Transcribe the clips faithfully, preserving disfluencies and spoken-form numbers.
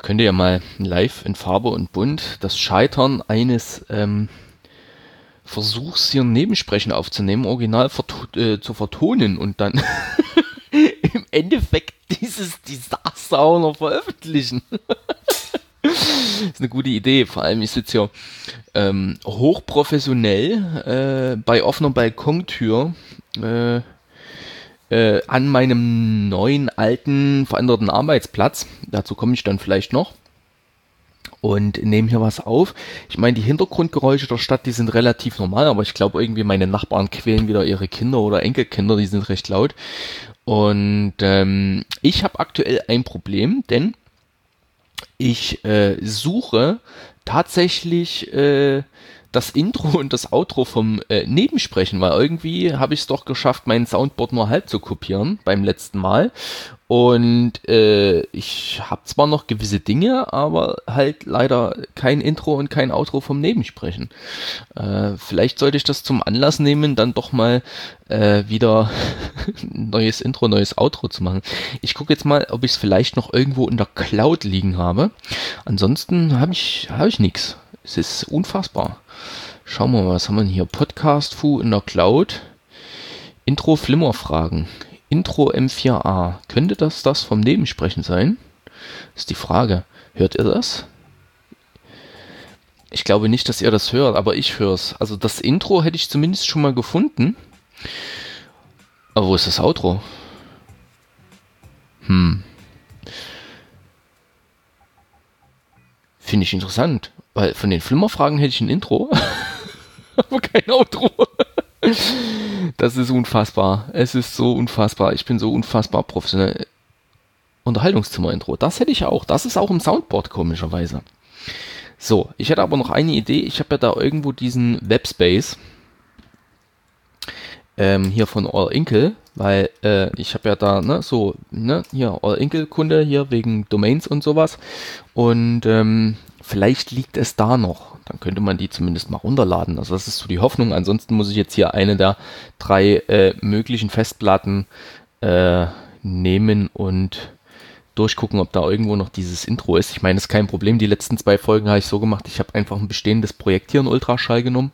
könnte ja mal live in Farbe und Bunt das Scheitern eines ähm, Versuchs, hier ein Nebensprechen aufzunehmen, original verto- äh, zu vertonen und dann im Endeffekt dieses Desaster auch noch veröffentlichen. Das ist eine gute Idee. Vor allem, ich sitze hier ähm, hochprofessionell äh, bei offener Balkontür äh, äh, an meinem neuen, alten, veränderten Arbeitsplatz. Dazu komme ich dann vielleicht noch. Und nehme hier was auf. Ich meine, die Hintergrundgeräusche der Stadt, die sind relativ normal, aber ich glaube irgendwie meine Nachbarn quälen wieder ihre Kinder oder Enkelkinder, die sind recht laut. Und ähm, ich habe aktuell ein Problem, denn ich äh, suche tatsächlich äh, das Intro und das Outro vom äh, Nebensprechen, weil irgendwie habe ich es doch geschafft, mein Soundboard nur halb zu kopieren beim letzten Mal. Und äh, ich habe zwar noch gewisse Dinge, aber halt leider kein Intro und kein Outro vom Nebensprechen. Äh, vielleicht sollte ich das zum Anlass nehmen, dann doch mal äh, wieder neues Intro, neues Outro zu machen. Ich gucke jetzt mal, ob ich es vielleicht noch irgendwo in der Cloud liegen habe. Ansonsten habe ich, hab ich nichts. Es ist unfassbar. Schauen wir mal, was haben wir hier? Podcast-Fu in der Cloud. Intro Flimmerfragen. Intro M vier A. Könnte das das vom Nebensprechen sein? Ist die Frage. Hört ihr das? Ich glaube nicht, dass ihr das hört, aber ich höre es. Also das Intro hätte ich zumindest schon mal gefunden. Aber wo ist das Outro? Hm. Finde ich interessant. Weil von den Flimmerfragen hätte ich ein Intro, aber kein Outro. Das ist unfassbar. Es ist so unfassbar. Ich bin so unfassbar professionell. Unterhaltungszimmer-Intro. Das hätte ich auch. Das ist auch im Soundboard, komischerweise. So, ich hätte aber noch eine Idee. Ich habe ja da irgendwo diesen Webspace ähm, hier von All Inkle, weil äh, ich habe ja da, ne, so, ne, hier All Inkle Kunde hier wegen Domains und sowas. Und ähm, vielleicht liegt es da noch. Dann könnte man die zumindest mal runterladen. Also das ist so die Hoffnung. Ansonsten muss ich jetzt hier eine der drei äh, möglichen Festplatten äh, nehmen und durchgucken, ob da irgendwo noch dieses Intro ist. Ich meine, das ist kein Problem. Die letzten zwei Folgen habe ich so gemacht. Ich habe einfach ein bestehendes Projekt hier in Ultraschall genommen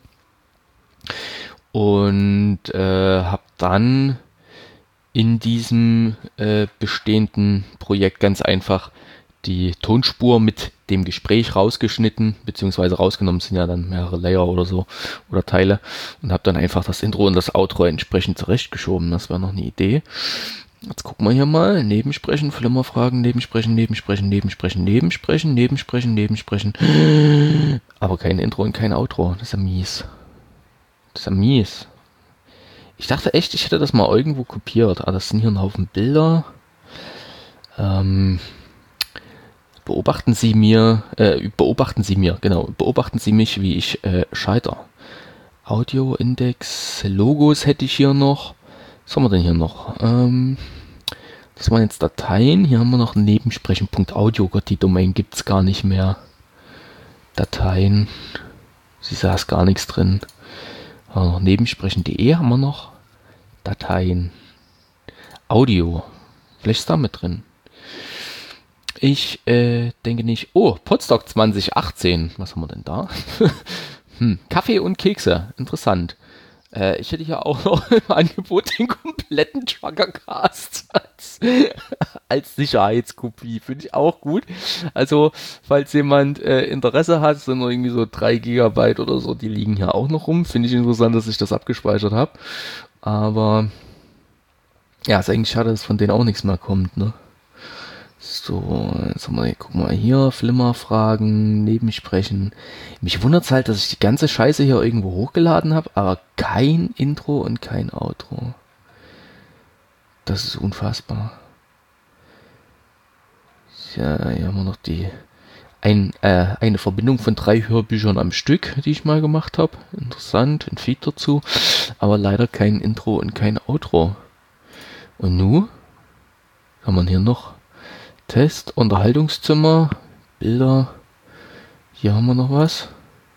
und äh, habe dann in diesem äh, bestehenden Projekt ganz einfach die Tonspur mit dem Gespräch rausgeschnitten, beziehungsweise rausgenommen, sind ja dann mehrere Layer oder so, oder Teile, und habe dann einfach das Intro und das Outro entsprechend zurechtgeschoben. Das wäre noch eine Idee. Jetzt gucken wir hier mal. Nebensprechen, Flimmerfragen, Nebensprechen, Nebensprechen, Nebensprechen, Nebensprechen, Nebensprechen, Nebensprechen. Aber kein Intro und kein Outro. Das ist ja mies. Das ist ja mies. Ich dachte echt, ich hätte das mal irgendwo kopiert. Aber das sind hier ein Haufen Bilder. Ähm... Beobachten Sie mir, äh, beobachten Sie mir, genau, beobachten Sie mich, wie ich äh, scheiter. Audio-Index, Logos hätte ich hier noch. Was haben wir denn hier noch? Ähm, das waren jetzt Dateien. Hier haben wir noch nebensprechen.audio. Gott, die Domain gibt es gar nicht mehr. Dateien. Sie saß gar nichts drin. Haben wir noch nebensprechen punkt de haben wir noch. Dateien. Audio. Vielleicht ist da mit drin. Ich äh, denke nicht. Oh, Podstock zwanzig achtzehn. Was haben wir denn da? hm, Kaffee und Kekse. Interessant. Äh, ich hätte hier auch noch im Angebot den kompletten Truckercast als, als Sicherheitskopie. Finde ich auch gut. Also, falls jemand äh, Interesse hat, sind noch irgendwie so drei Gigabyte oder so, die liegen hier auch noch rum. Finde ich interessant, dass ich das abgespeichert habe. Aber ja, ist eigentlich schade, dass von denen auch nichts mehr kommt, ne? So, jetzt haben wir, guck mal hier, Flimmerfragen, Nebensprechen. Mich wundert es halt, dass ich die ganze Scheiße hier irgendwo hochgeladen habe, aber kein Intro und kein Outro. Das ist unfassbar. Ja, hier haben wir noch die ein, äh, eine Verbindung von drei Hörbüchern am Stück, die ich mal gemacht habe. Interessant, ein Feed dazu, aber leider kein Intro und kein Outro. Und nun kann man hier noch Test, Unterhaltungszimmer, Bilder. Hier haben wir noch was.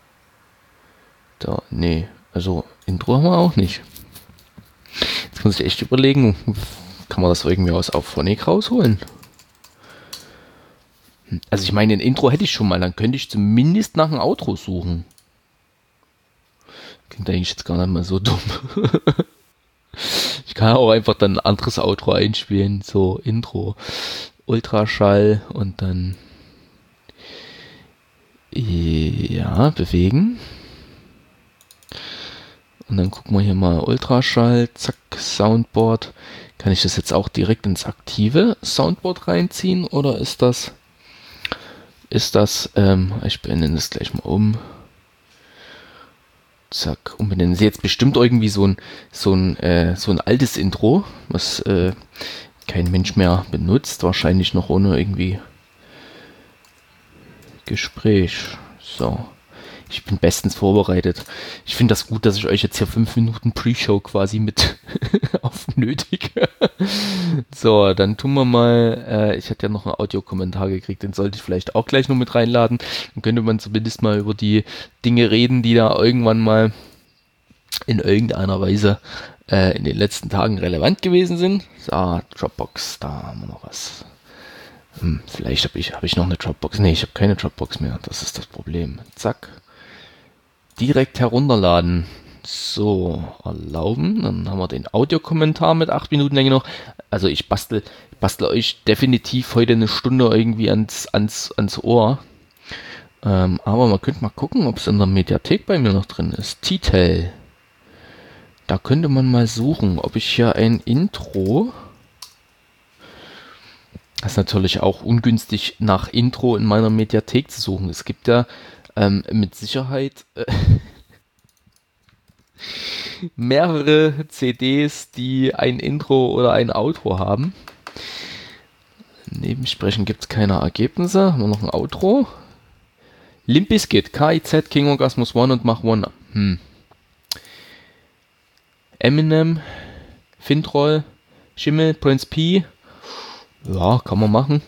Da, nee, also Intro haben wir auch nicht. Jetzt muss ich echt überlegen, kann man das irgendwie aus Auphonic rausholen? Also ich meine, ein Intro hätte ich schon mal, dann könnte ich zumindest nach einem Outro suchen. Klingt eigentlich jetzt gar nicht mal so dumm. Ich kann auch einfach dann ein anderes Outro einspielen, so Intro, Ultraschall und dann ja, bewegen. Und dann gucken wir hier mal Ultraschall, zack, Soundboard. Kann ich das jetzt auch direkt ins aktive Soundboard reinziehen oder ist das, ist das, ähm, ich benenne das gleich mal um. Zack, umbenennen sie jetzt bestimmt irgendwie so ein, so ein, äh, so ein altes Intro, was äh, kein Mensch mehr benutzt, wahrscheinlich noch ohne irgendwie Gespräch. So. Ich bin bestens vorbereitet. Ich finde das gut, dass ich euch jetzt hier fünf Minuten Pre-Show quasi mit aufnötige. So, dann tun wir mal, äh, ich hatte ja noch einen Audiokommentar gekriegt, den sollte ich vielleicht auch gleich noch mit reinladen. Dann könnte man zumindest mal über die Dinge reden, die da irgendwann mal in irgendeiner Weise äh, in den letzten Tagen relevant gewesen sind. So, Dropbox, da haben wir noch was. Hm, vielleicht habe ich, hab ich noch eine Dropbox. Nee, ich habe keine Dropbox mehr. Das ist das Problem. Zack. Direkt herunterladen. So, erlauben. Dann haben wir den Audiokommentar mit acht Minuten Länge noch. Also ich bastel, bastel euch definitiv heute eine Stunde irgendwie ans, ans, ans Ohr. Ähm, aber man könnte mal gucken, ob es in der Mediathek bei mir noch drin ist. Titel. Da könnte man mal suchen, ob ich hier ein Intro... Das ist natürlich auch ungünstig, nach Intro in meiner Mediathek zu suchen. Es gibt ja ähm, mit Sicherheit äh, mehrere C Ds, die ein Intro oder ein Outro haben. Nebensprechen gibt es keine Ergebnisse. Haben wir noch ein Outro. Limp Bizkit, K I Z, King Orgasmus One und Mach One. Hm. Eminem, Fintroll, Schimmel, Prince P. Ja, kann man machen.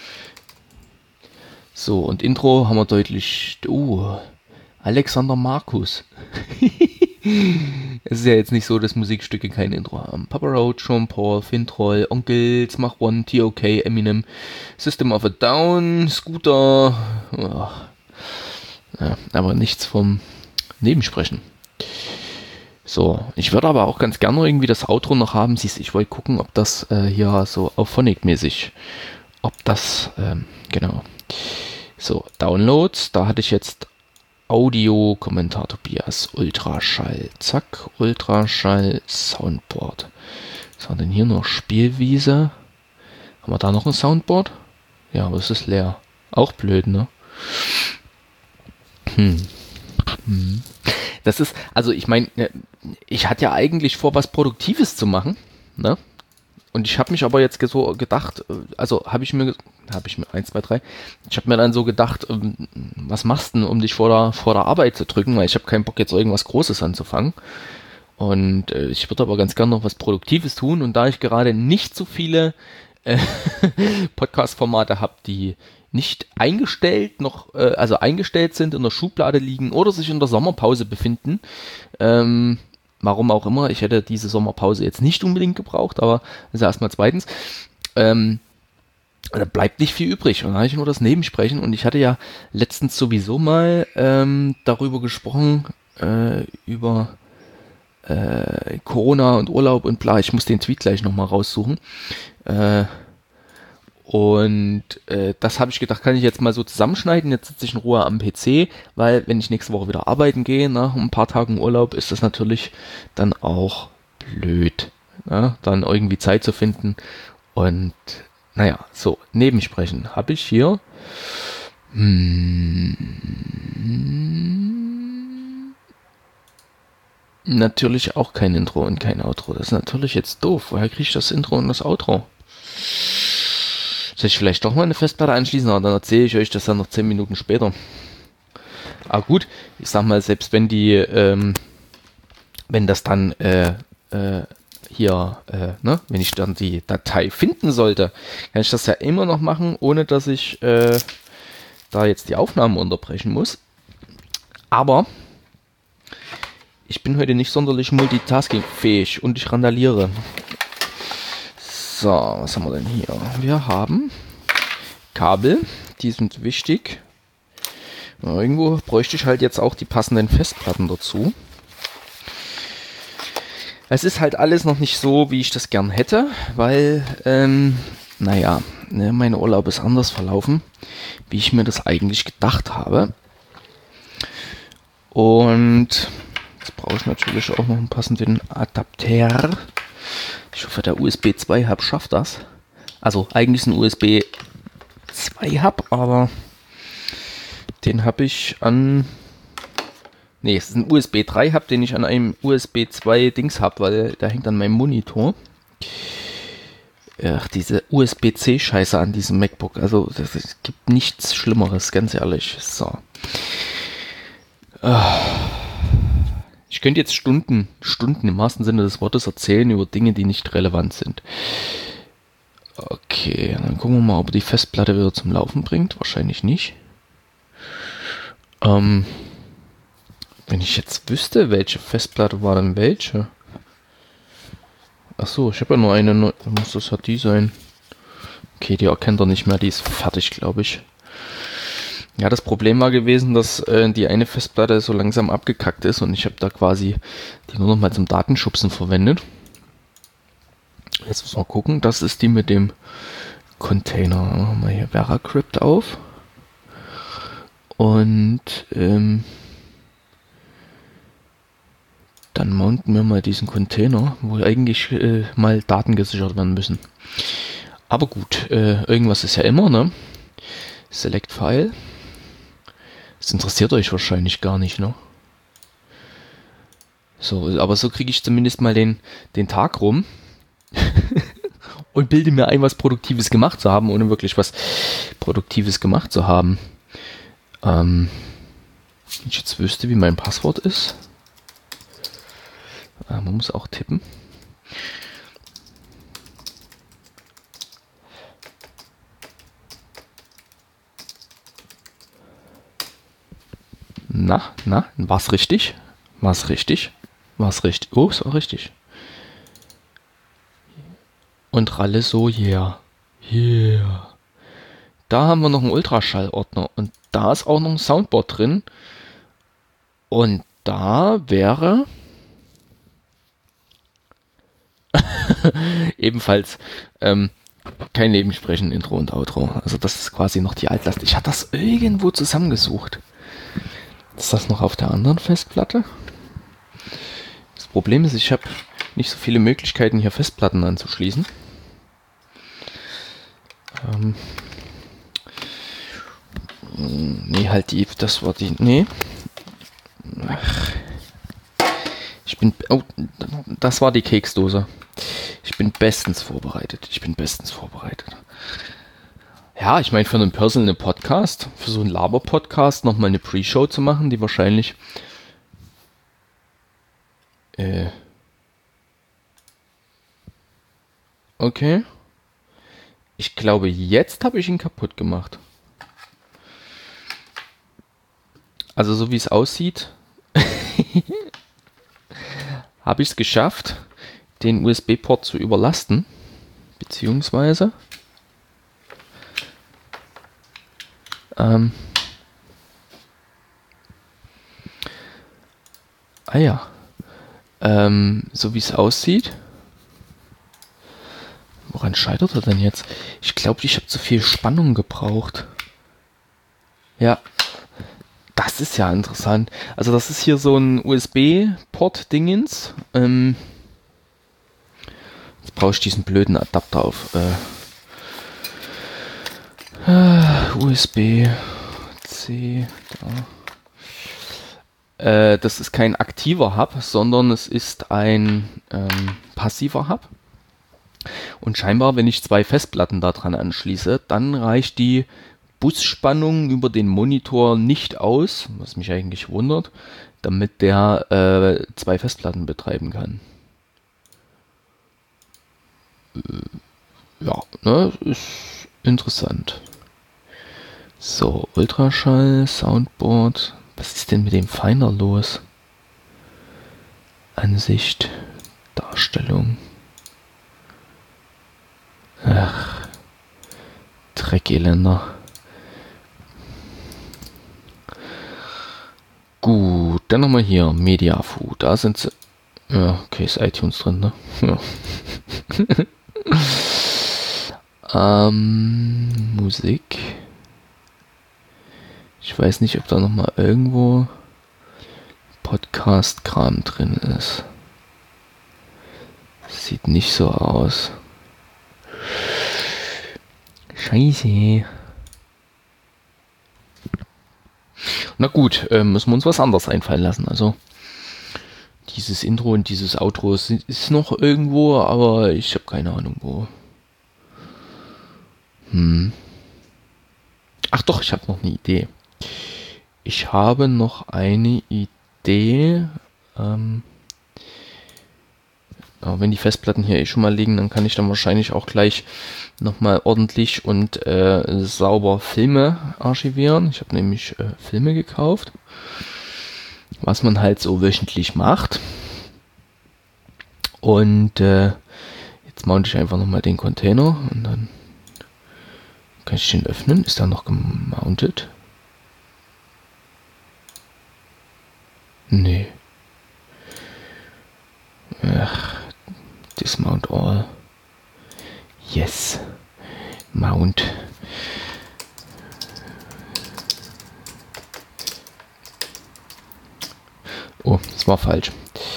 So, und Intro haben wir deutlich... Uh, Alexander Markus. Es ist ja jetzt nicht so, dass Musikstücke kein Intro haben. Papa Roach, Sean Paul, Fintroll, Onkels, Mach One, T O K, Eminem, System of a Down, Scooter. Oh. Ja, aber nichts vom Nebensprechen. So, ich würde aber auch ganz gerne irgendwie das Outro noch haben. Siehst, ich wollte gucken, ob das äh, hier so Auphonic-mäßig, ob das, ähm, genau. So, Downloads, da hatte ich jetzt Audio-Kommentar Tobias, Ultraschall, zack, Ultraschall, Soundboard. Was war denn hier noch? Spielwiese. Haben wir da noch ein Soundboard? Ja, aber es ist leer. Auch blöd, ne? Hm. Hm. Das ist, also ich meine, ich hatte ja eigentlich vor, was Produktives zu machen, ne? Und ich habe mich aber jetzt so gedacht, also habe ich mir, habe ich mir, eins, zwei, drei, ich habe mir dann so gedacht, was machst du denn, um dich vor der, vor der Arbeit zu drücken, weil ich habe keinen Bock, jetzt irgendwas Großes anzufangen. Und äh, ich würde aber ganz gerne noch was Produktives tun. Und da ich gerade nicht so viele äh, Podcast-Formate habe, die nicht eingestellt, noch, äh, also eingestellt sind, in der Schublade liegen oder sich in der Sommerpause befinden. Ähm, warum auch immer, ich hätte diese Sommerpause jetzt nicht unbedingt gebraucht, aber das ist erstmal zweitens. Ähm, da bleibt nicht viel übrig. Und da habe ich nur das Nebensprechen. Und ich hatte ja letztens sowieso mal ähm, darüber gesprochen, äh, über äh, Corona und Urlaub und bla. Ich muss den Tweet gleich nochmal raussuchen. Äh, Und äh, das habe ich gedacht, kann ich jetzt mal so zusammenschneiden. Jetzt sitze ich in Ruhe am P C, weil wenn ich nächste Woche wieder arbeiten gehe, nach ein paar Tagen Urlaub, ist das natürlich dann auch blöd, ne? Dann irgendwie Zeit zu finden. Und naja, so, Nebensprechen habe ich hier. Hm, natürlich auch kein Intro und kein Outro. Das ist natürlich jetzt doof. Woher kriege ich das Intro und das Outro? Soll ich vielleicht doch mal eine Festplatte anschließen, aber dann erzähle ich euch das dann noch zehn Minuten später. Aber gut, ich sag mal, selbst wenn die, ähm, wenn das dann äh, äh, hier, äh, ne, wenn ich dann die Datei finden sollte, kann ich das ja immer noch machen, ohne dass ich äh, da jetzt die Aufnahmen unterbrechen muss. Aber ich bin heute nicht sonderlich multitaskingfähig und ich randaliere. So, was haben wir denn hier? Wir haben Kabel, die sind wichtig. Ja, irgendwo bräuchte ich halt jetzt auch die passenden Festplatten dazu. Es ist halt alles noch nicht so, wie ich das gern hätte, weil, ähm, naja, ne, mein Urlaub ist anders verlaufen, wie ich mir das eigentlich gedacht habe. Und jetzt brauche ich natürlich auch noch einen passenden Adapter. Ich hoffe, der U S B zwei Hub schafft das. Also eigentlich ist ein U S B zwei Hub, aber den habe ich an... Ne, es ist ein U S B drei Hub, den ich an einem U S B zwei Dings habe, weil der hängt an meinem Monitor. Ach, diese U S B C Scheiße an diesem MacBook. Also es gibt nichts Schlimmeres, ganz ehrlich. So. Ich könnte jetzt Stunden, Stunden im wahrsten Sinne des Wortes erzählen über Dinge, die nicht relevant sind. Okay, dann gucken wir mal, ob er die Festplatte wieder zum Laufen bringt. Wahrscheinlich nicht. Ähm, wenn ich jetzt wüsste, welche Festplatte war denn welche? Achso, ich habe ja nur eine, dann muss das ja die sein. Okay, die erkennt er nicht mehr, die ist fertig, glaube ich. Ja, das Problem war gewesen, dass äh, die eine Festplatte so langsam abgekackt ist und ich habe da quasi die nur noch mal zum Datenschubsen verwendet. Jetzt müssen wir gucken, das ist die mit dem Container. Machen wir hier VeraCrypt auf. Und ähm, dann mounten wir mal diesen Container, wo eigentlich äh, mal Daten gesichert werden müssen. Aber gut, äh, irgendwas ist ja immer, ne? Select File. Das interessiert euch wahrscheinlich gar nicht, ne? So, aber so kriege ich zumindest mal den, den Tag rum und bilde mir ein, was Produktives gemacht zu haben, ohne wirklich was Produktives gemacht zu haben. Ähm, wenn ich jetzt wüsste, wie mein Passwort ist. Äh, man muss auch tippen. Na, na, war's richtig? War's richtig? War's richtig? Oh, es war richtig. Und Ralle so, yeah. Yeah. Da haben wir noch einen Ultraschallordner und da ist auch noch ein Soundboard drin. Und da wäre ebenfalls ähm, kein Nebensprechen, Intro und Outro. Also das ist quasi noch die Altlast. Ich hatte das irgendwo zusammengesucht. Ist das noch auf der anderen Festplatte? Das Problem ist, ich habe nicht so viele Möglichkeiten, hier Festplatten anzuschließen. Ähm, nee, halt die, das war die, nee. Ach, ich bin, oh, das war die Keksdose. Ich bin bestens vorbereitet. Ich bin bestens vorbereitet. Ja, ich meine, für einen Personal Podcast, für so einen Laber-Podcast nochmal eine Pre-Show zu machen, die wahrscheinlich äh, okay. Ich glaube, jetzt habe ich ihn kaputt gemacht. Also so wie es aussieht, habe ich es geschafft, den U S B-Port zu überlasten, beziehungsweise ähm, ah ja, ähm, so wie es aussieht, woran scheitert er denn jetzt? Ich glaube, ich habe zu viel Spannung gebraucht. Ja, das ist ja interessant. Also das ist hier so ein U S B-Port-Dingens. Ähm, jetzt brauche ich diesen blöden Adapter auf äh, äh, U S B-C. Da. Äh, das ist kein aktiver Hub, sondern es ist ein ähm, passiver Hub. Und scheinbar, wenn ich zwei Festplatten daran anschließe, dann reicht die Busspannung über den Monitor nicht aus, was mich eigentlich wundert, damit der äh, zwei Festplatten betreiben kann. Äh, ja, ne, ist interessant. So, Ultraschall, Soundboard. Was ist denn mit dem Finder los? Ansicht, Darstellung. Ach. Dreckelender. Gut, dann nochmal hier Mediafu. Da sind sie. Ja, okay, ist iTunes drin, ne? Ja. ähm, Musik. Ich weiß nicht, ob da nochmal irgendwo Podcast-Kram drin ist. Sieht nicht so aus. Scheiße. Na gut, äh, müssen wir uns was anderes einfallen lassen. Also dieses Intro und dieses Outro ist, ist noch irgendwo, aber ich habe keine Ahnung wo. Hm. Ach doch, ich habe noch eine Idee. Ich habe noch eine Idee. Ähm, aber wenn die Festplatten hier eh schon mal liegen, dann kann ich dann wahrscheinlich auch gleich nochmal ordentlich und äh, sauber Filme archivieren. Ich habe nämlich äh, Filme gekauft, was man halt so wöchentlich macht. Und äh, jetzt mounte ich einfach nochmal den Container und dann kann ich den öffnen. Ist da noch gemountet? Nee. Ach, dismount all. Yes. Mount. Oh, das war falsch.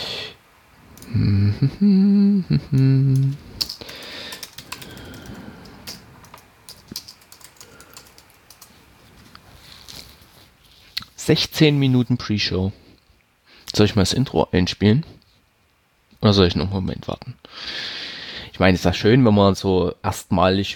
sechzehn Minuten Pre-Show. Soll ich mal das Intro einspielen? Oder soll ich noch einen Moment warten? Ich meine, ist das schön, wenn man so erstmalig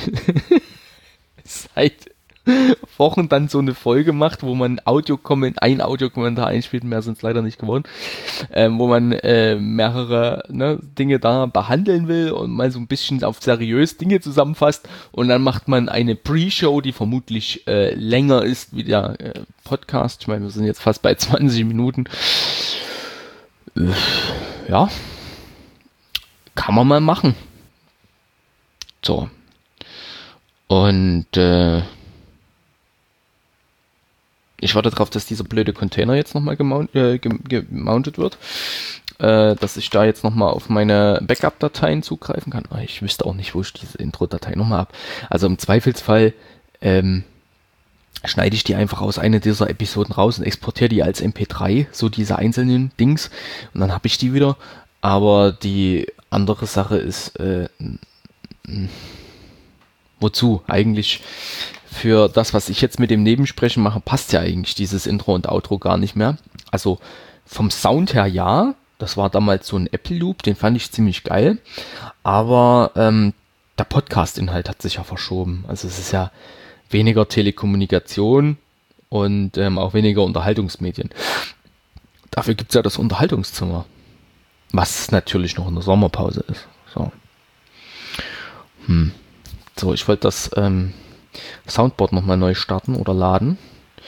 seit Wochen dann so eine Folge macht, wo man Audio ein Audiokommentar einspielt, mehr sind es leider nicht geworden, ähm, wo man äh, mehrere ne, Dinge da behandeln will und mal so ein bisschen auf seriös Dinge zusammenfasst und dann macht man eine Pre-Show, die vermutlich äh, länger ist wie der äh, Podcast. Ich meine, wir sind jetzt fast bei zwanzig Minuten. Äh, ja, kann man mal machen. So. Und äh, ich warte darauf, dass dieser blöde Container jetzt nochmal gemount, äh, gemountet wird. Äh, dass ich da jetzt nochmal auf meine Backup-Dateien zugreifen kann. Oh, ich wüsste auch nicht, wo ich diese Intro-Datei nochmal habe. Also im Zweifelsfall ähm, schneide ich die einfach aus einer dieser Episoden raus und exportiere die als M P drei, so diese einzelnen Dings. Und dann habe ich die wieder. Aber die andere Sache ist, äh, wozu? Eigentlich für das, was ich jetzt mit dem Nebensprechen mache, passt ja eigentlich dieses Intro und Outro gar nicht mehr. Also vom Sound her ja, das war damals so ein Apple Loop, den fand ich ziemlich geil. Aber ähm, der Podcast-Inhalt hat sich ja verschoben. Also es ist ja weniger Telekommunikation und ähm, auch weniger Unterhaltungsmedien. Dafür gibt es ja das Unterhaltungszimmer. Was natürlich noch in der Sommerpause ist. So, hm. so ich wollte das ähm, Soundboard nochmal neu starten oder laden.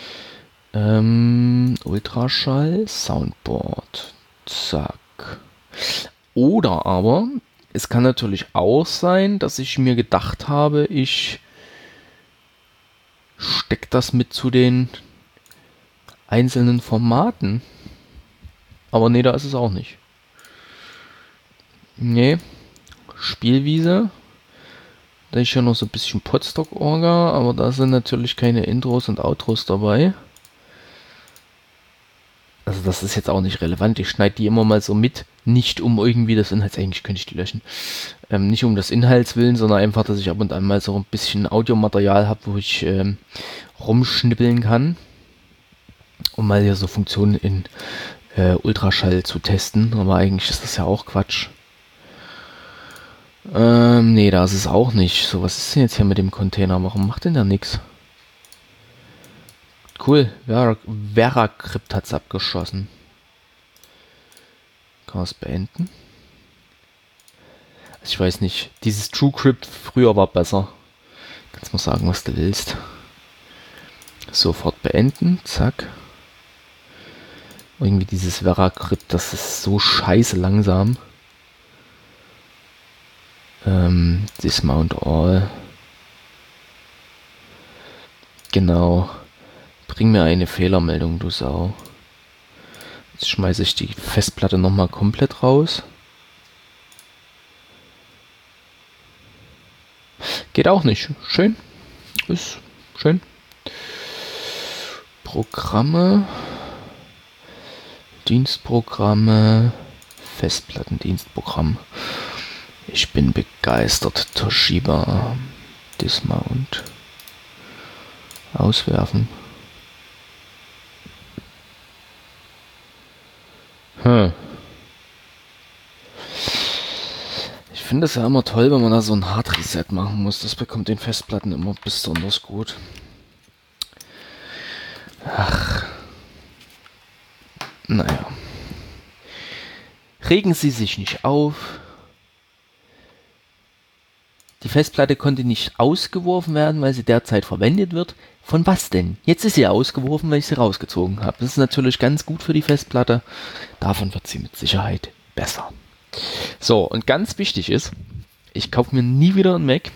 Ähm, Ultraschall, Soundboard. Zack. Oder aber, es kann natürlich auch sein, dass ich mir gedacht habe, ich stecke das mit zu den einzelnen Formaten. Aber nee, da ist es auch nicht. Nee, Spielwiese. Da ist ja noch so ein bisschen Podstock-Orga, aber da sind natürlich keine Intros und Outros dabei. Also das ist jetzt auch nicht relevant. Ich schneide die immer mal so mit, nicht um irgendwie das Inhalts, eigentlich könnte ich die löschen, ähm, nicht um das Inhalts willen, sondern einfach, dass ich ab und an mal so ein bisschen Audiomaterial habe, wo ich ähm, rumschnippeln kann, um mal hier so Funktionen in äh, Ultraschall zu testen. Aber eigentlich ist das ja auch Quatsch. Ähm, nee, da ist es auch nicht. So, was ist denn jetzt hier mit dem Container? Warum macht denn da nichts? Cool, Vera, Veracrypt hat es abgeschossen. Kann man es beenden? Also ich weiß nicht. Dieses TrueCrypt früher war besser. Kannst mal sagen, was du willst. Sofort beenden. Zack. Irgendwie dieses Veracrypt, das ist so scheiße langsam. Ähm, Dismount all. Genau. Bring mir eine Fehlermeldung, du Sau. Jetzt schmeiße ich die Festplatte nochmal komplett raus. Geht auch nicht. Schön. Ist schön. Programme. Dienstprogramme. Festplattendienstprogramm. Ich bin begeistert. Toshiba. Dismount. Auswerfen. Hm. Ich finde es ja immer toll, wenn man da so ein Hard Reset machen muss. Das bekommt den Festplatten immer besonders gut. Ach. Naja. Regen Sie sich nicht auf. Die Festplatte konnte nicht ausgeworfen werden, weil sie derzeit verwendet wird. Von was denn? Jetzt ist sie ausgeworfen, weil ich sie rausgezogen habe. Das ist natürlich ganz gut für die Festplatte. Davon wird sie mit Sicherheit besser. So, und ganz wichtig ist, ich kaufe mir nie wieder einen Mac,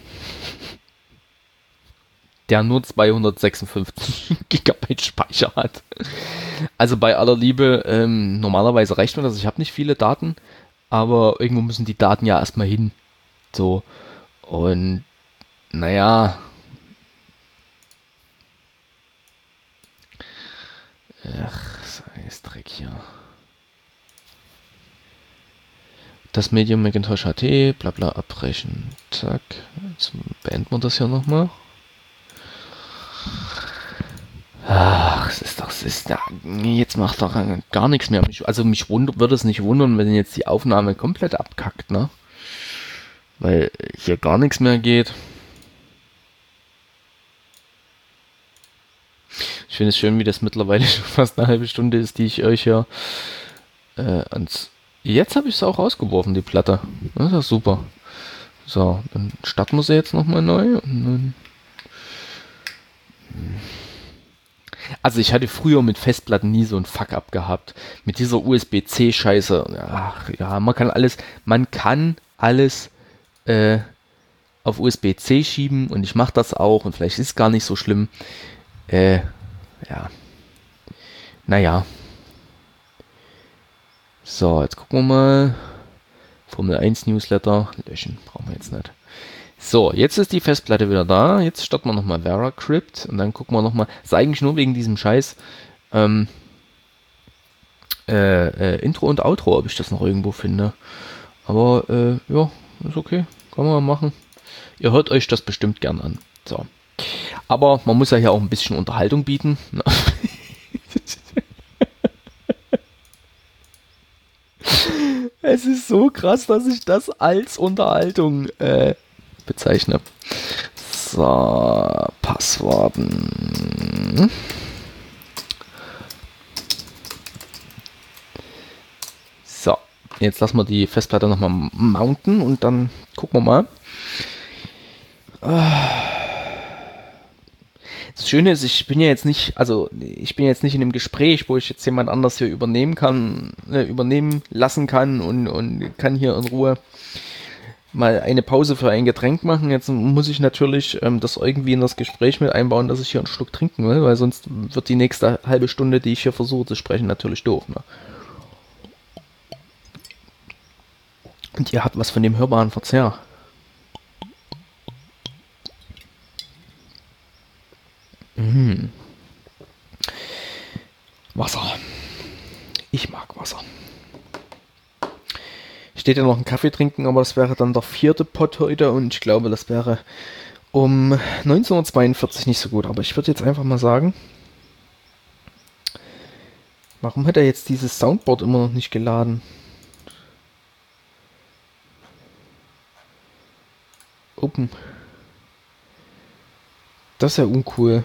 der nur zweihundertsechsundfünfzig Gigabyte Speicher hat. Also bei aller Liebe, ähm, normalerweise reicht mir das. Ich habe nicht viele Daten, aber irgendwo müssen die Daten ja erstmal hin. So. Und naja, ach, sei Dreck hier. Das Medium Macintosh H T, bla bla, abbrechen. Zack, jetzt beenden wir das hier nochmal. Ach, es ist doch, es ist ja, jetzt macht doch gar nichts mehr. Also mich wundert, würde es nicht wundern, wenn jetzt die Aufnahme komplett abkackt, ne? Weil hier gar nichts mehr geht. Ich finde es schön, wie das mittlerweile schon fast eine halbe Stunde ist, die ich euch hier äh, ans... Jetzt habe ich es auch rausgeworfen, die Platte. Das ist doch super. So, dann starten wir sie jetzt nochmal neu. Und dann also ich hatte früher mit Festplatten nie so ein Fuck-up gehabt. Mit dieser U S B C-Scheiße. Ach ja, man kann alles, man kann alles äh, auf U S B C schieben und ich mache das auch und vielleicht ist es gar nicht so schlimm. Äh, ja. Naja. So, jetzt gucken wir mal. Formel eins Newsletter. Löschen, brauchen wir jetzt nicht. So, jetzt ist die Festplatte wieder da. Jetzt starten wir nochmal VeraCrypt und dann gucken wir nochmal. Ist eigentlich nur wegen diesem Scheiß ähm, äh, äh, Intro und Outro, ob ich das noch irgendwo finde. Aber äh, ja, ist okay. Kann man mal machen. Ihr hört euch das bestimmt gern an. So. Aber man muss ja hier auch ein bisschen Unterhaltung bieten. Es ist so krass, dass ich das als Unterhaltung äh, bezeichne. So, Passworten. So, jetzt lassen wir die Festplatte nochmal mounten und dann gucken wir mal. Das Schöne ist, ich bin ja jetzt nicht, also ich bin jetzt nicht in einem Gespräch, wo ich jetzt jemand anders hier übernehmen kann, äh, übernehmen lassen kann und, und kann hier in Ruhe mal eine Pause für ein Getränk machen. Jetzt muss ich natürlich ähm, das irgendwie in das Gespräch mit einbauen, dass ich hier einen Schluck trinken will, weil sonst wird die nächste halbe Stunde, die ich hier versuche zu sprechen, natürlich doof. Ne? Und ihr habt was von dem hörbaren Verzehr. Mmh. Wasser. Ich mag Wasser. Steht ja noch ein Kaffee trinken, aber das wäre dann der vierte Pot heute und ich glaube, das wäre um neunzehnhundertzweiundvierzig nicht so gut. Aber ich würde jetzt einfach mal sagen, warum hat er jetzt dieses Soundboard immer noch nicht geladen? Open. Das ist ja uncool.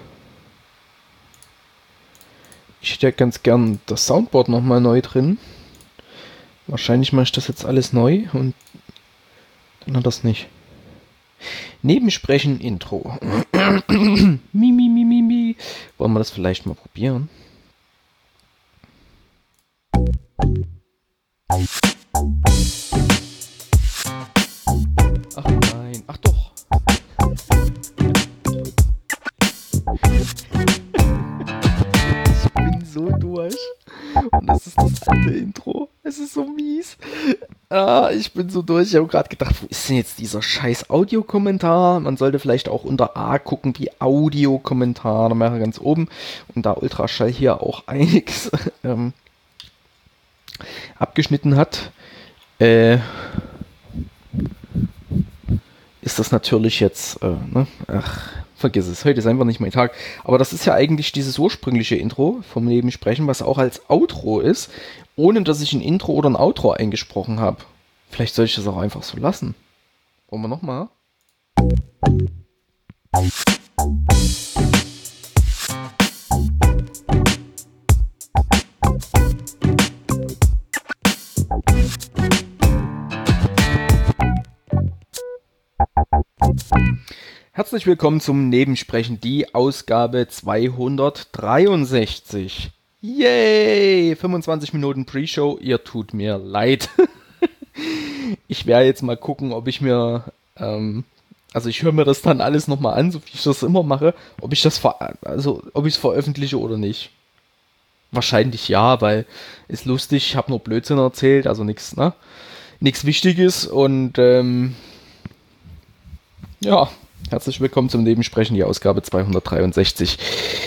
Ich hätte ja ganz gern das Soundboard nochmal neu drin. Wahrscheinlich mache ich das jetzt alles neu und dann hat das nicht. Nebensprechen, Intro. mi, mi, mi, mi, mi. Wollen wir das vielleicht mal probieren? Ach nein, ach doch. durch. Und das ist das alte Intro. Es ist so mies. Ah, ich bin so durch. Ich habe gerade gedacht, wo ist denn jetzt dieser scheiß Audiokommentar? Man sollte vielleicht auch unter A gucken, wie Audiokommentar. Da wäre ganz oben. Und da Ultraschall hier auch einiges ähm, abgeschnitten hat, äh, ist das natürlich jetzt, äh, ne? Ach, vergiss es, heute ist einfach nicht mein Tag. Aber das ist ja eigentlich dieses ursprüngliche Intro vom Nebensprechen, was auch als Outro ist, ohne dass ich ein Intro oder ein Outro eingesprochen habe. Vielleicht soll ich das auch einfach so lassen. Wollen wir nochmal? Herzlich willkommen zum Nebensprechen, die Ausgabe zweihundertdreiundsechzig. Yay! fünfundzwanzig Minuten Pre-Show, ihr tut mir leid. Ich werde jetzt mal gucken, ob ich mir, ähm, also ich höre mir das dann alles nochmal an, so wie ich das immer mache, ob ich das ver also ob ich es veröffentliche oder nicht. Wahrscheinlich ja, weil ist lustig, ich habe nur Blödsinn erzählt, also nichts, ne? Nichts Wichtiges und ähm, ja. Herzlich willkommen zum Nebensprechen, die Ausgabe zweihundertdreiundsechzig.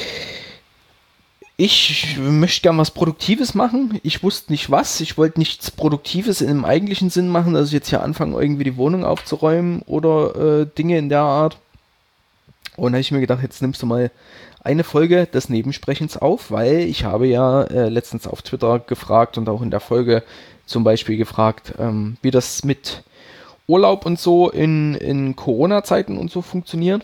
Ich möchte gern was Produktives machen. Ich wusste nicht was. Ich wollte nichts Produktives im eigentlichen Sinn machen, dass ich jetzt hier anfange, irgendwie die Wohnung aufzuräumen oder äh, Dinge in der Art. Und da habe ich mir gedacht, jetzt nimmst du mal eine Folge des Nebensprechens auf, weil ich habe ja äh, letztens auf Twitter gefragt und auch in der Folge zum Beispiel gefragt, ähm, wie das mit Urlaub und so in, in Corona-Zeiten und so funktioniert.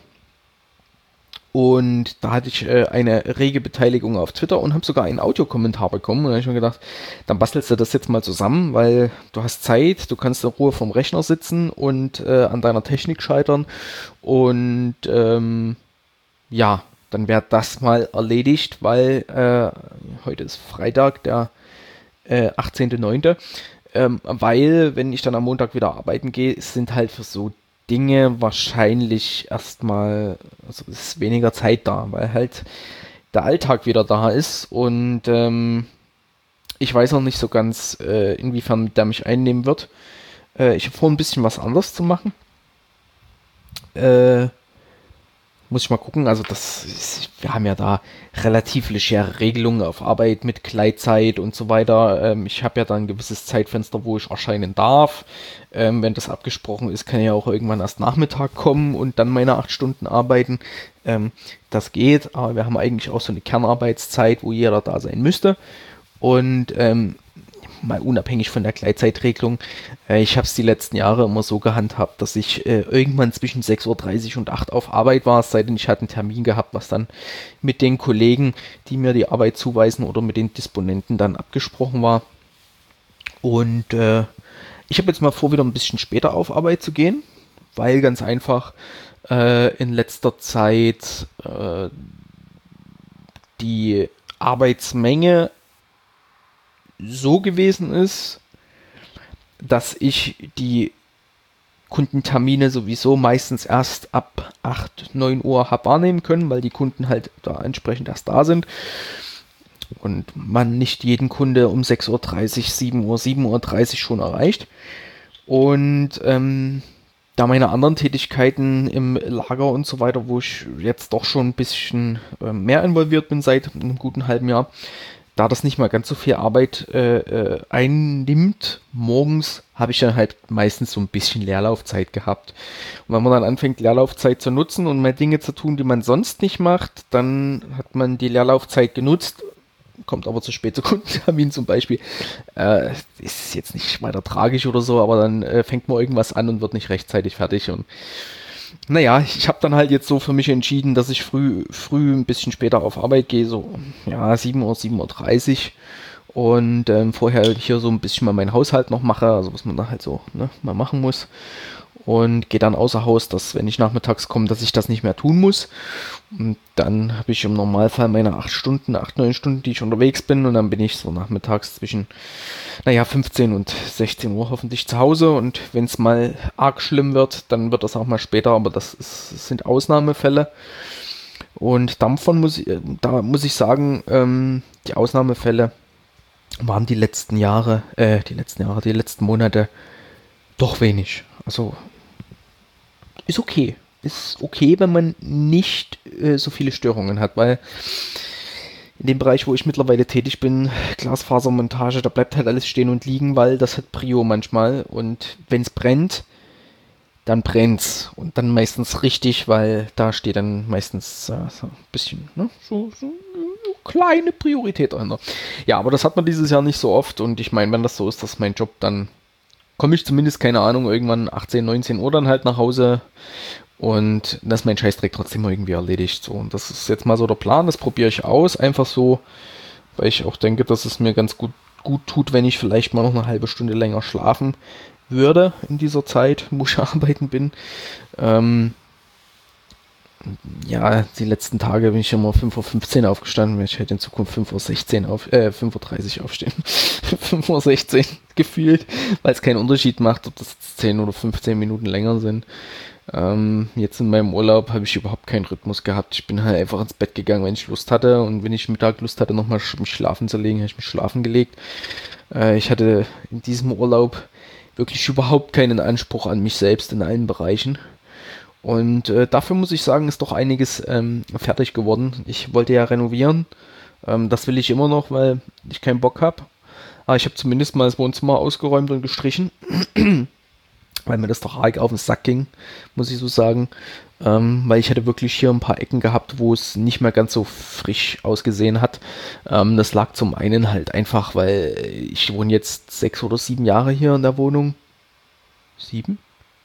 Und da hatte ich äh, eine rege Beteiligung auf Twitter und habe sogar einen Audiokommentar bekommen. Und da habe ich mir gedacht, dann bastelst du das jetzt mal zusammen, weil du hast Zeit, du kannst in Ruhe vom Rechner sitzen und äh, an deiner Technik scheitern. Und ähm, ja, dann wäre das mal erledigt, weil äh, heute ist Freitag, der äh, achtzehnter neunter Ähm, weil, wenn ich dann am Montag wieder arbeiten gehe, sind halt für so Dinge wahrscheinlich erstmal, also es ist weniger Zeit da, weil halt der Alltag wieder da ist und ähm, ich weiß noch nicht so ganz, äh, inwiefern der mich einnehmen wird. Äh, ich habe vor, ein bisschen was anderes zu machen. Äh, Muss ich mal gucken, also das ist, wir haben ja da relativ legere Regelungen auf Arbeit mit Gleitzeit und so weiter. Ähm, ich habe ja da ein gewisses Zeitfenster, wo ich erscheinen darf. Ähm, wenn das abgesprochen ist, kann ich ja auch irgendwann erst Nachmittag kommen und dann meine acht Stunden arbeiten. Ähm, das geht, aber wir haben eigentlich auch so eine Kernarbeitszeit, wo jeder da sein müsste. Und ähm, mal unabhängig von der Gleitzeitregelung, äh, ich habe es die letzten Jahre immer so gehandhabt, dass ich äh, irgendwann zwischen sechs Uhr dreißig und acht auf Arbeit war, es sei denn, ich hatte einen Termin gehabt, was dann mit den Kollegen, die mir die Arbeit zuweisen oder mit den Disponenten dann abgesprochen war. Und äh, ich habe jetzt mal vor, wieder ein bisschen später auf Arbeit zu gehen, weil ganz einfach äh, in letzter Zeit äh, die Arbeitsmenge so gewesen ist, dass ich die Kundentermine sowieso meistens erst ab acht, neun Uhr habe wahrnehmen können, weil die Kunden halt da entsprechend erst da sind und man nicht jeden Kunde um sechs Uhr dreißig, sieben Uhr, sieben Uhr dreißig schon erreicht. Und ähm, da meine anderen Tätigkeiten im Lager und so weiter, wo ich jetzt doch schon ein bisschen äh, mehr involviert bin seit einem guten halben Jahr, da das nicht mal ganz so viel Arbeit äh, äh, einnimmt, morgens habe ich dann halt meistens so ein bisschen Leerlaufzeit gehabt. Und wenn man dann anfängt, Leerlaufzeit zu nutzen und mal Dinge zu tun, die man sonst nicht macht, dann hat man die Leerlaufzeit genutzt, kommt aber zu spät zu Kundentermin zum Beispiel. Äh, ist jetzt nicht weiter tragisch oder so, aber dann äh, fängt man irgendwas an und wird nicht rechtzeitig fertig. Und naja, ich habe dann halt jetzt so für mich entschieden, dass ich früh, früh ein bisschen später auf Arbeit gehe, so ja, sieben Uhr, sieben Uhr dreißig und ähm, vorher hier so ein bisschen mal meinen Haushalt noch mache, also was man da halt so ne, mal machen muss. Und gehe dann außer Haus, dass wenn ich nachmittags komme, dass ich das nicht mehr tun muss. Und dann habe ich im Normalfall meine acht Stunden, acht, neun Stunden, die ich unterwegs bin. Und dann bin ich so nachmittags zwischen, naja, fünfzehn und sechzehn Uhr hoffentlich zu Hause. Und wenn es mal arg schlimm wird, dann wird das auch mal später. Aber das, ist, das sind Ausnahmefälle. Und davon muss ich, da muss ich sagen, ähm, die Ausnahmefälle waren die letzten Jahre, äh, die letzten Jahre, die letzten Monate doch wenig. Also ist okay. Ist okay, wenn man nicht äh, so viele Störungen hat, weil in dem Bereich, wo ich mittlerweile tätig bin, Glasfasermontage, da bleibt halt alles stehen und liegen, weil das hat Prio manchmal. Und wenn es brennt, dann brennt's. Und dann meistens richtig, weil da steht dann meistens äh, so ein bisschen, ne, so, so eine kleine Priorität dahinter. Ja, aber das hat man dieses Jahr nicht so oft. Und ich meine, wenn das so ist, dass mein Job, dann komme ich zumindest, keine Ahnung, irgendwann achtzehn, neunzehn Uhr dann halt nach Hause. Und das ist mein Scheißdreck trotzdem irgendwie erledigt. So. Und das ist jetzt mal so der Plan, das probiere ich aus. Einfach so, weil ich auch denke, dass es mir ganz gut, gut tut, wenn ich vielleicht mal noch eine halbe Stunde länger schlafen würde in dieser Zeit, wo ich arbeiten bin. Ähm, ja, die letzten Tage bin ich immer fünf Uhr fünfzehn aufgestanden, ich hätte in Zukunft fünf Uhr sechzehn auf, äh, fünf Uhr dreißig aufstehen. fünf Uhr sechzehn gefühlt, weil es keinen Unterschied macht, ob das zehn oder fünfzehn Minuten länger sind. Ähm, jetzt in meinem Urlaub habe ich überhaupt keinen Rhythmus gehabt. Ich bin halt einfach ins Bett gegangen, wenn ich Lust hatte. Und wenn ich Mittag Lust hatte, nochmal mich schlafen zu legen, habe ich mich schlafen gelegt. Äh, ich hatte in diesem Urlaub wirklich überhaupt keinen Anspruch an mich selbst in allen Bereichen. Und äh, dafür muss ich sagen, ist doch einiges ähm, fertig geworden. Ich wollte ja renovieren. Ähm, das will ich immer noch, weil ich keinen Bock habe. Aber ich habe zumindest mal das Wohnzimmer ausgeräumt und gestrichen. Weil mir das doch arg auf den Sack ging, muss ich so sagen. Ähm, weil ich hatte wirklich hier ein paar Ecken gehabt, wo es nicht mehr ganz so frisch ausgesehen hat. Ähm, das lag zum einen halt einfach, weil ich wohne jetzt sechs oder sieben Jahre hier in der Wohnung. Sieben?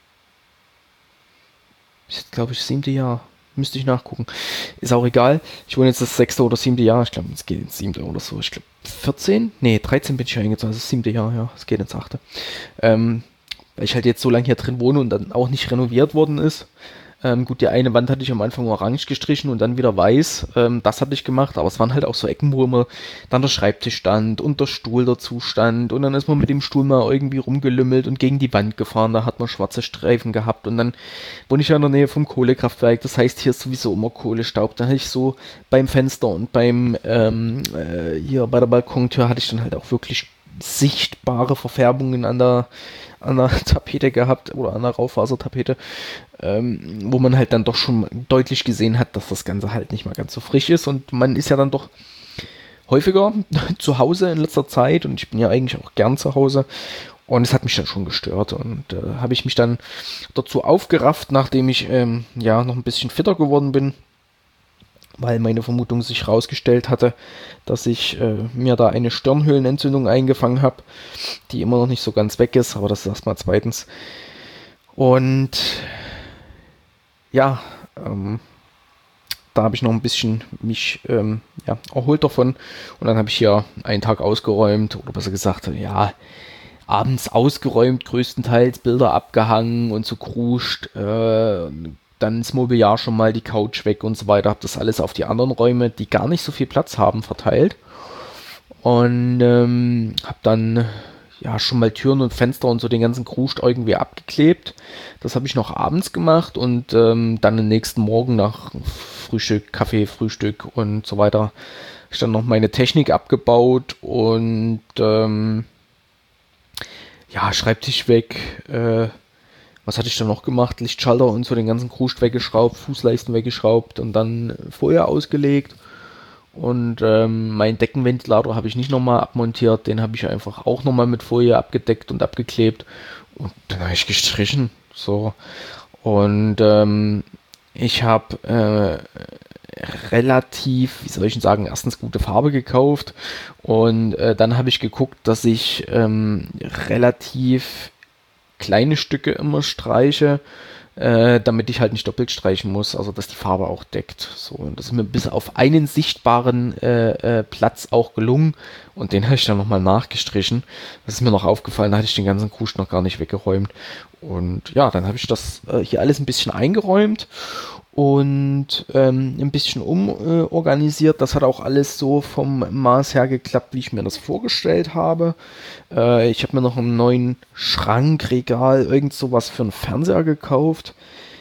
Ist, glaube ich, das siebte Jahr. Müsste ich nachgucken. Ist auch egal. Ich wohne jetzt das sechste oder siebte Jahr. Ich glaube, es geht ins siebte oder so. Ich glaube, vierzehn? Nee, dreizehn bin ich eingezogen. Das ist das siebte Jahr, ja. Es geht ins achte. Ähm, weil ich halt jetzt so lange hier drin wohne und dann auch nicht renoviert worden ist. Ähm, gut, die eine Wand hatte ich am Anfang orange gestrichen und dann wieder weiß. Ähm, das hatte ich gemacht, aber es waren halt auch so Ecken, wo immer dann der Schreibtisch stand und der Stuhl dazu stand und dann ist man mit dem Stuhl mal irgendwie rumgelümmelt und gegen die Wand gefahren, da hat man schwarze Streifen gehabt und dann wohne ich ja in der Nähe vom Kohlekraftwerk, das heißt, hier ist sowieso immer Kohlestaub. Da hatte ich so beim Fenster und beim ähm, äh, hier bei der Balkontür hatte ich dann halt auch wirklich sichtbare Verfärbungen an der an der Tapete gehabt oder an der Raufasertapete, ähm, wo man halt dann doch schon deutlich gesehen hat, dass das Ganze halt nicht mal ganz so frisch ist und man ist ja dann doch häufiger zu Hause in letzter Zeit und ich bin ja eigentlich auch gern zu Hause und es hat mich dann schon gestört und äh, habe ich mich dann dazu aufgerafft, nachdem ich ähm, ja noch ein bisschen fitter geworden bin, weil meine Vermutung sich herausgestellt hatte, dass ich äh, mir da eine Stirnhöhlenentzündung eingefangen habe, die immer noch nicht so ganz weg ist, aber das ist erstmal zweitens. Und ja, ähm, da habe ich noch ein bisschen mich ähm, ja, erholt davon und dann habe ich hier einen Tag ausgeräumt oder besser gesagt, ja, abends ausgeräumt, größtenteils Bilder abgehangen und so kruscht, äh, dann das Mobiliar schon mal, die Couch weg und so weiter, habe das alles auf die anderen Räume, die gar nicht so viel Platz haben, verteilt und ähm, habe dann ja schon mal Türen und Fenster und so den ganzen Kruscht irgendwie abgeklebt. Das habe ich noch abends gemacht und ähm, dann am nächsten Morgen nach Frühstück, Kaffee, Frühstück und so weiter habe ich dann noch meine Technik abgebaut und ähm, ja, Schreibtisch weg, äh, was hatte ich dann noch gemacht? Lichtschalter und so den ganzen Kruscht weggeschraubt, Fußleisten weggeschraubt und dann Folie ausgelegt. Und ähm, meinen Deckenventilator habe ich nicht nochmal abmontiert, den habe ich einfach auch nochmal mit Folie abgedeckt und abgeklebt. Und dann habe ich gestrichen. So. Und ähm, ich habe äh, relativ, wie soll ich denn sagen, erstens gute Farbe gekauft. Und äh, dann habe ich geguckt, dass ich ähm, relativ kleine Stücke immer streiche, äh, damit ich halt nicht doppelt streichen muss, also dass die Farbe auch deckt. So, und das ist mir bis auf einen sichtbaren äh, äh, Platz auch gelungen und den habe ich dann nochmal nachgestrichen. Das ist mir noch aufgefallen, da hatte ich den ganzen Kruscht noch gar nicht weggeräumt. Und ja, dann habe ich das äh, hier alles ein bisschen eingeräumt und ähm, ein bisschen umorganisiert. Äh, das hat auch alles so vom Maß her geklappt, wie ich mir das vorgestellt habe. Äh, ich habe mir noch einen neuen Schrankregal, irgend sowas für einen Fernseher gekauft,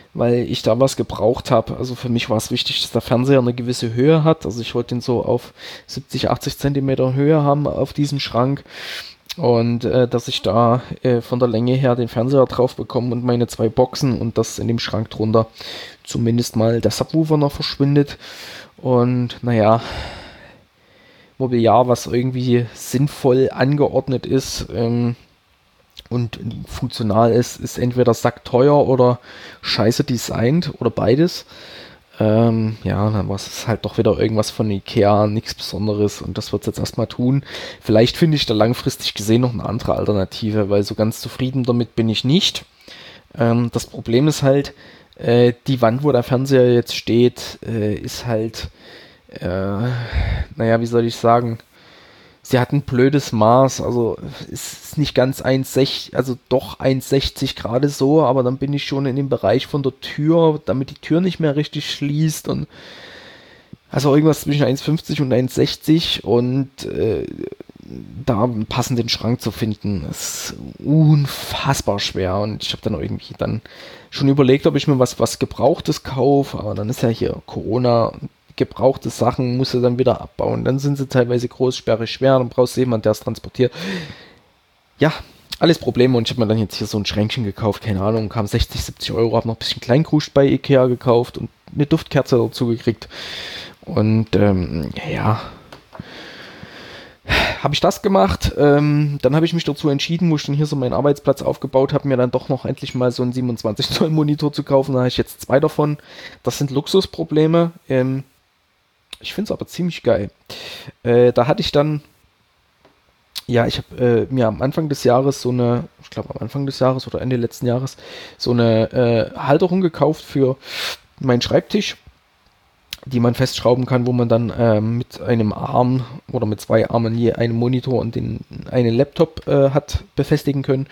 weil ich da was gebraucht habe. Also für mich war es wichtig, dass der Fernseher eine gewisse Höhe hat. Also ich wollte ihn so auf siebzig, achtzig Zentimeter Höhe haben auf diesem Schrank. Und äh, dass ich da äh, von der Länge her den Fernseher drauf bekomme und meine zwei Boxen und dass in dem Schrank drunter zumindest mal der Subwoofer noch verschwindet. Und naja, Mobiliar, was irgendwie sinnvoll angeordnet ist ähm, und funktional ist, ist entweder sackteuer oder scheiße designt oder beides. Ähm, ja, dann war es halt doch wieder irgendwas von Ikea, nichts Besonderes und das wird es jetzt erstmal tun. Vielleicht finde ich da langfristig gesehen noch eine andere Alternative, weil so ganz zufrieden damit bin ich nicht. Ähm, das Problem ist halt, äh, die Wand, wo der Fernseher jetzt steht, äh, ist halt, äh, naja, wie soll ich sagen, sie hat ein blödes Maß, also es ist nicht ganz eins Komma sechzig, also doch eins Komma sechzig gerade so, aber dann bin ich schon in dem Bereich von der Tür, damit die Tür nicht mehr richtig schließt und also irgendwas zwischen eins Komma fünfzig und eins Komma sechzig und äh, da einen passenden Schrank zu finden, ist unfassbar schwer und ich habe dann irgendwie dann schon überlegt, ob ich mir was, was Gebrauchtes kaufe, aber dann ist ja hier Corona, gebrauchte Sachen musst du dann wieder abbauen, dann sind sie teilweise groß, sperrig, schwer, dann brauchst du jemanden, der es transportiert. Ja, alles Probleme und ich habe mir dann jetzt hier so ein Schränkchen gekauft, keine Ahnung, kam sechzig, siebzig Euro, habe noch ein bisschen Kleinkruscht bei Ikea gekauft und eine Duftkerze dazu gekriegt und ähm, ja, habe ich das gemacht. Ähm, dann habe ich mich dazu entschieden, wo ich dann hier so meinen Arbeitsplatz aufgebaut habe, mir dann doch noch endlich mal so einen siebenundzwanzig Zoll Monitor zu kaufen. Da habe ich jetzt zwei davon. Das sind Luxusprobleme. Ähm, ich finde es aber ziemlich geil. Äh, da hatte ich dann, ja, ich habe äh, mir am Anfang des Jahres so eine, ich glaube am Anfang des Jahres oder Ende letzten Jahres, so eine äh, Halterung gekauft für meinen Schreibtisch, die man festschrauben kann, wo man dann ähm, mit einem Arm oder mit zwei Armen je einen Monitor und den, einen Laptop äh, hat befestigen können.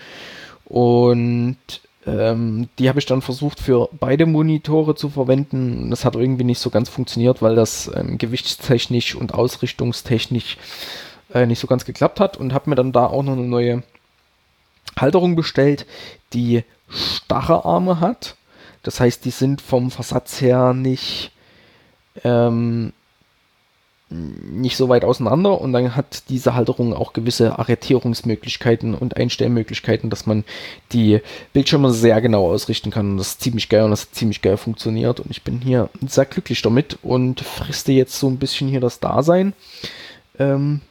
Und ähm, die habe ich dann versucht für beide Monitore zu verwenden. Das hat irgendwie nicht so ganz funktioniert, weil das ähm, gewichtstechnisch und ausrichtungstechnisch äh, nicht so ganz geklappt hat und habe mir dann da auch noch eine neue Halterung bestellt, die starre Arme hat. Das heißt, die sind vom Versatz her nicht Ähm, nicht so weit auseinander und dann hat diese Halterung auch gewisse Arretierungsmöglichkeiten und Einstellmöglichkeiten, dass man die Bildschirme sehr genau ausrichten kann und das ist ziemlich geil und das hat ziemlich geil funktioniert und ich bin hier sehr glücklich damit und friste jetzt so ein bisschen hier das Dasein ähm,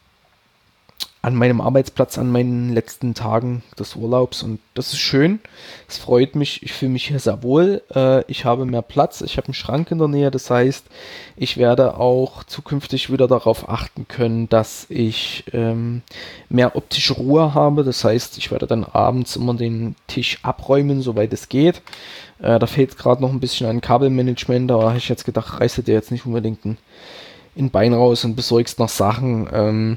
an meinem Arbeitsplatz, an meinen letzten Tagen des Urlaubs und das ist schön, es freut mich, ich fühle mich hier sehr wohl, äh, ich habe mehr Platz, ich habe einen Schrank in der Nähe, das heißt, ich werde auch zukünftig wieder darauf achten können, dass ich ähm, mehr optische Ruhe habe, das heißt, ich werde dann abends immer den Tisch abräumen, soweit es geht, äh, da fehlt gerade noch ein bisschen an Kabelmanagement, da habe ich jetzt gedacht, reißt du dir jetzt nicht unbedingt ein, ein Bein raus und besorgst noch Sachen, ähm,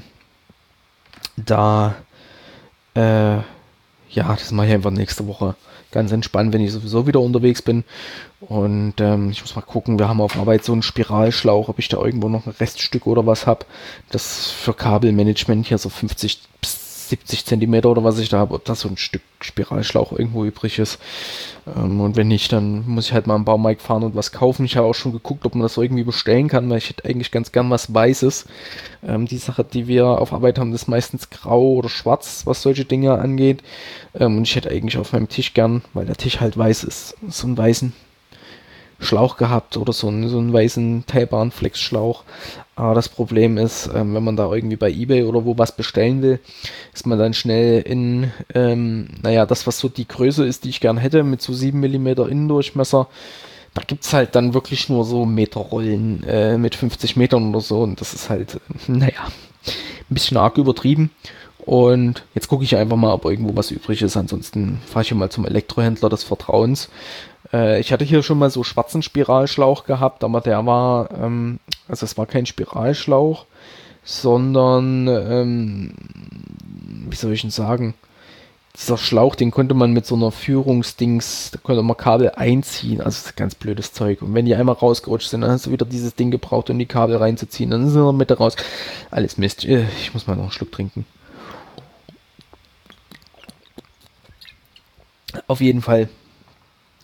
Da, äh, ja, das mache ich einfach nächste Woche ganz entspannt, wenn ich sowieso wieder unterwegs bin. Und ähm, ich muss mal gucken, wir haben auf Arbeit so einen Spiralschlauch, ob ich da irgendwo noch ein Reststück oder was habe. Das für Kabelmanagement hier so fünfzig bis siebzig Zentimeter oder was ich da habe, ob da so ein Stück Spiralschlauch irgendwo übrig ist. Ähm, und wenn nicht, dann muss ich halt mal am Baumarkt fahren und was kaufen. Ich habe auch schon geguckt, ob man das irgendwie bestellen kann, weil ich hätte eigentlich ganz gern was Weißes. Ähm, die Sache, die wir auf Arbeit haben, ist meistens grau oder schwarz, was solche Dinge angeht. Ähm, und ich hätte eigentlich auf meinem Tisch gern, weil der Tisch halt weiß ist, so einen weißen Schlauch gehabt oder so einen, so einen weißen teilbaren Flexschlauch. Aber das Problem ist, ähm, wenn man da irgendwie bei eBay oder wo was bestellen will, ist man dann schnell in, ähm, naja, das, was so die Größe ist, die ich gern hätte, mit so sieben Millimeter Innendurchmesser. Da gibt es halt dann wirklich nur so Meterrollen äh, mit fünfzig Metern oder so. Und das ist halt, naja, ein bisschen arg übertrieben. Und jetzt gucke ich einfach mal, ob irgendwo was übrig ist. Ansonsten fahre ich hier mal zum Elektrohändler des Vertrauens. Äh, ich hatte hier schon mal so schwarzen Spiralschlauch gehabt, aber der war, ähm, also es war kein Spiralschlauch, sondern, ähm, wie soll ich denn sagen, dieser Schlauch, den konnte man mit so einer Führungsdings, da konnte man Kabel einziehen, also das ist ganz blödes Zeug. Und wenn die einmal rausgerutscht sind, dann hast du wieder dieses Ding gebraucht, um die Kabel reinzuziehen, dann sind sie in der Mitte raus. Alles Mist. Ich muss mal noch einen Schluck trinken. Auf jeden Fall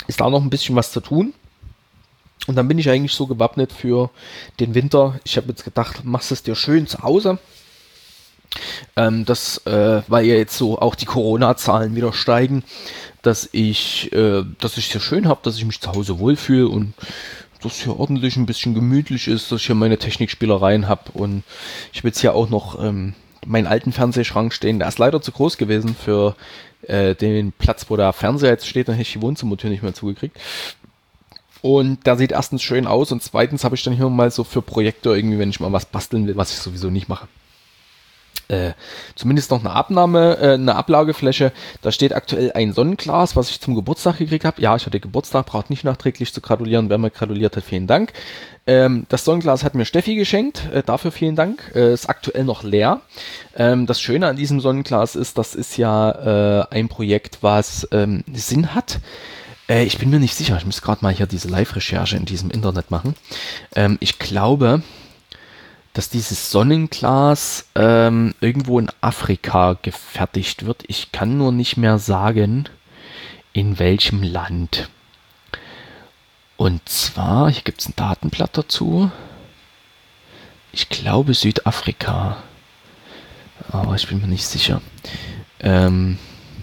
ist da noch ein bisschen was zu tun. Und dann bin ich eigentlich so gewappnet für den Winter. Ich habe jetzt gedacht, machst es dir schön zu Hause. Ähm, das, äh, weil ja jetzt so auch die Corona-Zahlen wieder steigen, dass ich, äh, dass ich es ja schön habe, dass ich mich zu Hause wohlfühle und dass hier ordentlich ein bisschen gemütlich ist, dass ich hier meine Technikspielereien habe. Und ich will jetzt hier auch noch ähm, meinen alten Fernsehschrank stehen. Der ist leider zu groß gewesen für äh, den Platz, wo der Fernseher jetzt steht. Dann hätte ich die Wohnzimmertür nicht mehr zugekriegt. Und der sieht erstens schön aus und zweitens habe ich dann hier mal so für Projekte irgendwie, wenn ich mal was basteln will, was ich sowieso nicht mache. Äh, zumindest noch eine Abnahme, äh, eine Ablagefläche. Da steht aktuell ein Sonnenglas, was ich zum Geburtstag gekriegt habe. Ja, ich hatte Geburtstag, braucht nicht nachträglich zu gratulieren. Wer mir gratuliert hat, vielen Dank. Ähm, das Sonnenglas hat mir Steffi geschenkt, äh, dafür vielen Dank. Äh, ist aktuell noch leer. Ähm, das Schöne an diesem Sonnenglas ist, das ist ja äh, ein Projekt, was ähm, Sinn hat. Äh, ich bin mir nicht sicher, ich muss gerade mal hier diese Live-Recherche in diesem Internet machen. Ähm, ich glaube, dass dieses Sonnenglas ähm, irgendwo in Afrika gefertigt wird. Ich kann nur nicht mehr sagen, in welchem Land. Und zwar, hier gibt es ein Datenblatt dazu. Ich glaube Südafrika. Aber ich bin mir nicht sicher. Ähm,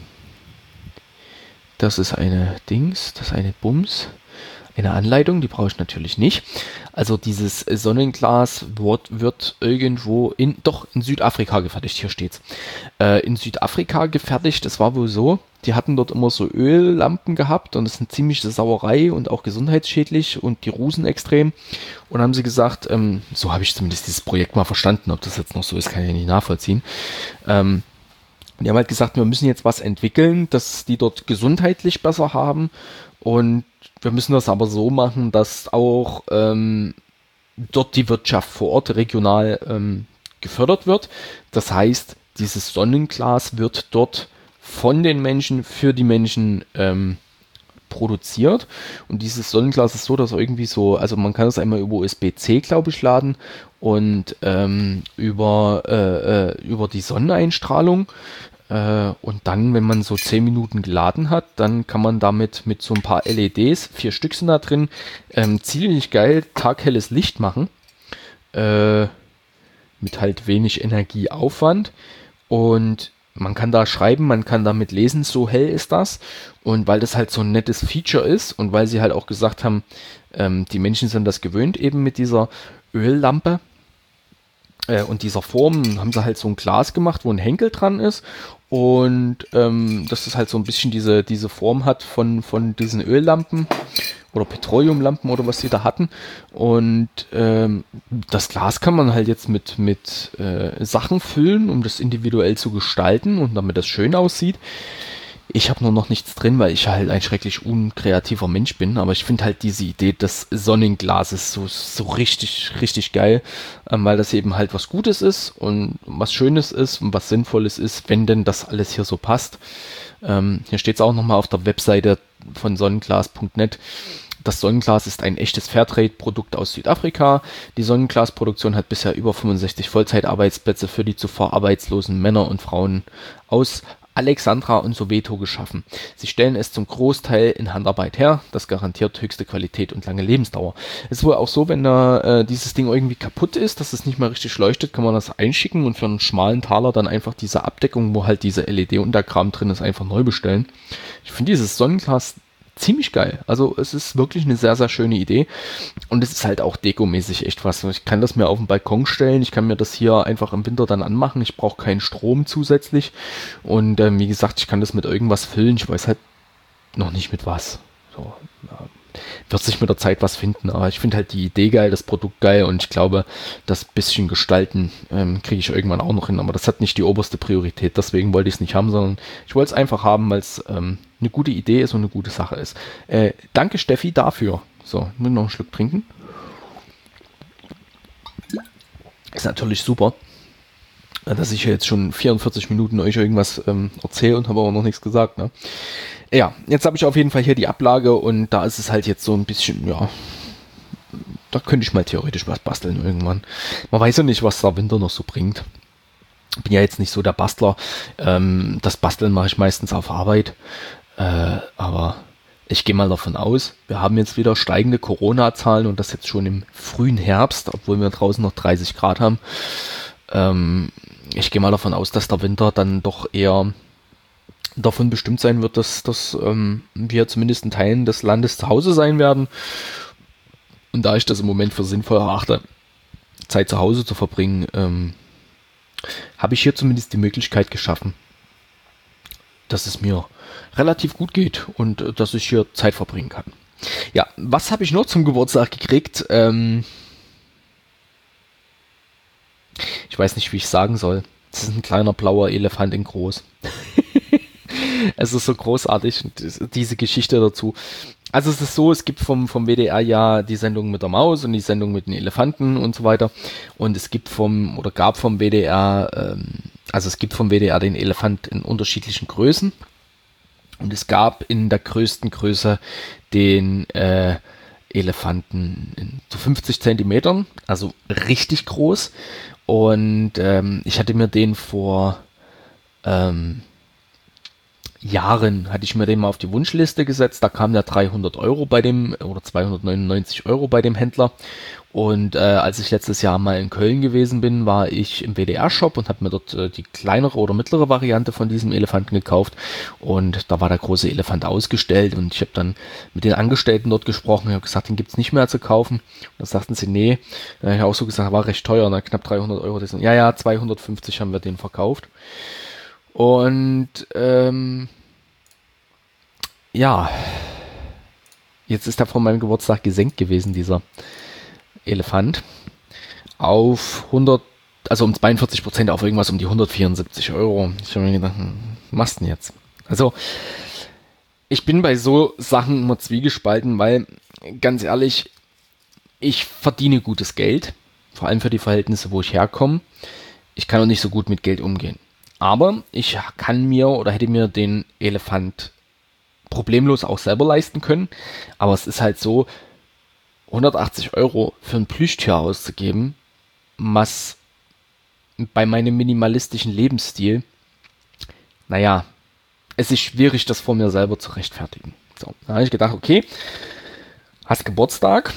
das ist eine Dings, das ist eine Bums. Eine Anleitung, die brauche ich natürlich nicht. Also dieses Sonnenglas wird, wird irgendwo in, doch in Südafrika gefertigt, hier steht's. Äh, in Südafrika gefertigt, das war wohl so, die hatten dort immer so Öllampen gehabt und das ist eine ziemliche Sauerei und auch gesundheitsschädlich und die rußen extrem. Und haben sie gesagt, ähm, so habe ich zumindest dieses Projekt mal verstanden, ob das jetzt noch so ist, kann ich nicht nachvollziehen. Ähm, die haben halt gesagt, wir müssen jetzt was entwickeln, dass die dort gesundheitlich besser haben und wir müssen das aber so machen, dass auch ähm, dort die Wirtschaft vor Ort regional ähm, gefördert wird. Das heißt, dieses Sonnenglas wird dort von den Menschen für die Menschen ähm, produziert. Und dieses Sonnenglas ist so, dass irgendwie so, also man kann es einmal über U S B C, glaube ich, laden und ähm, über, äh, äh, über die Sonneneinstrahlung. Und dann, wenn man so zehn Minuten geladen hat, dann kann man damit mit so ein paar L E Ds, vier Stück sind da drin, ähm, ziemlich geil taghelles Licht machen. Äh, mit halt wenig Energieaufwand. Und man kann da schreiben, man kann damit lesen, so hell ist das. Und weil das halt so ein nettes Feature ist und weil sie halt auch gesagt haben, ähm, die Menschen sind das gewöhnt eben mit dieser Öllampe, und dieser Form haben sie halt so ein Glas gemacht, wo ein Henkel dran ist und ähm, dass es halt so ein bisschen diese, diese Form hat von, von diesen Öllampen oder Petroleumlampen oder was sie da hatten und ähm, das Glas kann man halt jetzt mit, mit äh, Sachen füllen, um das individuell zu gestalten und damit das schön aussieht. Ich habe nur noch nichts drin, weil ich halt ein schrecklich unkreativer Mensch bin. Aber ich finde halt diese Idee des Sonnenglases so, so richtig, richtig geil, ähm, weil das eben halt was Gutes ist und was Schönes ist und was Sinnvolles ist, wenn denn das alles hier so passt. Ähm, hier steht es auch nochmal auf der Webseite von sonnenglas punkt net. Das Sonnenglas ist ein echtes Fairtrade-Produkt aus Südafrika. Die Sonnenglasproduktion hat bisher über fünfundsechzig Vollzeitarbeitsplätze für die zuvor arbeitslosen Männer und Frauen aus Alexandra und Soweto geschaffen. Sie stellen es zum Großteil in Handarbeit her. Das garantiert höchste Qualität und lange Lebensdauer. Es ist wohl auch so, wenn da äh, dieses Ding irgendwie kaputt ist, dass es nicht mehr richtig leuchtet, kann man das einschicken und für einen schmalen Taler dann einfach diese Abdeckung, wo halt diese L E D-Unterkram drin ist, einfach neu bestellen. Ich finde dieses Sonnenglas ziemlich geil. Also es ist wirklich eine sehr, sehr schöne Idee und es ist halt auch dekomäßig echt was. Ich kann das mir auf den Balkon stellen, ich kann mir das hier einfach im Winter dann anmachen, ich brauche keinen Strom zusätzlich und ähm, wie gesagt, ich kann das mit irgendwas füllen, ich weiß halt noch nicht mit was. So, ja. Wird sich mit der Zeit was finden, aber ich finde halt die Idee geil, das Produkt geil und ich glaube, das bisschen gestalten ähm, kriege ich irgendwann auch noch hin, aber das hat nicht die oberste Priorität, deswegen wollte ich es nicht haben, sondern ich wollte es einfach haben, weil es ähm, eine gute Idee ist und eine gute Sache ist. Äh, danke Steffi dafür. So, ich muss noch einen Schluck trinken. Ist natürlich super, dass ich jetzt schon vierundvierzig Minuten euch irgendwas ähm, erzähle und habe aber noch nichts gesagt, ne? Ja, jetzt habe ich auf jeden Fall hier die Ablage und da ist es halt jetzt so ein bisschen, ja, da könnte ich mal theoretisch was basteln irgendwann. Man weiß ja nicht, was der Winter noch so bringt. Ich bin ja jetzt nicht so der Bastler. Ähm, das Basteln mache ich meistens auf Arbeit. Äh, aber ich gehe mal davon aus, wir haben jetzt wieder steigende Corona-Zahlen und das jetzt schon im frühen Herbst, obwohl wir draußen noch dreißig Grad haben. Ähm, ich gehe mal davon aus, dass der Winter dann doch eher davon bestimmt sein wird, dass, dass ähm, wir zumindest in Teilen des Landes zu Hause sein werden. Und da ich das im Moment für sinnvoll erachte, Zeit zu Hause zu verbringen, ähm, habe ich hier zumindest die Möglichkeit geschaffen, dass es mir relativ gut geht und äh, dass ich hier Zeit verbringen kann. Ja, was habe ich noch zum Geburtstag gekriegt? Ähm, ich weiß nicht, wie ich sagen soll. Es ist ein kleiner blauer Elefant in groß. Es ist so großartig, diese Geschichte dazu. Also es ist so, es gibt vom, vom W D R ja die Sendung mit der Maus und die Sendung mit den Elefanten und so weiter. Und es gibt vom, oder gab vom W D R, ähm, also es gibt vom W D R den Elefant in unterschiedlichen Größen. Und es gab in der größten Größe den äh, Elefanten in so fünfzig Zentimetern, also richtig groß. Und ähm, ich hatte mir den vor ähm, Jahren, hatte ich mir den mal auf die Wunschliste gesetzt. Da kam der dreihundert Euro bei dem, oder zweihundertneunundneunzig Euro bei dem Händler. Und äh, als ich letztes Jahr mal in Köln gewesen bin, war ich im W D R-Shop und habe mir dort äh, die kleinere oder mittlere Variante von diesem Elefanten gekauft. Und da war der große Elefant ausgestellt und ich habe dann mit den Angestellten dort gesprochen. Ich habe gesagt, den gibt's nicht mehr zu kaufen. Und dann sagten sie, nee. Dann habe ich auch so gesagt, war recht teuer, ne? Knapp dreihundert Euro. Das sind, ja, ja, zweihundertfünfzig haben wir den verkauft. Und ähm, ja, jetzt ist er von meinem Geburtstag gesenkt gewesen, dieser Elefant, auf hundert, also um zweiundvierzig Prozent auf irgendwas um die hundertvierundsiebzig Euro. Ich habe mir gedacht, hm, was machst du denn jetzt? Also, ich bin bei so Sachen immer zwiegespalten, weil, ganz ehrlich, ich verdiene gutes Geld, vor allem für die Verhältnisse, wo ich herkomme. Ich kann auch nicht so gut mit Geld umgehen. Aber ich kann mir oder hätte mir den Elefant problemlos auch selber leisten können. Aber es ist halt so, hundertachtzig Euro für ein Plüschtier auszugeben, was bei meinem minimalistischen Lebensstil, naja, es ist schwierig, das vor mir selber zu rechtfertigen. So, da habe ich gedacht, okay, hast Geburtstag,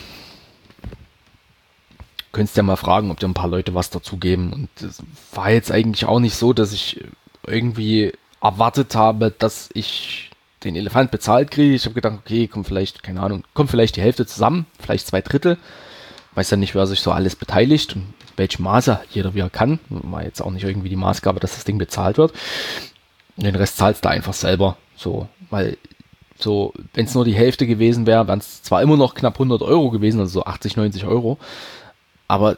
könntest ja mal fragen, ob dir ein paar Leute was dazugeben. Und es war jetzt eigentlich auch nicht so, dass ich irgendwie erwartet habe, dass ich den Elefant bezahlt kriege. Ich habe gedacht, okay, kommt vielleicht, keine Ahnung, kommt vielleicht die Hälfte zusammen, vielleicht zwei Drittel. Weiß ja nicht, wer sich so alles beteiligt und in welchem Maße, jeder wie er kann. War jetzt auch nicht irgendwie die Maßgabe, dass das Ding bezahlt wird. Und den Rest zahlst du einfach selber. So, weil so, wenn es nur die Hälfte gewesen wäre, wären es zwar immer noch knapp hundert Euro gewesen, also so achtzig, neunzig Euro, aber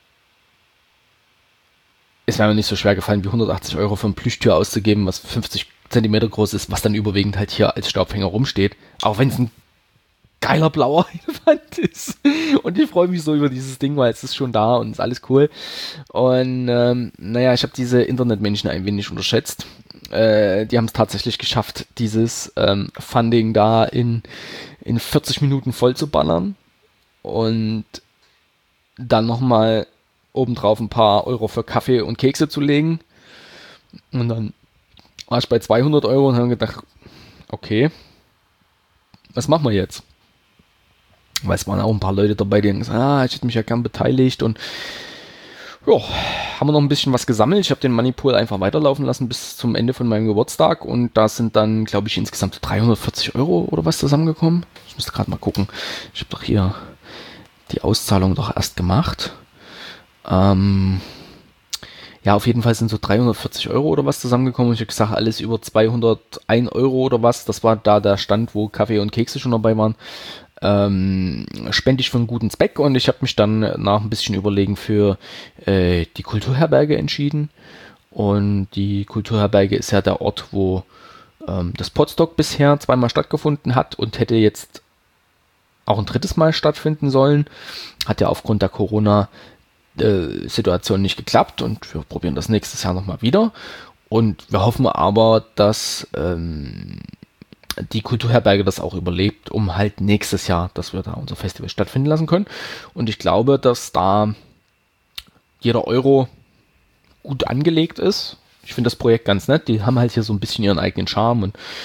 es wäre mir nicht so schwer gefallen, wie hundertachtzig Euro für ein Plüschtier auszugeben, was fünfzig Zentimeter groß ist, was dann überwiegend halt hier als Staubfänger rumsteht. Auch wenn es ein geiler blauer Elefant ist. Und ich freue mich so über dieses Ding, weil es ist schon da und ist alles cool. Und ähm, naja, ich habe diese Internetmenschen ein wenig unterschätzt. Äh, die haben es tatsächlich geschafft, dieses ähm, Funding da in, in vierzig Minuten voll zu ballern. Und dann nochmal obendrauf ein paar Euro für Kaffee und Kekse zu legen. Und dann war ich bei zweihundert Euro und habe gedacht, okay, was machen wir jetzt? Weil es waren auch ein paar Leute dabei, die haben gesagt, ah, ich hätte mich ja gern beteiligt und ja, haben wir noch ein bisschen was gesammelt. Ich habe den Moneypool einfach weiterlaufen lassen bis zum Ende von meinem Geburtstag und da sind dann, glaube ich, insgesamt dreihundertvierzig Euro oder was zusammengekommen. Ich müsste gerade mal gucken. Ich habe doch hier die Auszahlung doch erst gemacht. Ähm, ja, auf jeden Fall sind so dreihundertvierzig Euro oder was zusammengekommen. Ich habe gesagt, alles über zweihundertein Euro oder was. Das war da der Stand, wo Kaffee und Kekse schon dabei waren. Ähm, spende ich für einen guten Zweck und ich habe mich dann nach ein bisschen Überlegen für äh, die Kulturherberge entschieden. Und die Kulturherberge ist ja der Ort, wo ähm, das Podstock bisher zweimal stattgefunden hat und hätte jetzt auch ein drittes Mal stattfinden sollen. Hat ja aufgrund der Corona äh, Situation nicht geklappt und wir probieren das nächstes Jahr nochmal wieder. Und wir hoffen aber, dass ähm, die Kulturherberge das auch überlebt, um halt nächstes Jahr, dass wir da unser Festival stattfinden lassen können. Und ich glaube, dass da jeder Euro gut angelegt ist. Ich finde das Projekt ganz nett. Die haben halt hier so ein bisschen ihren eigenen Charme und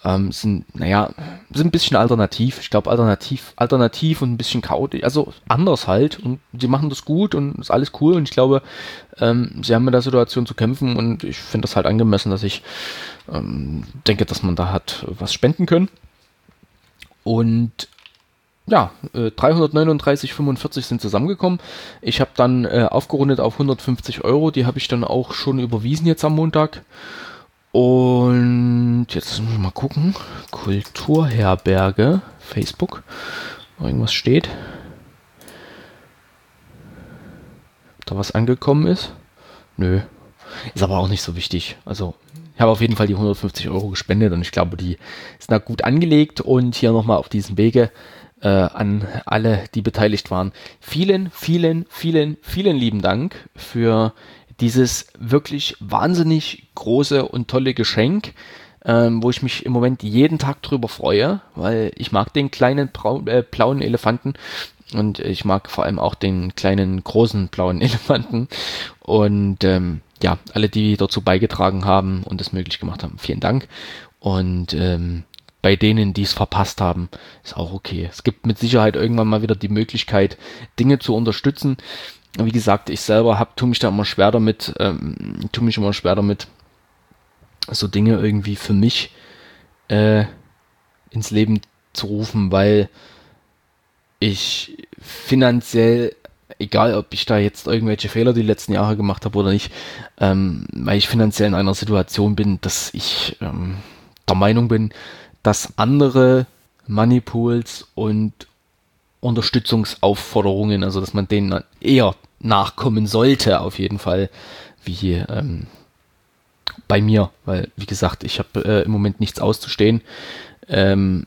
ähm, sind, naja, sind ein bisschen alternativ. Ich glaube, alternativ, alternativ und ein bisschen chaotisch, also anders halt. Und sie machen das gut und ist alles cool. Und ich glaube, ähm, sie haben mit der Situation zu kämpfen und ich finde das halt angemessen, dass ich ähm, denke, dass man da hat was spenden können. Und ja, äh, dreihundertneununddreißig Komma fünfundvierzig sind zusammengekommen. Ich habe dann äh, aufgerundet auf hundertfünfzig Euro. Die habe ich dann auch schon überwiesen jetzt am Montag. Und jetzt müssen wir mal gucken. Kulturherberge, Facebook. Irgendwas steht. Ob da was angekommen ist? Nö. Ist aber auch nicht so wichtig. Also, ich habe auf jeden Fall die hundertfünfzig Euro gespendet und ich glaube, die ist da gut angelegt. Und hier nochmal auf diesem Wege äh, an alle, die beteiligt waren. Vielen, vielen, vielen, vielen lieben Dank für dieses wirklich wahnsinnig große und tolle Geschenk, ähm, wo ich mich im Moment jeden Tag drüber freue, weil ich mag den kleinen braun, äh, blauen Elefanten und ich mag vor allem auch den kleinen großen blauen Elefanten und ähm, ja, alle, die dazu beigetragen haben und es möglich gemacht haben, vielen Dank. Und ähm, bei denen, die es verpasst haben, ist auch okay. Es gibt mit Sicherheit irgendwann mal wieder die Möglichkeit, Dinge zu unterstützen. Wie gesagt, ich selber hab, tue mich da immer schwer damit, ähm, tue mich immer schwer damit, so Dinge irgendwie für mich äh, ins Leben zu rufen, weil ich finanziell, egal ob ich da jetzt irgendwelche Fehler die letzten Jahre gemacht habe oder nicht, ähm, weil ich finanziell in einer Situation bin, dass ich ähm, der Meinung bin, dass andere Moneypools und Unterstützungsaufforderungen, also dass man denen eher nachkommen sollte, auf jeden Fall, wie ähm, bei mir, weil, wie gesagt, ich habe äh, im Moment nichts auszustehen, ähm,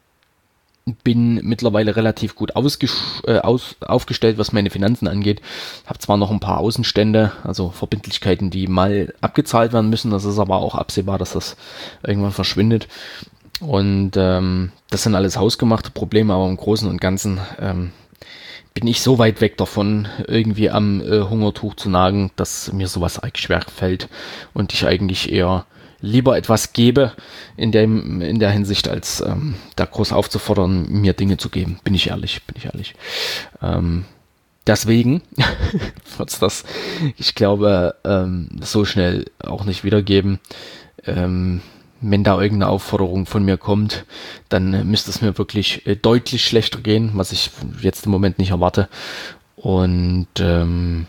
bin mittlerweile relativ gut ausges- äh, aus- aufgestellt, was meine Finanzen angeht, habe zwar noch ein paar Außenstände, also Verbindlichkeiten, die mal abgezahlt werden müssen, das ist aber auch absehbar, dass das irgendwann verschwindet. Und ähm, das sind alles hausgemachte Probleme, aber im Großen und Ganzen ähm, bin ich so weit weg davon, irgendwie am äh, Hungertuch zu nagen, dass mir sowas eigentlich schwer fällt und ich eigentlich eher lieber etwas gebe in, dem, in der Hinsicht, als ähm, da groß aufzufordern, mir Dinge zu geben. Bin ich ehrlich, bin ich ehrlich. Ähm, deswegen wird's das, ich glaube, ähm, so schnell auch nicht wiedergeben. Ähm, Wenn da irgendeine Aufforderung von mir kommt, dann äh, müsste es mir wirklich äh, deutlich schlechter gehen, was ich jetzt im Moment nicht erwarte. Und ähm,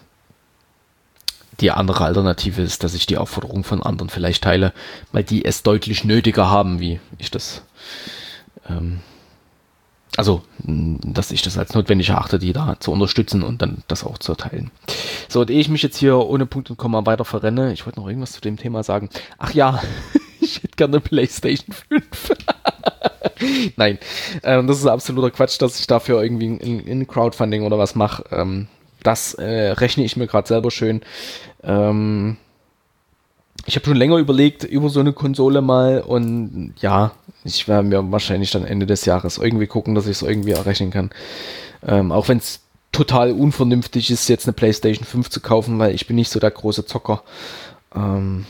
die andere Alternative ist, dass ich die Aufforderung von anderen vielleicht teile, weil die es deutlich nötiger haben, wie ich das, ähm, also, dass ich das als notwendig erachte, die da zu unterstützen und dann das auch zu erteilen. So, und ehe ich mich jetzt hier ohne Punkt und Komma weiter verrenne, ich wollte noch irgendwas zu dem Thema sagen. Ach ja, ich hätte gerne eine PlayStation fünf. Nein, ähm, das ist absoluter Quatsch, dass ich dafür irgendwie in, in Crowdfunding oder was mache. Ähm, das äh, rechne ich mir gerade selber schön. Ähm, ich habe schon länger überlegt über so eine Konsole mal und ja, ich werde mir wahrscheinlich dann Ende des Jahres irgendwie gucken, dass ich es irgendwie errechnen kann. Ähm, auch wenn es total unvernünftig ist, jetzt eine PlayStation fünf zu kaufen, weil ich bin nicht so der große Zocker. Ähm,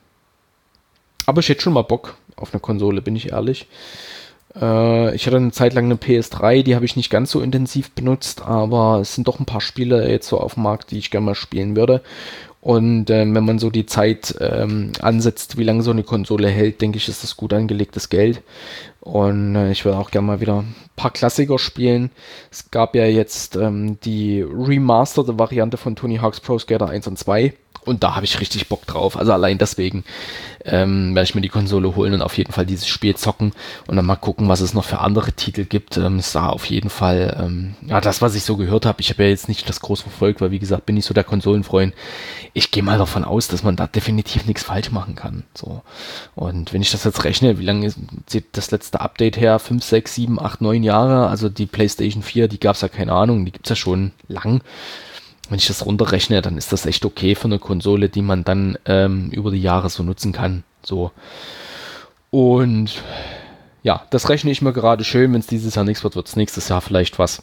aber ich hätte schon mal Bock auf eine Konsole, bin ich ehrlich. Äh, ich hatte eine Zeit lang eine P S drei, die habe ich nicht ganz so intensiv benutzt, aber es sind doch ein paar Spiele jetzt so auf dem Markt, die ich gerne mal spielen würde. Und äh, wenn man so die Zeit ähm, ansetzt, wie lange so eine Konsole hält, denke ich, ist das gut angelegtes Geld. Und äh, ich würde auch gerne mal wieder ein paar Klassiker spielen. Es gab ja jetzt ähm, die remasterte Variante von Tony Hawk's Pro Skater eins und zwei. Und da habe ich richtig Bock drauf. Also allein deswegen ähm, werde ich mir die Konsole holen und auf jeden Fall dieses Spiel zocken und dann mal gucken, was es noch für andere Titel gibt. Ähm, es sah auf jeden Fall, ähm, ja, das, was ich so gehört habe, ich habe ja jetzt nicht das groß verfolgt, weil wie gesagt, bin ich so der Konsolenfreund. Ich gehe mal davon aus, dass man da definitiv nichts falsch machen kann. So. Und wenn ich das jetzt rechne, wie lange ist das letzte Update her? fünf, sechs, sieben, acht, neun Jahre? Also die PlayStation vier, die gab es ja keine Ahnung, die gibt es ja schon lang. Wenn ich das runterrechne, dann ist das echt okay für eine Konsole, die man dann ähm, über die Jahre so nutzen kann. So. Und ja, das rechne ich mir gerade schön. Wenn es dieses Jahr nichts wird, wird es nächstes Jahr vielleicht was.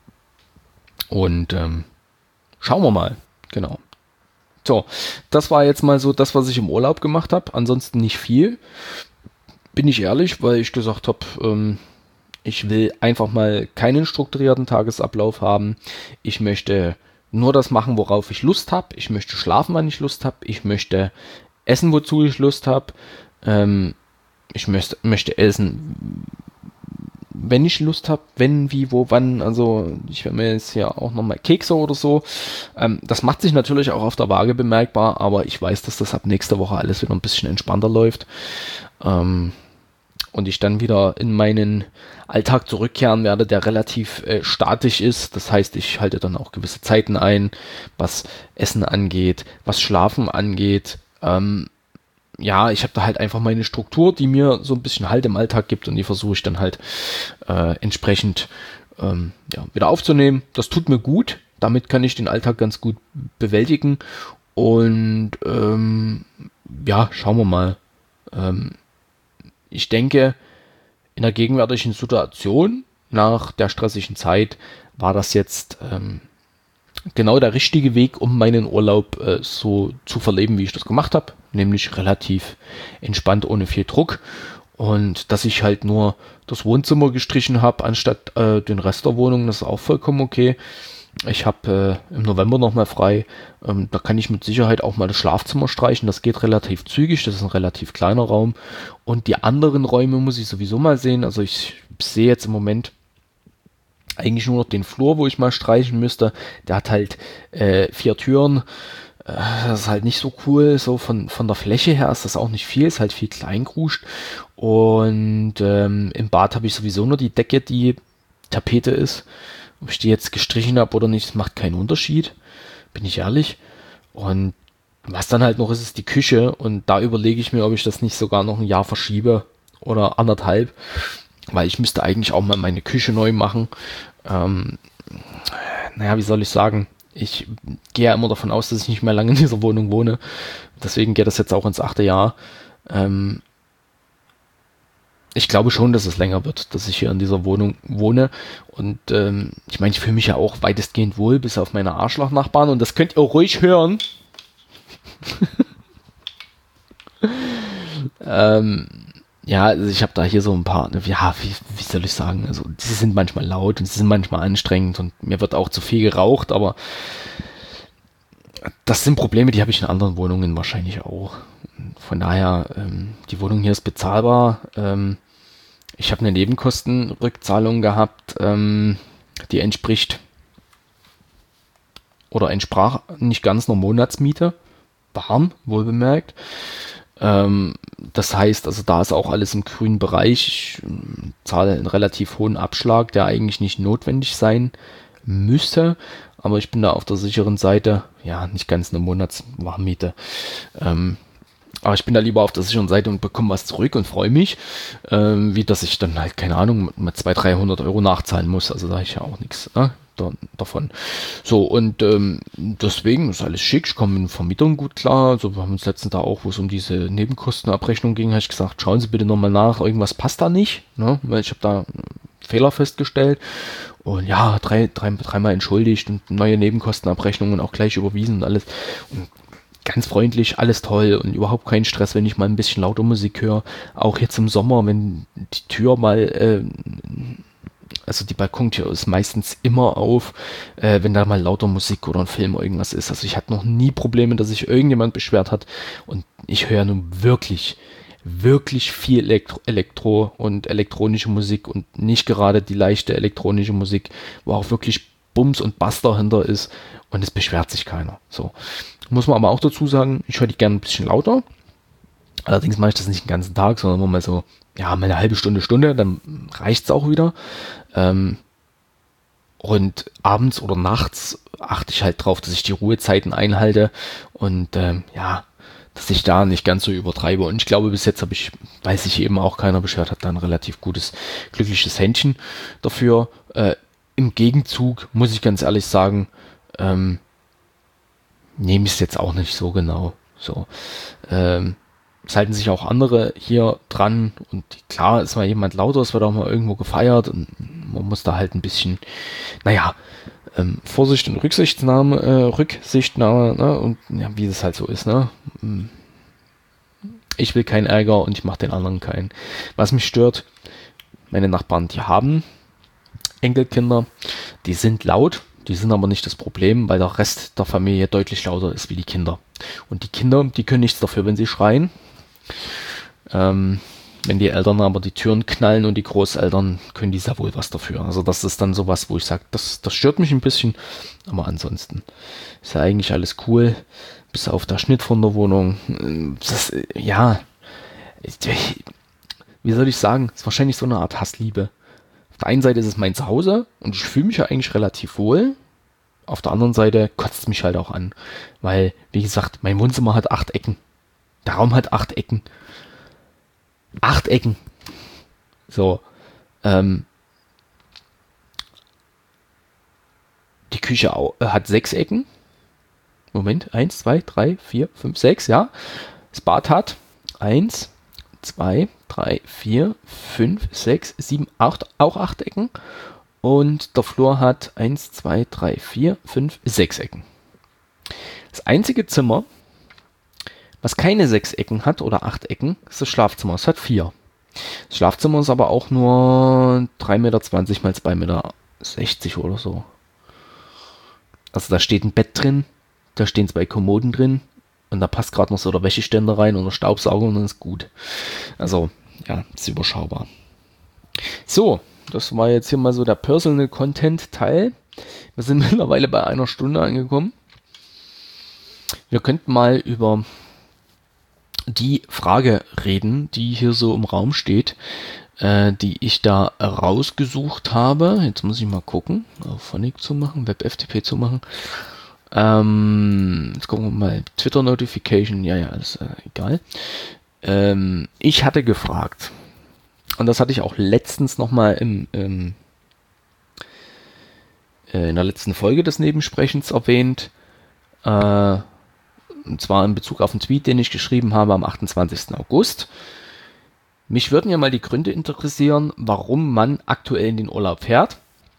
Und ähm, schauen wir mal. Genau. So, das war jetzt mal so das, was ich im Urlaub gemacht habe. Ansonsten nicht viel. bin ich ehrlich, weil ich gesagt habe, ähm, ich will einfach mal keinen strukturierten Tagesablauf haben. Ich möchte nur das machen, worauf ich Lust habe. Ich möchte schlafen, wann ich Lust habe. Ich möchte essen, wozu ich Lust habe. Ähm, ich möchte, möchte essen, wenn ich Lust habe, wenn, wie, wo, wann. Also ich werde mir jetzt hier auch nochmal Kekse oder so. Ähm, das macht sich natürlich auch auf der Waage bemerkbar, aber ich weiß, dass das ab nächster Woche alles wieder ein bisschen entspannter läuft. Ähm, und ich dann wieder in meinen Alltag zurückkehren werde, der relativ äh, statisch ist. Das heißt, ich halte dann auch gewisse Zeiten ein, was Essen angeht, was Schlafen angeht. Ähm, ja, ich habe da halt einfach meine Struktur, die mir so ein bisschen Halt im Alltag gibt und die versuche ich dann halt äh, entsprechend ähm, ja, wieder aufzunehmen. Das tut mir gut. Damit kann ich den Alltag ganz gut bewältigen. Und ähm, ja, schauen wir mal. Ähm, Ich denke, in der gegenwärtigen Situation, nach der stressigen Zeit, war das jetzt ähm, genau der richtige Weg, um meinen Urlaub äh, so zu verleben, wie ich das gemacht habe. Nämlich relativ entspannt, ohne viel Druck. Und dass ich halt nur das Wohnzimmer gestrichen habe, anstatt äh, den Rest der Wohnung, das ist auch vollkommen okay. Ich habe äh, im November nochmal frei. Ähm, da kann ich mit Sicherheit auch mal das Schlafzimmer streichen. Das geht relativ zügig. Das ist ein relativ kleiner Raum. Und die anderen Räume muss ich sowieso mal sehen. Also ich sehe jetzt im Moment eigentlich nur noch den Flur, wo ich mal streichen müsste. Der hat halt äh, vier Türen. Äh, das ist halt nicht so cool. So von, von der Fläche her ist das auch nicht viel. Ist halt viel kleingruscht. Und ähm, im Bad habe ich sowieso nur die Decke, die Tapete ist. Ob ich die jetzt gestrichen habe oder nicht, das macht keinen Unterschied, bin ich ehrlich. Und was dann halt noch ist, ist die Küche. Und da überlege ich mir, ob ich das nicht sogar noch ein Jahr verschiebe oder anderthalb. Weil ich müsste eigentlich auch mal meine Küche neu machen. Ähm, naja, wie soll ich sagen? Ich gehe ja immer davon aus, dass ich nicht mehr lange in dieser Wohnung wohne. Deswegen geht das jetzt auch ins achte Jahr. Ähm, Ich glaube schon, dass es länger wird, dass ich hier in dieser Wohnung wohne. Und ähm, ich meine, ich fühle mich ja auch weitestgehend wohl, bis auf meine Arschlochnachbarn. Und das könnt ihr ruhig hören. ähm, ja, also ich habe da hier so ein paar, ja, wie, wie soll ich sagen, also sie sind manchmal laut und sie sind manchmal anstrengend und mir wird auch zu viel geraucht, aber das sind Probleme, die habe ich in anderen Wohnungen wahrscheinlich auch. Von daher, ähm, die Wohnung hier ist bezahlbar. Ähm, ich habe eine Nebenkostenrückzahlung gehabt, ähm, die entspricht oder entsprach nicht ganz einer Monatsmiete. Warm, wohlbemerkt. Ähm, das heißt, also da ist auch alles im grünen Bereich. Ich ähm, zahle einen relativ hohen Abschlag, der eigentlich nicht notwendig sein müsste. Aber ich bin da auf der sicheren Seite. Ja, nicht ganz eine Monatswarmmiete. Ähm, aber ich bin da lieber auf der sicheren Seite und bekomme was zurück und freue mich, ähm, wie dass ich dann halt, keine Ahnung, mit zweihundert, dreihundert Euro nachzahlen muss. Also da habe ich ja auch nichts ne, da, davon. So, und ähm, deswegen ist alles schick. Ich komme mit den Vermietern gut klar. Also wir haben uns letztens da auch, wo es um diese Nebenkostenabrechnung ging, habe ich gesagt, schauen Sie bitte nochmal nach, irgendwas passt da nicht, ne? Weil ich habe da Fehler festgestellt. Und ja, drei, drei, dreimal entschuldigt und neue Nebenkostenabrechnungen auch gleich überwiesen und alles. Und ganz freundlich, alles toll und überhaupt kein Stress, wenn ich mal ein bisschen lauter Musik höre. Auch jetzt im Sommer, wenn die Tür mal, äh, also die Balkontür ist meistens immer auf, äh, wenn da mal lauter Musik oder ein Film oder irgendwas ist. Also ich hatte noch nie Probleme, dass sich irgendjemand beschwert hat. Und ich höre nun wirklich, wirklich viel Elektro, Elektro und elektronische Musik und nicht gerade die leichte elektronische Musik, wo auch wirklich Bums und Bass dahinter ist und es beschwert sich keiner. So. Muss man aber auch dazu sagen, ich höre die gerne ein bisschen lauter. Allerdings mache ich das nicht den ganzen Tag, sondern nur mal so, ja, mal eine halbe Stunde, Stunde, dann reicht es auch wieder. Ähm, und abends oder nachts achte ich halt drauf, dass ich die Ruhezeiten einhalte und ähm, ja, dass ich da nicht ganz so übertreibe. Und ich glaube, bis jetzt habe ich, weil sich eben auch keiner beschwert hat, da ein relativ gutes, glückliches Händchen dafür. Äh, Im Gegenzug, muss ich ganz ehrlich sagen, ähm, nehme ich es jetzt auch nicht so genau. So, ähm, es halten sich auch andere hier dran und klar ist mal jemand lauter, es wird auch mal irgendwo gefeiert und man muss da halt ein bisschen, naja, ähm, Vorsicht und Rücksichtnahme, äh, Rücksichtnahme, ne, und ja, wie das halt so ist, ne. Ich will keinen Ärger und ich mache den anderen keinen. Was mich stört, meine Nachbarn, die haben Enkelkinder, die sind laut, die sind aber nicht das Problem, weil der Rest der Familie deutlich lauter ist wie die Kinder. Und die Kinder, die können nichts dafür, wenn sie schreien. Ähm, wenn die Eltern aber die Türen knallen und die Großeltern, können die sehr wohl was dafür. Also das ist dann sowas, wo ich sage, das, das stört mich ein bisschen, aber ansonsten ist ja eigentlich alles cool, bis auf der Schnitt von der Wohnung. Das, ja, wie soll ich sagen, ist wahrscheinlich so eine Art Hassliebe. Auf der einen Seite ist es mein Zuhause und ich fühle mich ja eigentlich relativ wohl. Auf der anderen Seite kotzt es mich halt auch an, weil, wie gesagt, mein Wohnzimmer hat acht Ecken. Der Raum hat acht Ecken. Acht Ecken. So. Ähm, die Küche au- äh, hat sechs Ecken. Moment. Eins, zwei, drei, vier, fünf, sechs, ja. Das Bad hat eins, zwei, drei, vier, fünf, sechs, sieben, acht, auch acht Ecken. Und der Flur hat eins, zwei, drei, vier, fünf, sechs Ecken. Das einzige Zimmer, was keine sechs Ecken hat oder acht Ecken, ist das Schlafzimmer. Es hat vier. Das Schlafzimmer ist aber auch nur drei Meter zwanzig mal zwei Meter sechzig oder so. Also da steht ein Bett drin, da stehen zwei Kommoden drin und da passt gerade noch so der Wäscheständer rein und der Staubsauger und dann ist gut. Also, ja, ist überschaubar. So, das war jetzt hier mal so der Personal Content Teil. Wir sind mittlerweile bei einer Stunde angekommen. Wir könnten mal über die Frage reden, die hier so im Raum steht, äh, die ich da rausgesucht habe. Jetzt muss ich mal gucken, auf Phonic zu machen, WebFTP zu machen. Ähm, jetzt gucken wir mal, Twitter Notification, ja, ja, ist äh, egal. Ähm, ich hatte gefragt, und das hatte ich auch letztens nochmal im, im, äh, in der letzten Folge des Nebensprechens erwähnt, äh, und zwar in Bezug auf einen Tweet, den ich geschrieben habe am achtundzwanzigsten August. Mich würden ja mal die Gründe interessieren, warum man aktuell in den Urlaub fährt.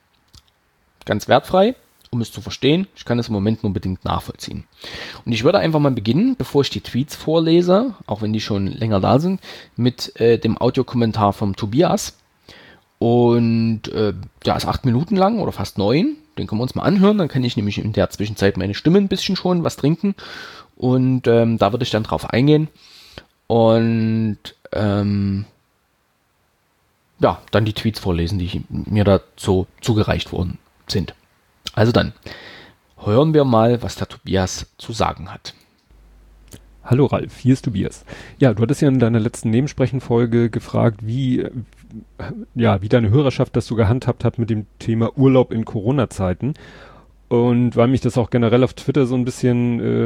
Ganz wertfrei, um es zu verstehen. Ich kann es im Moment nur bedingt nachvollziehen. Und ich würde einfach mal beginnen, bevor ich die Tweets vorlese, auch wenn die schon länger da sind, mit äh, dem Audiokommentar vom Tobias. Und äh, der ist acht Minuten lang oder fast neun. Den können wir uns mal anhören. Dann kann ich nämlich in der Zwischenzeit meine Stimme ein bisschen schon was trinken. Und ähm, da würde ich dann drauf eingehen und ähm, ja, dann die Tweets vorlesen, die mir dazu zugereicht worden sind. Also dann, hören wir mal, was der Tobias zu sagen hat. Hallo Ralf, hier ist Tobias. Ja, du hattest ja in deiner letzten Nebensprechenfolge gefragt, wie, ja, wie deine Hörerschaft das so gehandhabt hat mit dem Thema Urlaub in Corona-Zeiten. Und weil mich das auch generell auf Twitter so ein bisschen, äh,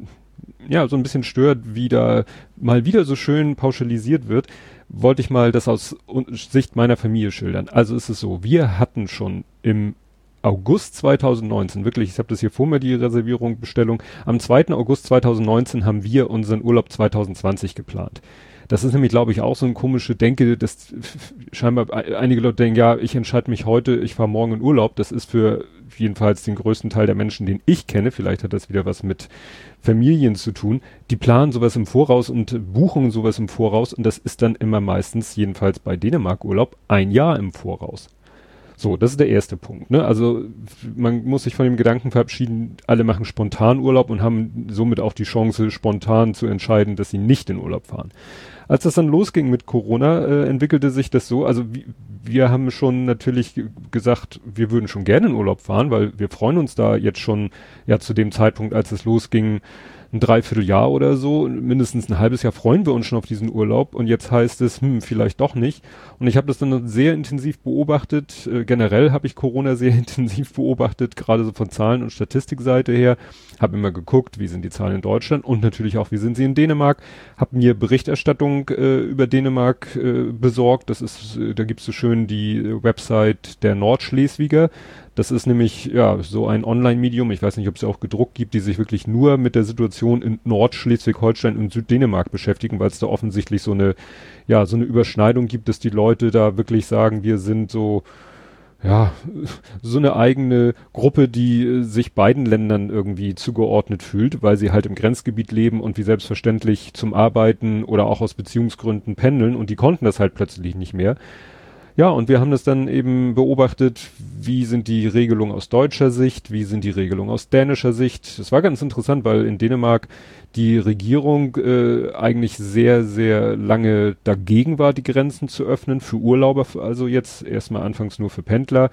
ja, so ein bisschen stört, wie da mal wieder so schön pauschalisiert wird, wollte ich mal das aus Sicht meiner Familie schildern. Also ist es so, wir hatten schon im August zweitausendneunzehn, wirklich, ich habe das hier vor mir, die Reservierung, Bestellung, am zweiten August zweitausendneunzehn haben wir unseren Urlaub zweitausendzwanzig geplant. Das ist nämlich, glaube ich, auch so eine komische Denke, dass scheinbar einige Leute denken, ja, ich entscheide mich heute, ich fahre morgen in Urlaub. Das ist für jedenfalls den größten Teil der Menschen, den ich kenne, vielleicht hat das wieder was mit Familien zu tun, die planen sowas im Voraus und buchen sowas im Voraus und das ist dann immer meistens, jedenfalls bei Dänemark Urlaub, ein Jahr im Voraus. So, das ist der erste Punkt, ne? Also man muss sich von dem Gedanken verabschieden, alle machen spontan Urlaub und haben somit auch die Chance, spontan zu entscheiden, dass sie nicht in Urlaub fahren. Als das dann losging mit Corona, äh, entwickelte sich das so, also wir, wir haben schon natürlich g- gesagt, wir würden schon gerne in Urlaub fahren, weil wir freuen uns da jetzt schon, ja zu dem Zeitpunkt, als es losging, ein Dreivierteljahr oder so, mindestens ein halbes Jahr freuen wir uns schon auf diesen Urlaub und jetzt heißt es, hm, vielleicht doch nicht. Und ich habe das dann sehr intensiv beobachtet, äh, generell habe ich Corona sehr intensiv beobachtet, gerade so von Zahlen- und Statistikseite her, habe immer geguckt, wie sind die Zahlen in Deutschland und natürlich auch, wie sind sie in Dänemark, habe mir Berichterstattung äh, über Dänemark äh, besorgt, das ist, äh, da gibt's so schön die äh, Website der Nordschleswiger. Das ist nämlich, ja, so ein Online-Medium, ich weiß nicht, ob es auch gedruckt gibt, die sich wirklich nur mit der Situation in Nordschleswig-Holstein und Süddänemark beschäftigen, weil es da offensichtlich so eine, ja, so eine Überschneidung gibt, dass die Leute da wirklich sagen, wir sind so, ja, so eine eigene Gruppe, die äh, sich beiden Ländern irgendwie zugeordnet fühlt, weil sie halt im Grenzgebiet leben und wie selbstverständlich zum Arbeiten oder auch aus Beziehungsgründen pendeln und die konnten das halt plötzlich nicht mehr. Ja, und wir haben das dann eben beobachtet, wie sind die Regelungen aus deutscher Sicht, wie sind die Regelungen aus dänischer Sicht. Es war ganz interessant, weil in Dänemark die Regierung äh, eigentlich sehr, sehr lange dagegen war, die Grenzen zu öffnen für Urlauber, also jetzt erstmal anfangs nur für Pendler,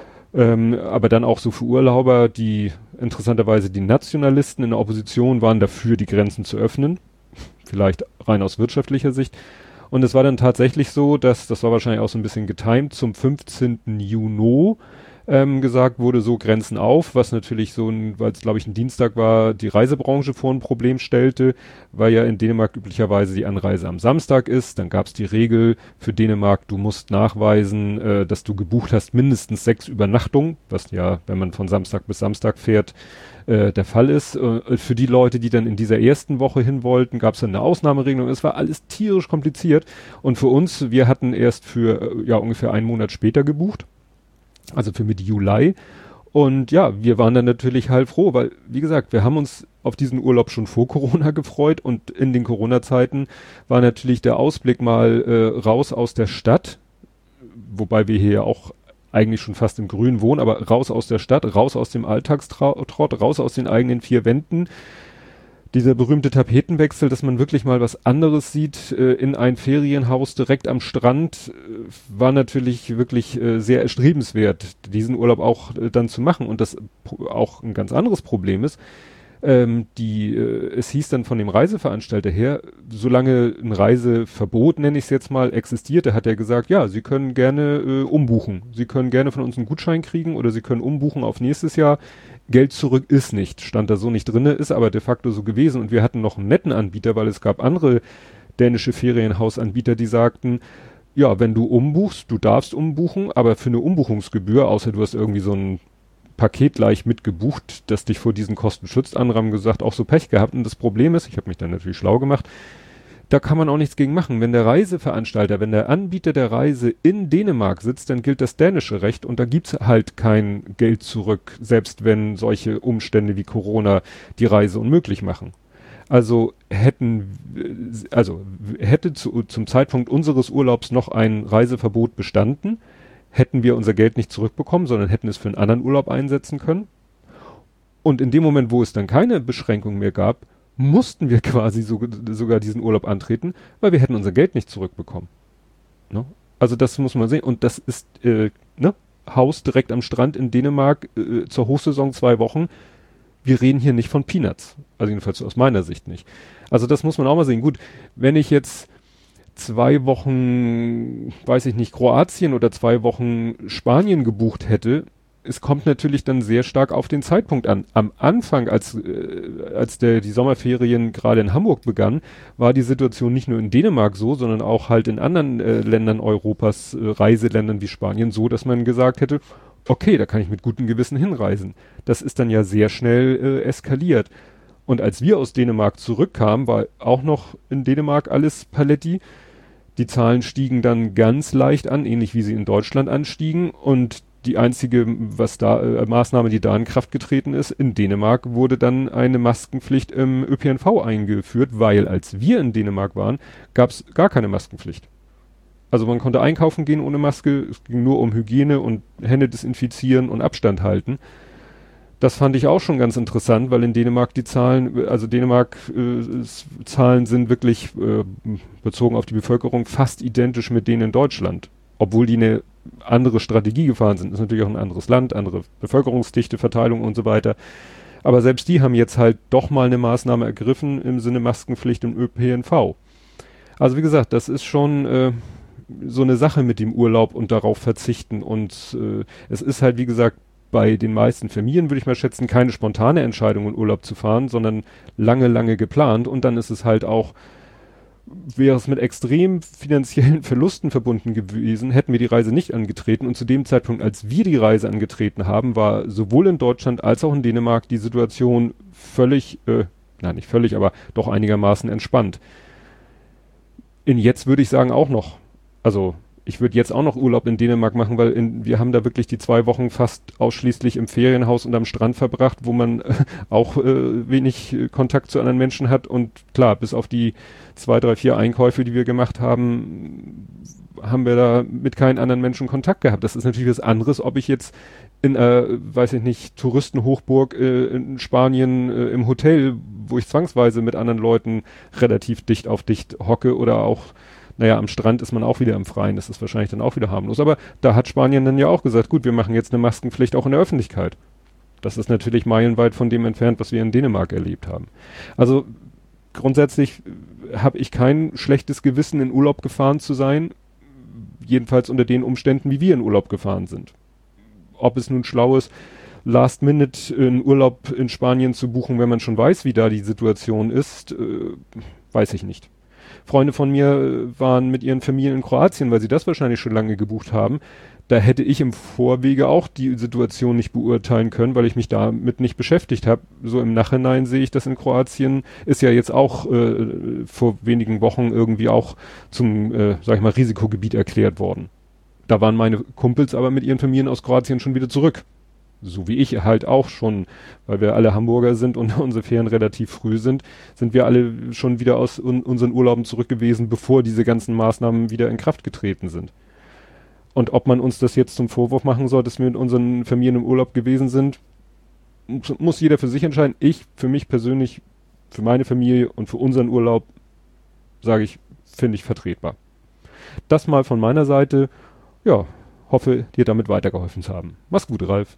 ähm, aber dann auch so für Urlauber, die interessanterweise die Nationalisten in der Opposition waren dafür, die Grenzen zu öffnen, vielleicht rein aus wirtschaftlicher Sicht. Und es war dann tatsächlich so, dass, das war wahrscheinlich auch so ein bisschen getimt, zum fünfzehnten Juni ähm, gesagt wurde, so Grenzen auf, was natürlich so ein, weil es glaube ich ein Dienstag war, die Reisebranche vor ein Problem stellte, weil ja in Dänemark üblicherweise die Anreise am Samstag ist. Dann gab es die Regel für Dänemark, du musst nachweisen, äh, dass du gebucht hast mindestens sechs Übernachtungen, was ja, wenn man von Samstag bis Samstag fährt, äh, der Fall ist. Äh, für die Leute, die dann in dieser ersten Woche hin wollten, gab es dann eine Ausnahmeregelung. Es war alles tierisch kompliziert. Und für uns, wir hatten erst für äh, ja ungefähr einen Monat später gebucht, also für Mitte Juli. Und ja, wir waren dann natürlich halt froh, weil, wie gesagt, wir haben uns auf diesen Urlaub schon vor Corona gefreut und in den Corona-Zeiten war natürlich der Ausblick mal äh, raus aus der Stadt, wobei wir hier ja auch eigentlich schon fast im Grün wohnen, aber raus aus der Stadt, raus aus dem Alltagstrott, raus aus den eigenen vier Wänden. Dieser berühmte Tapetenwechsel, dass man wirklich mal was anderes sieht, äh, in ein Ferienhaus direkt am Strand, äh, war natürlich wirklich äh, sehr erstrebenswert, diesen Urlaub auch äh, dann zu machen. Und das auch ein ganz anderes Problem ist, ähm, die, äh, es hieß dann von dem Reiseveranstalter her, solange ein Reiseverbot, nenne ich es jetzt mal, existierte, hat er gesagt, ja, Sie können gerne äh, umbuchen. Sie können gerne von uns einen Gutschein kriegen oder Sie können umbuchen auf nächstes Jahr. Geld zurück ist nicht, stand da so nicht drinne, ist aber de facto so gewesen. Und wir hatten noch einen netten Anbieter, weil es gab andere dänische Ferienhausanbieter, die sagten, ja, wenn du umbuchst, du darfst umbuchen, aber für eine Umbuchungsgebühr, außer du hast irgendwie so ein Paket gleich mitgebucht, das dich vor diesen Kosten schützt. Andere haben gesagt, auch so Pech gehabt. Und das Problem ist, ich habe mich dann natürlich schlau gemacht, da kann man auch nichts gegen machen. Wenn der Reiseveranstalter, wenn der Anbieter der Reise in Dänemark sitzt, dann gilt das dänische Recht und da gibt's halt kein Geld zurück, selbst wenn solche Umstände wie Corona die Reise unmöglich machen. Also hätten, also hätte zu, zum Zeitpunkt unseres Urlaubs noch ein Reiseverbot bestanden, hätten wir unser Geld nicht zurückbekommen, sondern hätten es für einen anderen Urlaub einsetzen können. Und in dem Moment, wo es dann keine Beschränkung mehr gab, mussten wir quasi so, sogar diesen Urlaub antreten, weil wir hätten unser Geld nicht zurückbekommen. Ne? Also das muss man sehen. Und das ist äh, ne? Haus direkt am Strand in Dänemark äh, zur Hochsaison zwei Wochen. Wir reden hier nicht von Peanuts. Also jedenfalls aus meiner Sicht nicht. Also das muss man auch mal sehen. Gut, wenn ich jetzt zwei Wochen, weiß ich nicht, Kroatien oder zwei Wochen Spanien gebucht hätte, es kommt natürlich dann sehr stark auf den Zeitpunkt an. Am Anfang, als, äh, als der, die Sommerferien gerade in Hamburg begann, war die Situation nicht nur in Dänemark so, sondern auch halt in anderen äh, Ländern Europas, äh, Reiseländern wie Spanien so, dass man gesagt hätte, okay, da kann ich mit gutem Gewissen hinreisen. Das ist dann ja sehr schnell äh, eskaliert. Und als wir aus Dänemark zurückkamen, war auch noch in Dänemark alles Paletti. Die Zahlen stiegen dann ganz leicht an, ähnlich wie sie in Deutschland anstiegen. Und die einzige was da, äh, Maßnahme, die da in Kraft getreten ist, in Dänemark wurde dann eine Maskenpflicht im Ö P N V eingeführt, weil als wir in Dänemark waren, gab es gar keine Maskenpflicht. Also man konnte einkaufen gehen ohne Maske, es ging nur um Hygiene und Hände desinfizieren und Abstand halten. Das fand ich auch schon ganz interessant, weil in Dänemark die Zahlen, also Dänemark äh, Zahlen sind wirklich äh, bezogen auf die Bevölkerung fast identisch mit denen in Deutschland. Obwohl die eine andere Strategie gefahren sind. Das ist natürlich auch ein anderes Land, andere Bevölkerungsdichte, Verteilung und so weiter. Aber selbst die haben jetzt halt doch mal eine Maßnahme ergriffen im Sinne Maskenpflicht im Ö P N V. Also wie gesagt, das ist schon äh, so eine Sache mit dem Urlaub und darauf verzichten. Und äh, es ist halt, wie gesagt, bei den meisten Familien, würde ich mal schätzen, keine spontane Entscheidung, in Urlaub zu fahren, sondern lange, lange geplant. Und dann ist es halt auch, wäre es mit extrem finanziellen Verlusten verbunden gewesen, hätten wir die Reise nicht angetreten. Und zu dem Zeitpunkt, als wir die Reise angetreten haben, war sowohl in Deutschland als auch in Dänemark die Situation völlig, äh, nein, nicht völlig, aber doch einigermaßen entspannt. In jetzt würde ich sagen auch noch, also ich würde jetzt auch noch Urlaub in Dänemark machen, weil in, wir haben da wirklich die zwei Wochen fast ausschließlich im Ferienhaus und am Strand verbracht, wo man äh, auch äh, wenig äh, Kontakt zu anderen Menschen hat. Und klar, bis auf die zwei, drei, vier Einkäufe, die wir gemacht haben, haben wir da mit keinen anderen Menschen Kontakt gehabt. Das ist natürlich was anderes, ob ich jetzt in, äh, weiß ich nicht, Touristenhochburg äh, in Spanien äh, im Hotel, wo ich zwangsweise mit anderen Leuten relativ dicht auf dicht hocke oder auch, naja, am Strand ist man auch wieder im Freien, das ist wahrscheinlich dann auch wieder harmlos. Aber da hat Spanien dann ja auch gesagt, gut, wir machen jetzt eine Maskenpflicht auch in der Öffentlichkeit. Das ist natürlich meilenweit von dem entfernt, was wir in Dänemark erlebt haben. Also grundsätzlich habe ich kein schlechtes Gewissen, in Urlaub gefahren zu sein, jedenfalls unter den Umständen, wie wir in Urlaub gefahren sind. Ob es nun schlau ist, Last Minute einen Urlaub in Spanien zu buchen, wenn man schon weiß, wie da die Situation ist, äh, weiß ich nicht. Freunde von mir waren mit ihren Familien in Kroatien, weil sie das wahrscheinlich schon lange gebucht haben. Da hätte ich im Vorwege auch die Situation nicht beurteilen können, weil ich mich damit nicht beschäftigt habe. So im Nachhinein sehe ich, dass in Kroatien ist ja jetzt auch äh, vor wenigen Wochen irgendwie auch zum, äh, sag ich mal, Risikogebiet erklärt worden. Da waren meine Kumpels aber mit ihren Familien aus Kroatien schon wieder zurück. So wie ich halt auch schon, weil wir alle Hamburger sind und unsere Ferien relativ früh sind, sind wir alle schon wieder aus un- unseren Urlauben zurück gewesen, bevor diese ganzen Maßnahmen wieder in Kraft getreten sind. Und ob man uns das jetzt zum Vorwurf machen soll, dass wir mit unseren Familien im Urlaub gewesen sind, muss jeder für sich entscheiden. Ich, für mich persönlich, für meine Familie und für unseren Urlaub, sage ich, finde ich vertretbar. Das mal von meiner Seite. Ja, hoffe, dir damit weitergeholfen zu haben. Mach's gut, Ralf.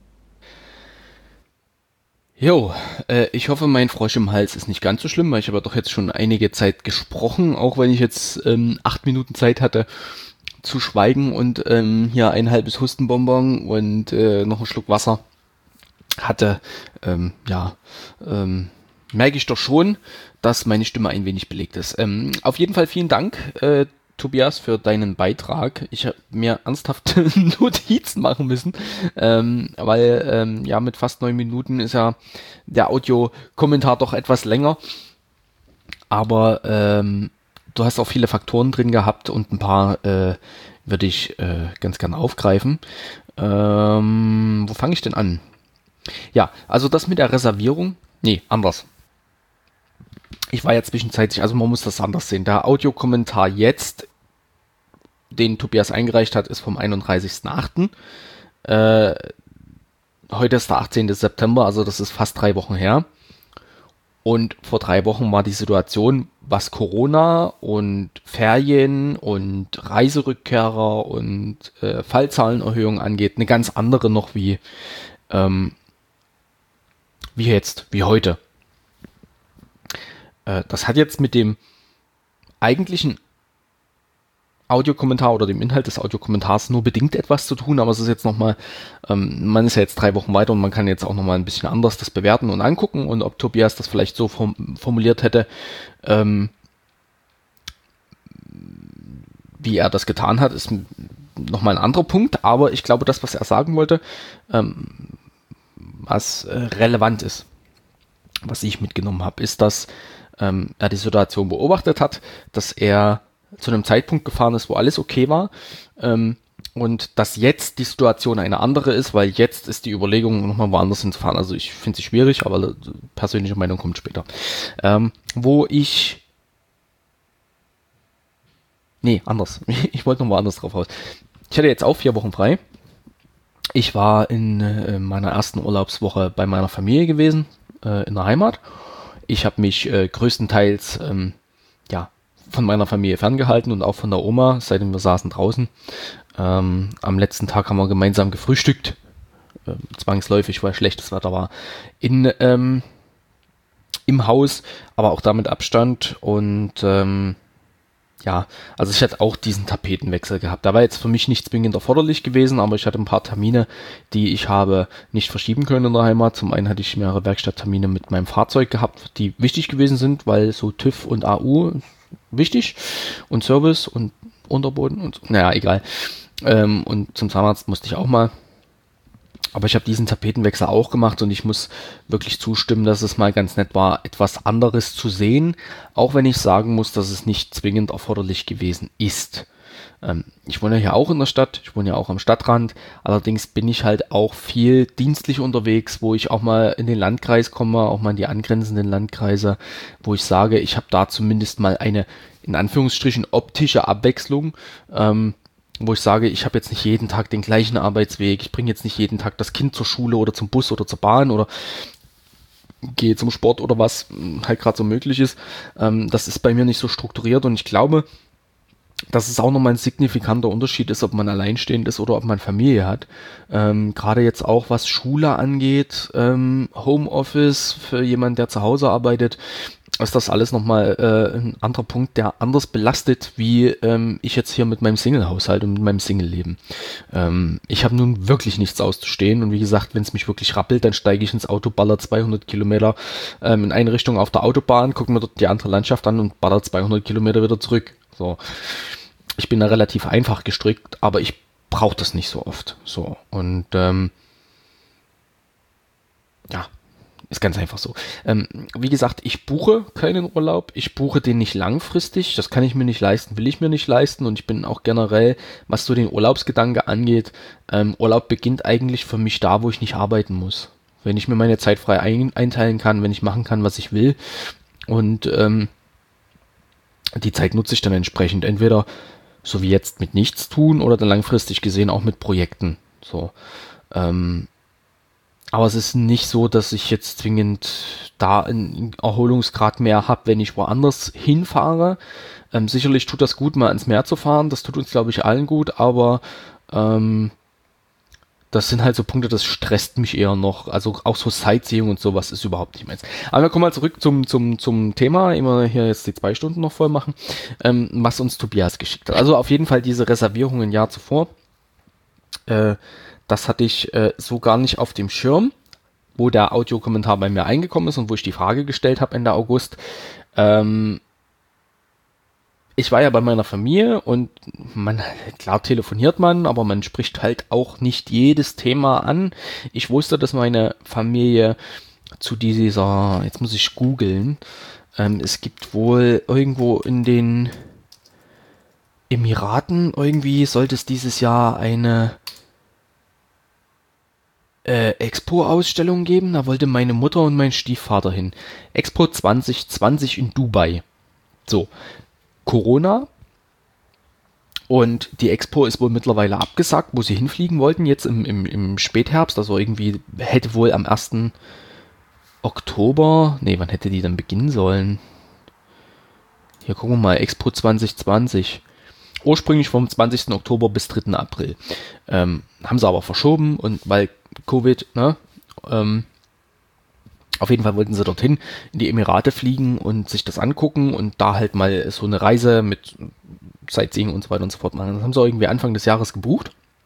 Jo, äh, ich hoffe, mein Frosch im Hals ist nicht ganz so schlimm, weil ich habe doch jetzt schon einige Zeit gesprochen, auch wenn ich jetzt ähm, acht Minuten Zeit hatte zu schweigen und ähm, hier ein halbes Hustenbonbon und äh, noch einen Schluck Wasser hatte. Ähm, ja, ähm, merke ich doch schon, dass meine Stimme ein wenig belegt ist. Ähm, auf jeden Fall vielen Dank, äh, Tobias, für deinen Beitrag. Ich habe mir ernsthaft Notizen machen müssen, ähm, weil ähm, ja mit fast neun Minuten ist ja der Audiokommentar doch etwas länger. Aber ähm, du hast auch viele Faktoren drin gehabt und ein paar äh, würde ich äh, ganz gerne aufgreifen. Ähm, wo fange ich denn an? Ja, also das mit der Reservierung, nee, anders. Ich war ja zwischenzeitlich, also man muss das anders sehen. Der Audiokommentar jetzt, den Tobias eingereicht hat, ist vom einunddreißigsten achten Äh, heute ist der achtzehnten September, also das ist fast drei Wochen her. Und vor drei Wochen war die Situation, was Corona und Ferien und Reiserückkehrer und äh, Fallzahlenerhöhung angeht, eine ganz andere noch wie, ähm, wie jetzt, wie heute. Äh, das hat jetzt mit dem eigentlichen Audiokommentar oder dem Inhalt des Audiokommentars nur bedingt etwas zu tun, aber es ist jetzt nochmal, ähm, man ist ja jetzt drei Wochen weiter und man kann jetzt auch nochmal ein bisschen anders das bewerten und angucken und ob Tobias das vielleicht so form- formuliert hätte, ähm, wie er das getan hat, ist nochmal ein anderer Punkt, aber ich glaube, das, was er sagen wollte, ähm, was äh, relevant ist, was ich mitgenommen habe, ist, dass ähm, er die Situation beobachtet hat, dass er zu einem Zeitpunkt gefahren ist, wo alles okay war ähm, und dass jetzt die Situation eine andere ist, weil jetzt ist die Überlegung, nochmal woanders hinzufahren. Also ich finde sie schwierig, aber persönliche Meinung kommt später. Ähm, wo ich Nee, anders. Ich wollte noch woanders drauf raus. Ich hatte jetzt auch vier Wochen frei. Ich war in äh, meiner ersten Urlaubswoche bei meiner Familie gewesen, äh, in der Heimat. Ich habe mich äh, größtenteils ähm, ja, von meiner Familie ferngehalten und auch von der Oma, seitdem wir saßen draußen. Ähm, am letzten Tag haben wir gemeinsam gefrühstückt, äh, zwangsläufig, weil schlechtes Wetter war, in, ähm, im Haus, aber auch damit Abstand und ähm, ja, also ich hatte auch diesen Tapetenwechsel gehabt. Da war jetzt für mich nicht zwingend erforderlich gewesen, aber ich hatte ein paar Termine, die ich habe nicht verschieben können in der Heimat. Zum einen hatte ich mehrere Werkstatttermine mit meinem Fahrzeug gehabt, die wichtig gewesen sind, weil so TÜV und A U wichtig und Service und Unterboden und naja, egal. Ähm, und zum Zahnarzt musste ich auch mal. Aber ich habe diesen Tapetenwechsel auch gemacht und ich muss wirklich zustimmen, dass es mal ganz nett war, etwas anderes zu sehen, auch wenn ich sagen muss, dass es nicht zwingend erforderlich gewesen ist. Ähm, ich wohne ja hier auch in der Stadt, ich wohne ja auch am Stadtrand, allerdings bin ich halt auch viel dienstlich unterwegs, wo ich auch mal in den Landkreis komme, auch mal in die angrenzenden Landkreise, wo ich sage, ich habe da zumindest mal eine, in Anführungsstrichen, optische Abwechslung, ähm, wo ich sage, ich habe jetzt nicht jeden Tag den gleichen Arbeitsweg, ich bringe jetzt nicht jeden Tag das Kind zur Schule oder zum Bus oder zur Bahn oder gehe zum Sport oder was halt gerade so möglich ist. Ähm, das ist bei mir nicht so strukturiert und ich glaube, dass es auch nochmal ein signifikanter Unterschied ist, ob man alleinstehend ist oder ob man Familie hat. Ähm, gerade jetzt auch, was Schule angeht, ähm, Homeoffice für jemanden, der zu Hause arbeitet, ist das alles nochmal äh, ein anderer Punkt, der anders belastet, wie ähm, ich jetzt hier mit meinem Single-Haushalt und mit meinem Single-Leben. Ähm, ich habe nun wirklich nichts auszustehen und wie gesagt, wenn es mich wirklich rappelt, dann steige ich ins Auto, baller zweihundert Kilometer ähm, in eine Richtung auf der Autobahn, gucke mir dort die andere Landschaft an und baller zweihundert Kilometer wieder zurück. So, ich bin da relativ einfach gestrickt, aber ich brauche das nicht so oft. So und ähm, ja. Ist ganz einfach so. Ähm, wie gesagt, ich buche keinen Urlaub. Ich buche den nicht langfristig. Das kann ich mir nicht leisten, will ich mir nicht leisten. Und ich bin auch generell, was so den Urlaubsgedanke angeht, ähm, Urlaub beginnt eigentlich für mich da, wo ich nicht arbeiten muss. Wenn ich mir meine Zeit frei ein, einteilen kann, wenn ich machen kann, was ich will. Und ähm, die Zeit nutze ich dann entsprechend. Entweder so wie jetzt mit nichts tun oder dann langfristig gesehen auch mit Projekten. So, ähm, aber es ist nicht so, dass ich jetzt zwingend da einen Erholungsgrad mehr habe, wenn ich woanders hinfahre. Ähm, sicherlich tut das gut, mal ins Meer zu fahren. Das tut uns, glaube ich, allen gut. Aber ähm, das sind halt so Punkte, das stresst mich eher noch. Also auch so Sightseeing und sowas ist überhaupt nicht meins. Aber wir kommen mal zurück zum, zum, zum Thema. Immer hier jetzt die zwei Stunden noch voll machen. Ähm, was uns Tobias geschickt hat. Also auf jeden Fall diese Reservierung ein Jahr zuvor. Äh, Das hatte ich äh, so gar nicht auf dem Schirm, wo der Audiokommentar bei mir eingekommen ist und wo ich die Frage gestellt habe Ende August. Ähm, ich war ja bei meiner Familie und man, klar telefoniert man, aber man spricht halt auch nicht jedes Thema an. Ich wusste, dass meine Familie zu dieser, jetzt muss ich googeln, ähm, es gibt wohl irgendwo in den Emiraten irgendwie, sollte es dieses Jahr eine Äh, Expo-Ausstellung geben, da wollte meine Mutter und mein Stiefvater hin. Expo zwanzig zwanzig in Dubai. So, Corona und die Expo ist wohl mittlerweile abgesagt, wo sie hinfliegen wollten, jetzt im, im, im Spätherbst, also irgendwie hätte wohl am ersten Oktober, nee, wann hätte die dann beginnen sollen? Hier gucken wir mal, Expo zwanzig zwanzig. Ursprünglich vom zwanzigsten Oktober bis dritten April. Ähm, haben sie aber verschoben und weil Covid, ne, ähm, auf jeden Fall wollten sie dorthin in die Emirate fliegen und sich das angucken und da halt mal so eine Reise mit Sightseeing und so weiter und so fort machen. Das haben sie irgendwie Anfang des Jahres gebucht.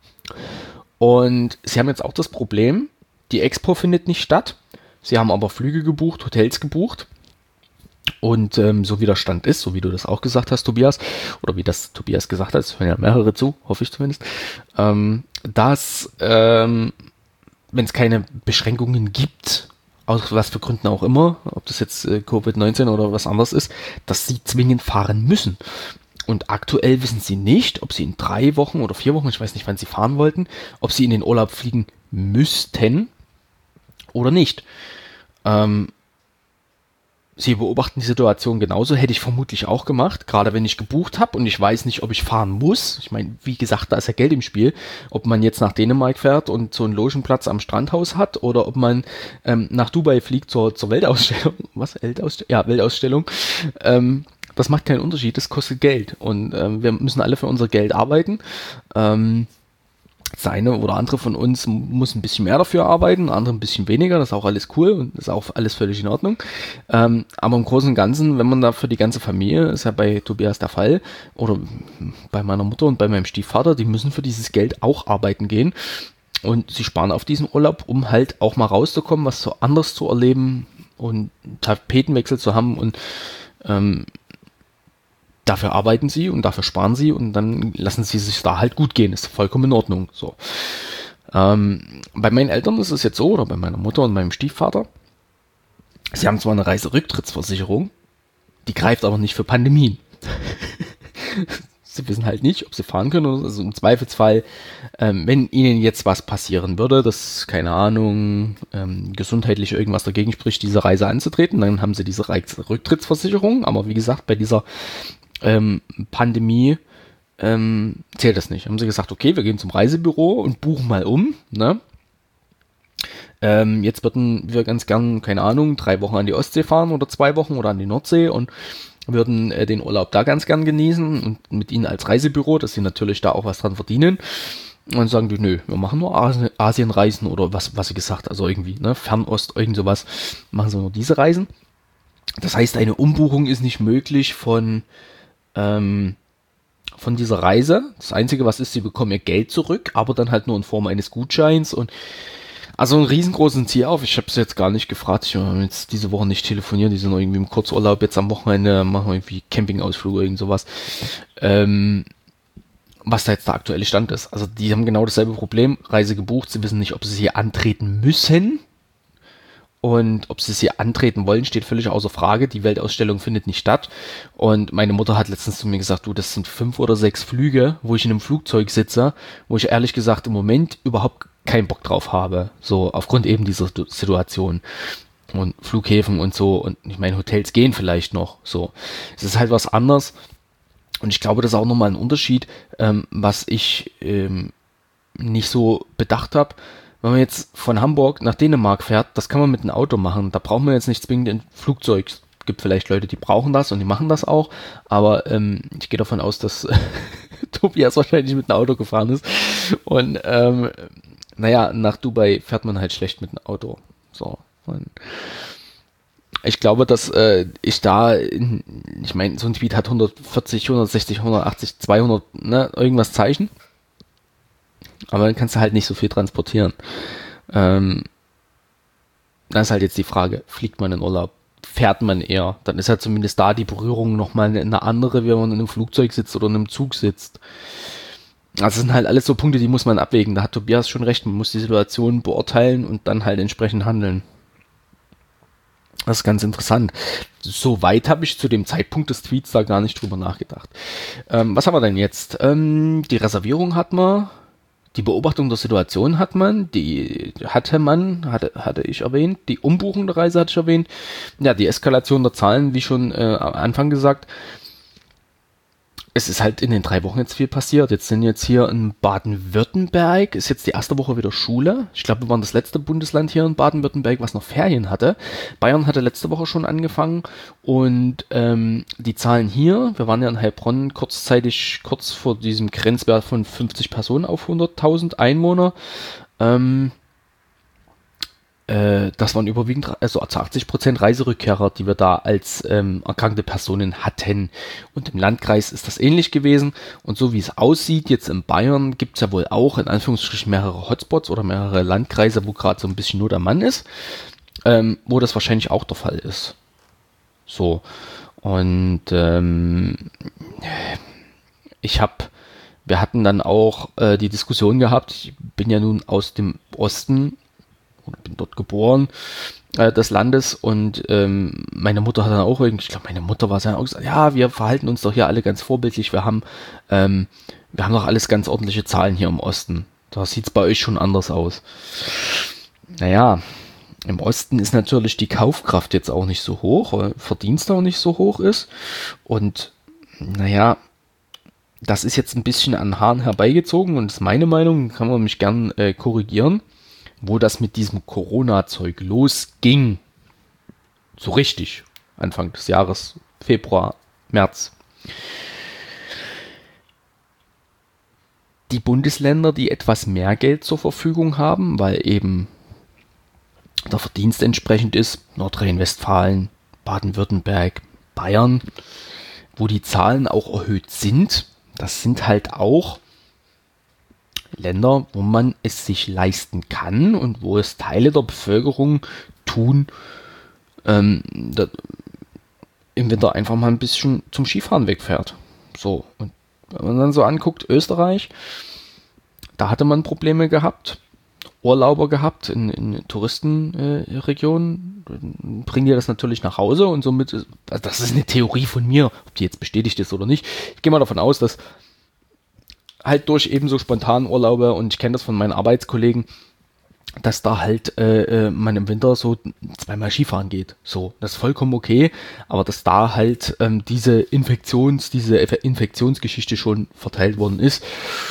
Und sie haben jetzt auch das Problem, die Expo findet nicht statt. Sie haben aber Flüge gebucht, Hotels gebucht. Und ähm, so wie der Stand ist, so wie du das auch gesagt hast, Tobias, oder wie das Tobias gesagt hat, es hören ja mehrere zu, hoffe ich zumindest, ähm, dass, ähm, wenn es keine Beschränkungen gibt, aus was für Gründen auch immer, ob das jetzt äh, Covid neunzehn oder was anderes ist, dass sie zwingend fahren müssen. Und aktuell wissen sie nicht, ob sie in drei Wochen oder vier Wochen, ich weiß nicht, wann sie fahren wollten, ob sie in den Urlaub fliegen müssten oder nicht. Ähm, Sie beobachten die Situation genauso, hätte ich vermutlich auch gemacht, gerade wenn ich gebucht habe und ich weiß nicht, ob ich fahren muss. Ich meine, wie gesagt, da ist ja Geld im Spiel, ob man jetzt nach Dänemark fährt und so einen Logenplatz am Strandhaus hat oder ob man ähm, nach Dubai fliegt zur, zur Weltausstellung. Was? Weltausstellung? Ja, Weltausstellung. Ähm, das macht keinen Unterschied, das kostet Geld und ähm, wir müssen alle für unser Geld arbeiten. Ähm, Das eine oder andere von uns muss ein bisschen mehr dafür arbeiten, andere ein bisschen weniger, das ist auch alles cool und ist auch alles völlig in Ordnung. Ähm, aber im Großen und Ganzen, wenn man da für die ganze Familie, ist ja bei Tobias der Fall, oder bei meiner Mutter und bei meinem Stiefvater, die müssen für dieses Geld auch arbeiten gehen und sie sparen auf diesen Urlaub, um halt auch mal rauszukommen, was so anders zu erleben und Tapetenwechsel zu haben und ähm, dafür arbeiten sie und dafür sparen sie und dann lassen sie sich da halt gut gehen. Ist vollkommen in Ordnung. So. Ähm, bei meinen Eltern ist es jetzt so, oder bei meiner Mutter und meinem Stiefvater, sie haben zwar eine Reiserücktrittsversicherung, die greift aber nicht für Pandemien. Sie wissen halt nicht, ob sie fahren können. Also im Zweifelsfall, ähm, wenn ihnen jetzt was passieren würde, dass, keine Ahnung, ähm, gesundheitlich irgendwas dagegen spricht, diese Reise anzutreten, dann haben sie diese Reise- Rücktrittsversicherung. Aber wie gesagt, bei dieser ähm, Pandemie ähm, zählt das nicht. Haben sie gesagt, okay, wir gehen zum Reisebüro und buchen mal um, ne? Ähm, jetzt würden wir ganz gern, keine Ahnung, drei Wochen an die Ostsee fahren oder zwei Wochen oder an die Nordsee und würden äh, den Urlaub da ganz gern genießen und mit ihnen als Reisebüro, dass sie natürlich da auch was dran verdienen. Und dann sagen die, nö, wir machen nur Asien, Asienreisen oder was, was sie gesagt, also irgendwie, ne, Fernost, irgend sowas, machen sie nur diese Reisen. Das heißt, eine Umbuchung ist nicht möglich von, ähm, von dieser Reise. Das Einzige, was ist, sie bekommen ihr Geld zurück, aber dann halt nur in Form eines Gutscheins und also einen riesengroßen Ziel auf. Ich habe es jetzt gar nicht gefragt. Ich habe jetzt diese Woche nicht telefoniert. Die sind noch irgendwie im Kurzurlaub. Jetzt am Wochenende machen wir irgendwie Campingausflug oder irgend sowas. Ähm, was da jetzt der aktuelle Stand ist. Also die haben genau dasselbe Problem. Reise gebucht. Sie wissen nicht, ob sie hier antreten müssen. Und ob sie es hier antreten wollen, steht völlig außer Frage. Die Weltausstellung findet nicht statt. Und meine Mutter hat letztens zu mir gesagt, du, das sind fünf oder sechs Flüge, wo ich in einem Flugzeug sitze, wo ich ehrlich gesagt im Moment überhaupt keinen Bock drauf habe. So, aufgrund eben dieser Situation. Und Flughäfen und so. Und ich meine, Hotels gehen vielleicht noch. So. Es ist halt was anderes. Und ich glaube, das ist auch nochmal ein Unterschied, ähm, was ich ähm, nicht so bedacht habe. Wenn man jetzt von Hamburg nach Dänemark fährt, das kann man mit einem Auto machen. Da braucht man jetzt nicht zwingend ein Flugzeug. Es gibt vielleicht Leute, die brauchen das und die machen das auch. Aber ähm, ich gehe davon aus, dass Tobias wahrscheinlich mit einem Auto gefahren ist. Und ähm, naja, nach Dubai fährt man halt schlecht mit einem Auto. So. Und ich glaube, dass äh, ich da, in, ich meine, so ein Tweet hat hundertvierzig, hundertsechzig, hundertachtzig, zweihundert, ne, irgendwas Zeichen. Aber dann kannst du halt nicht so viel transportieren. Ähm, dann ist halt jetzt die Frage, fliegt man in Urlaub? Fährt man eher? Dann ist ja zumindest da die Berührung nochmal eine andere, wenn man in einem Flugzeug sitzt oder in einem Zug sitzt. Also das sind halt alles so Punkte, die muss man abwägen. Da hat Tobias schon recht, man muss die Situation beurteilen und dann halt entsprechend handeln. Das ist ganz interessant. So weit habe ich zu dem Zeitpunkt des Tweets da gar nicht drüber nachgedacht. Ähm, was haben wir denn jetzt? Ähm, die Reservierung hat man. Die Beobachtung der Situation hat man, die hatte man, hatte, hatte ich erwähnt, die Umbuchung der Reise hatte ich erwähnt, ja, die Eskalation der Zahlen, wie schon äh, am Anfang gesagt, es ist halt in den drei Wochen jetzt viel passiert. Jetzt sind jetzt hier in Baden-Württemberg, ist jetzt die erste Woche wieder Schule. Ich glaube, wir waren das letzte Bundesland hier in Baden-Württemberg, was noch Ferien hatte. Bayern hatte letzte Woche schon angefangen und ähm, die Zahlen hier, wir waren ja in Heilbronn kurzzeitig, kurz vor diesem Grenzwert von fünfzig Personen auf hunderttausend Einwohner. Ähm, äh, das waren überwiegend, also zu achtzig Prozent Reiserückkehrer, die wir da als ähm, erkrankte Personen hatten. Und im Landkreis ist das ähnlich gewesen. Und so wie es aussieht, jetzt in Bayern gibt es ja wohl auch in Anführungsstrichen mehrere Hotspots oder mehrere Landkreise, wo gerade so ein bisschen nur der Mann ist, ähm, wo das wahrscheinlich auch der Fall ist. So. Und ähm, ich habe, wir hatten dann auch äh, die Diskussion gehabt, ich bin ja nun aus dem Osten, oder bin dort geboren, äh, des Landes, und ähm, meine Mutter hat dann auch irgendwie, ich glaube, meine Mutter war ja auch gesagt, ja, wir verhalten uns doch hier alle ganz vorbildlich, wir haben, ähm, wir haben doch alles ganz ordentliche Zahlen hier im Osten. Da sieht es bei euch schon anders aus. Naja, im Osten ist natürlich die Kaufkraft jetzt auch nicht so hoch, weil Verdienst auch nicht so hoch ist, und naja, das ist jetzt ein bisschen an Haaren herbeigezogen und ist meine Meinung, kann man mich gern äh, korrigieren, wo das mit diesem Corona-Zeug losging, so richtig, Anfang des Jahres, Februar, März. Die Bundesländer, die etwas mehr Geld zur Verfügung haben, weil eben der Verdienst entsprechend ist, Nordrhein-Westfalen, Baden-Württemberg, Bayern, wo die Zahlen auch erhöht sind, das sind halt auch Länder, wo man es sich leisten kann und wo es Teile der Bevölkerung tun, ähm, da, im Winter einfach mal ein bisschen zum Skifahren wegfährt. So, und wenn man dann so anguckt, Österreich, da hatte man Probleme gehabt, Urlauber gehabt in, in Touristenregionen, äh, bringen die das natürlich nach Hause und somit, ist, also das ist eine Theorie von mir, ob die jetzt bestätigt ist oder nicht. Ich gehe mal davon aus, dass halt durch ebenso Spontanurlaube, und ich kenne das von meinen Arbeitskollegen, dass da halt äh, man im Winter so zweimal Skifahren geht. So, das ist vollkommen okay, aber dass da halt ähm, diese Infektions, diese Infektionsgeschichte schon verteilt worden ist.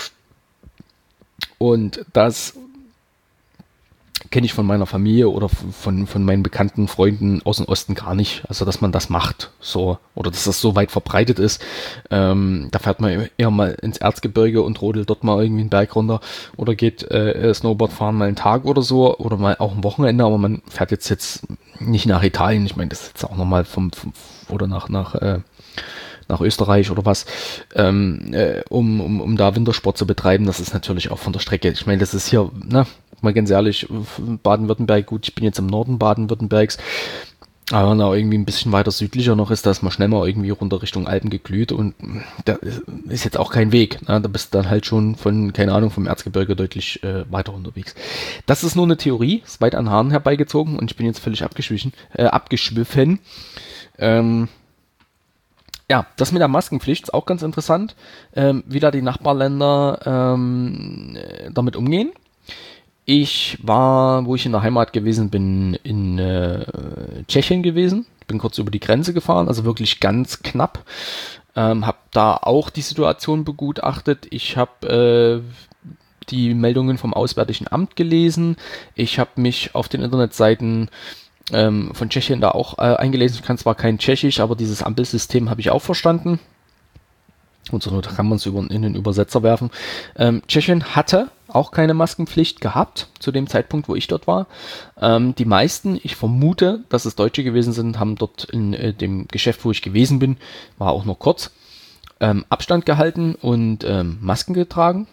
Und das kenne ich von meiner Familie oder von, von meinen bekannten Freunden aus dem Osten gar nicht. Also, dass man das macht, so, oder dass das so weit verbreitet ist. Ähm, da fährt man eher mal ins Erzgebirge und rodelt dort mal irgendwie einen Berg runter oder geht äh, Snowboard fahren mal einen Tag oder so oder mal auch ein Wochenende, aber man fährt jetzt jetzt nicht nach Italien. Ich meine, das ist jetzt auch nochmal vom, vom, oder nach, nach, äh, nach Österreich oder was, ähm, äh, um, um, um da Wintersport zu betreiben. Das ist natürlich auch von der Strecke. Ich meine, das ist hier, ne, mal ganz ehrlich, Baden-Württemberg, gut, ich bin jetzt im Norden Baden-Württembergs, aber wenn er irgendwie ein bisschen weiter südlicher noch ist, da ist man schnell mal irgendwie runter Richtung Alpen geglüht, und da ist jetzt auch kein Weg. Ne? Da bist du dann halt schon von, keine Ahnung, vom Erzgebirge deutlich äh, weiter unterwegs. Das ist nur eine Theorie, ist weit an Haaren herbeigezogen, und ich bin jetzt völlig abgeschwiffen. Äh, abgeschwiffen. Ähm, Ja, das mit der Maskenpflicht ist auch ganz interessant, ähm, wie da die Nachbarländer ähm, damit umgehen. Ich war, wo ich in der Heimat gewesen bin, in äh, Tschechien gewesen. Bin kurz über die Grenze gefahren, also wirklich ganz knapp. Ähm, habe da auch die Situation begutachtet. Ich habe äh, die Meldungen vom Auswärtigen Amt gelesen. Ich habe mich auf den Internetseiten ähm, von Tschechien da auch äh, eingelesen. Ich kann zwar kein Tschechisch, aber dieses Ampelsystem habe ich auch verstanden. Und so kann man es über, in den Übersetzer werfen. Ähm, Tschechien hatte auch keine Maskenpflicht gehabt, zu dem Zeitpunkt, wo ich dort war. Ähm, die meisten, ich vermute, dass es Deutsche gewesen sind, haben dort in äh, dem Geschäft, wo ich gewesen bin, war auch nur kurz, ähm, Abstand gehalten und ähm, Masken getragen.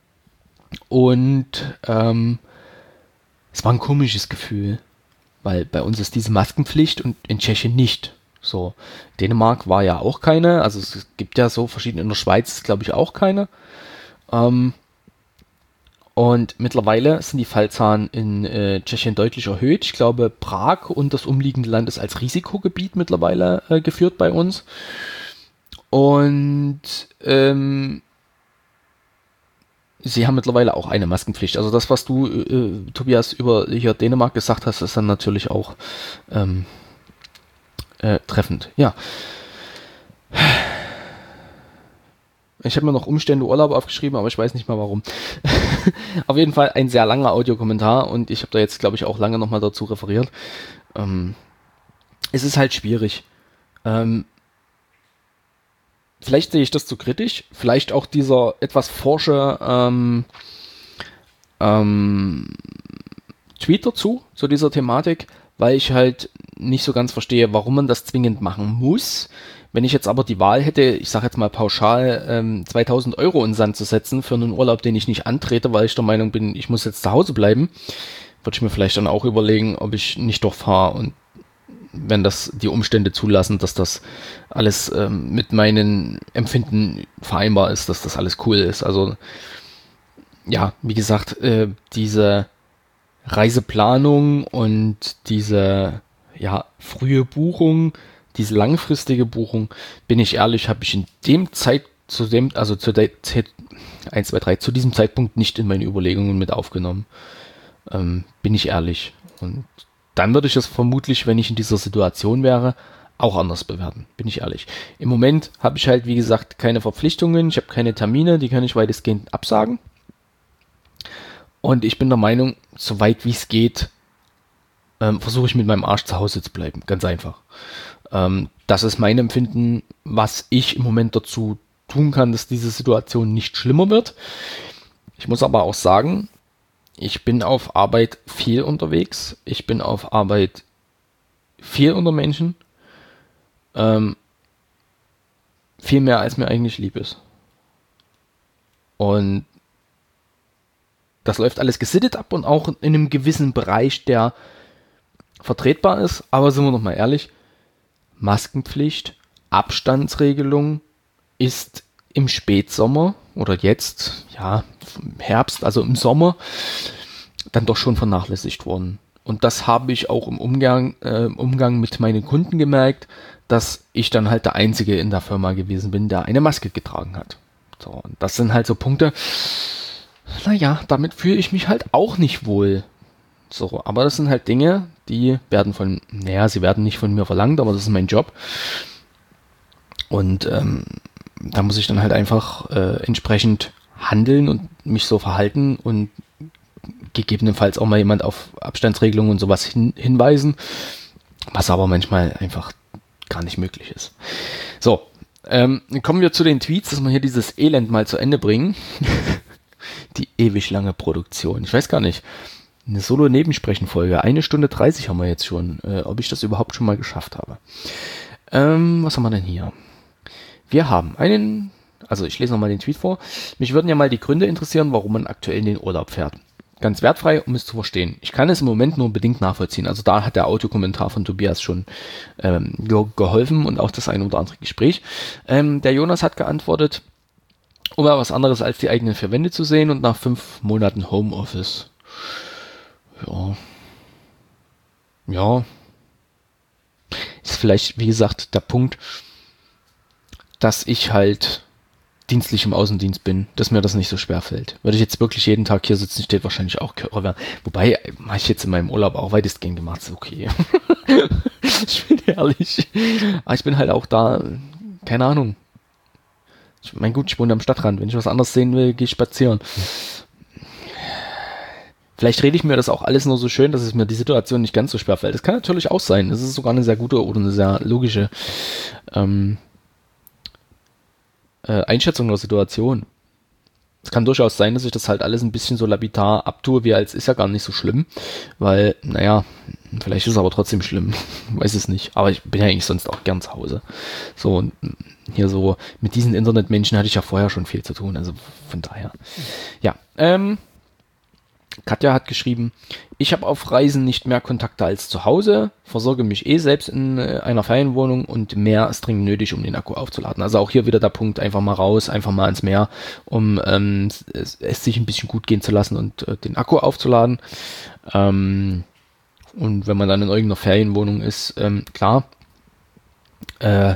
Und ähm, es war ein komisches Gefühl, weil bei uns ist diese Maskenpflicht und in Tschechien nicht. So, Dänemark war ja auch keine, also es gibt ja so verschiedene, in der Schweiz glaube ich auch keine. Ähm, und mittlerweile sind die Fallzahlen in äh, Tschechien deutlich erhöht. Ich glaube, Prag und das umliegende Land ist als Risikogebiet mittlerweile äh, geführt bei uns. Und ähm, sie haben mittlerweile auch eine Maskenpflicht. Also das, was du, äh, Tobias, über hier Dänemark gesagt hast, ist dann natürlich auch ähm, Äh, treffend, ja. Ich habe mir noch Umstände Urlaub aufgeschrieben, aber ich weiß nicht mal warum. Auf jeden Fall ein sehr langer Audiokommentar, und ich habe da jetzt, glaube ich, auch lange nochmal dazu referiert. Ähm, es ist halt schwierig. Ähm, vielleicht sehe ich das zu kritisch, vielleicht auch dieser etwas forsche ähm, ähm, Tweet dazu, zu dieser Thematik, weil ich halt nicht so ganz verstehe, warum man das zwingend machen muss. Wenn ich jetzt aber die Wahl hätte, ich sage jetzt mal pauschal, ähm, zweitausend Euro in den Sand zu setzen für einen Urlaub, den ich nicht antrete, weil ich der Meinung bin, ich muss jetzt zu Hause bleiben, würde ich mir vielleicht dann auch überlegen, ob ich nicht doch fahre, und wenn das die Umstände zulassen, dass das alles ähm, mit meinen Empfinden vereinbar ist, dass das alles cool ist. Also ja, wie gesagt, äh, diese Reiseplanung und diese ja, frühe Buchung, diese langfristige Buchung, bin ich ehrlich, habe ich in dem Zeit, zu dem, also zu der eins, zwei, drei, zu diesem Zeitpunkt nicht in meine Überlegungen mit aufgenommen. Ähm, bin ich ehrlich. Und dann würde ich es vermutlich, wenn ich in dieser Situation wäre, auch anders bewerten, bin ich ehrlich. Im Moment habe ich halt, wie gesagt, keine Verpflichtungen, ich habe keine Termine, die kann ich weitestgehend absagen. Und ich bin der Meinung, so weit wie es geht, ähm, versuche ich mit meinem Arsch zu Hause zu bleiben. Ganz einfach. Ähm, das ist mein Empfinden, was ich im Moment dazu tun kann, dass diese Situation nicht schlimmer wird. Ich muss aber auch sagen, ich bin auf Arbeit viel unterwegs. Ich bin auf Arbeit viel unter Menschen. Ähm, viel mehr, als mir eigentlich lieb ist. Und das läuft alles gesittet ab und auch in einem gewissen Bereich, der vertretbar ist. Aber sind wir noch mal ehrlich, Maskenpflicht, Abstandsregelung ist im Spätsommer oder jetzt, ja, im Herbst, also im Sommer, dann doch schon vernachlässigt worden. Und das habe ich auch im Umgang, äh, im Umgang mit meinen Kunden gemerkt, dass ich dann halt der Einzige in der Firma gewesen bin, der eine Maske getragen hat. So, und das sind halt so Punkte, naja, damit fühle ich mich halt auch nicht wohl. So, aber das sind halt Dinge, die werden von, naja, sie werden nicht von mir verlangt, aber das ist mein Job. Und ähm, da muss ich dann halt einfach äh, entsprechend handeln und mich so verhalten und gegebenenfalls auch mal jemand auf Abstandsregelungen und sowas hin, hinweisen, was aber manchmal einfach gar nicht möglich ist. So, ähm, kommen wir zu den Tweets, dass wir hier dieses Elend mal zu Ende bringen. Die ewig lange Produktion. Ich weiß gar nicht. Eine Solo-Nebensprechen-Folge. Eine Stunde dreißig haben wir jetzt schon. Äh, ob ich das überhaupt schon mal geschafft habe. Ähm, was haben wir denn hier? Wir haben einen, also ich lese nochmal den Tweet vor. Mich würden ja mal die Gründe interessieren, warum man aktuell in den Urlaub fährt. Ganz wertfrei, um es zu verstehen. Ich kann es im Moment nur bedingt nachvollziehen. Also da hat der Audiokommentar von Tobias schon ähm, ge geholfen und auch das ein oder andere Gespräch. Ähm, der Jonas hat geantwortet, um mal was anderes als die eigenen vier Wände zu sehen und nach fünf Monaten Homeoffice. Ja. Ja. Ist vielleicht, wie gesagt, der Punkt, dass ich halt dienstlich im Außendienst bin, dass mir das nicht so schwer fällt. Würde ich jetzt wirklich jeden Tag hier sitzen, steht wahrscheinlich auch Körper. Wobei, mache ich jetzt in meinem Urlaub auch weitestgehend gemacht, ist okay. Ich bin ehrlich. Aber ich bin halt auch da, keine Ahnung. Ich mein gut, ich wohne am Stadtrand. Wenn ich was anderes sehen will, gehe ich spazieren. Vielleicht rede ich mir das auch alles nur so schön, dass es mir die Situation nicht ganz so schwer fällt. Das kann natürlich auch sein. Das ist sogar eine sehr gute oder eine sehr logische ähm, äh, Einschätzung der Situation. Es kann durchaus sein, dass ich das halt alles ein bisschen so lapidar abtue, wie als ist ja gar nicht so schlimm, weil, naja, vielleicht ist es aber trotzdem schlimm, weiß es nicht, aber ich bin ja eigentlich sonst auch gern zu Hause. So, und hier so, mit diesen Internetmenschen hatte ich ja vorher schon viel zu tun, also von daher. Ja, ähm, Katja hat geschrieben, ich habe auf Reisen nicht mehr Kontakte als zu Hause, versorge mich eh selbst in äh, einer Ferienwohnung und mehr ist dringend nötig, um den Akku aufzuladen. Also auch hier wieder der Punkt, einfach mal raus, einfach mal ins Meer, um ähm, es, es sich ein bisschen gut gehen zu lassen und äh, den Akku aufzuladen. Ähm, und wenn man dann in irgendeiner Ferienwohnung ist, ähm, klar, äh,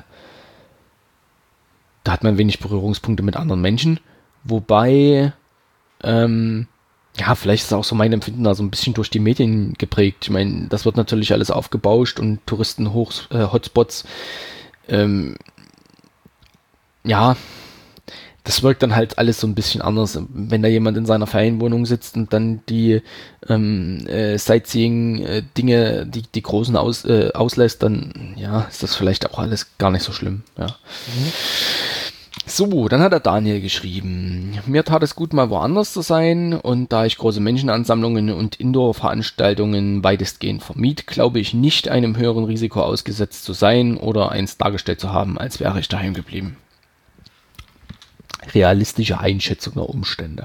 da hat man wenig Berührungspunkte mit anderen Menschen, wobei ähm, ja, vielleicht ist auch so mein Empfinden da so ein bisschen durch die Medien geprägt. Ich meine, das wird natürlich alles aufgebauscht und Touristen-Hotspots. Äh, ähm, ja, das wirkt dann halt alles so ein bisschen anders. Wenn da jemand in seiner Ferienwohnung sitzt und dann die ähm, äh, Sightseeing-Dinge, die, die großen aus, äh, auslässt, dann ja, ist das vielleicht auch alles gar nicht so schlimm. Ja. Mhm. So, dann hat der Daniel geschrieben, mir tat es gut, mal woanders zu sein und da ich große Menschenansammlungen und Indoor-Veranstaltungen weitestgehend vermied, glaube ich nicht einem höheren Risiko ausgesetzt zu sein oder eins dargestellt zu haben, als wäre ich daheim geblieben. Realistische Einschätzung der Umstände.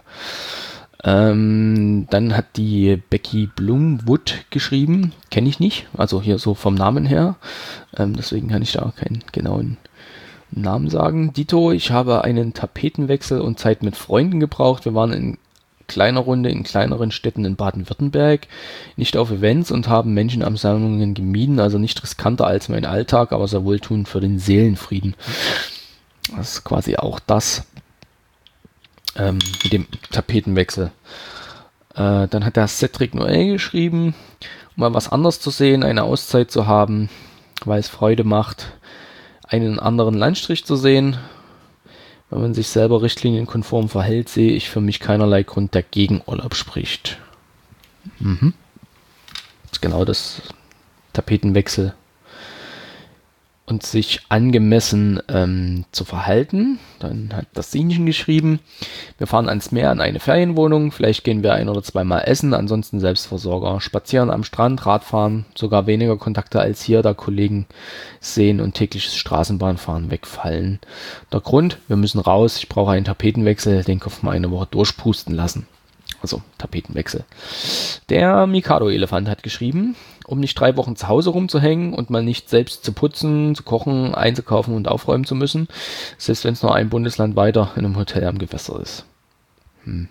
Ähm, dann hat die Becky Blumwood geschrieben, kenne ich nicht, also hier so vom Namen her, ähm, deswegen kann ich da keinen genauen Namen sagen. Dito, ich habe einen Tapetenwechsel und Zeit mit Freunden gebraucht. Wir waren in kleiner Runde in kleineren Städten in Baden-Württemberg, nicht auf Events und haben Menschenansammlungen gemieden, also nicht riskanter als mein Alltag, aber sehr wohltuend für den Seelenfrieden. Das ist quasi auch das ähm, mit dem Tapetenwechsel. Äh, dann hat der Cedric Noel geschrieben, um mal was anderes zu sehen, eine Auszeit zu haben, weil es Freude macht, einen anderen Landstrich zu sehen. Wenn man sich selber richtlinienkonform verhält, sehe ich für mich keinerlei Grund, der gegen Urlaub spricht. Mhm. Das ist genau das Tapetenwechsel. Und sich angemessen ähm, zu verhalten. Dann hat das Sinchen geschrieben, wir fahren ans Meer in eine Ferienwohnung, vielleicht gehen wir ein oder zweimal essen, ansonsten Selbstversorger. Spazieren am Strand, Radfahren, sogar weniger Kontakte als hier, da Kollegen sehen und tägliches Straßenbahnfahren wegfallen. Der Grund, wir müssen raus, ich brauche einen Tapetenwechsel, den Kopf mal eine Woche durchpusten lassen. Also Tapetenwechsel. Der Mikado-Elefant hat geschrieben, um nicht drei Wochen zu Hause rumzuhängen und mal nicht selbst zu putzen, zu kochen, einzukaufen und aufräumen zu müssen, selbst wenn es nur ein Bundesland weiter in einem Hotel am Gewässer ist. Hm.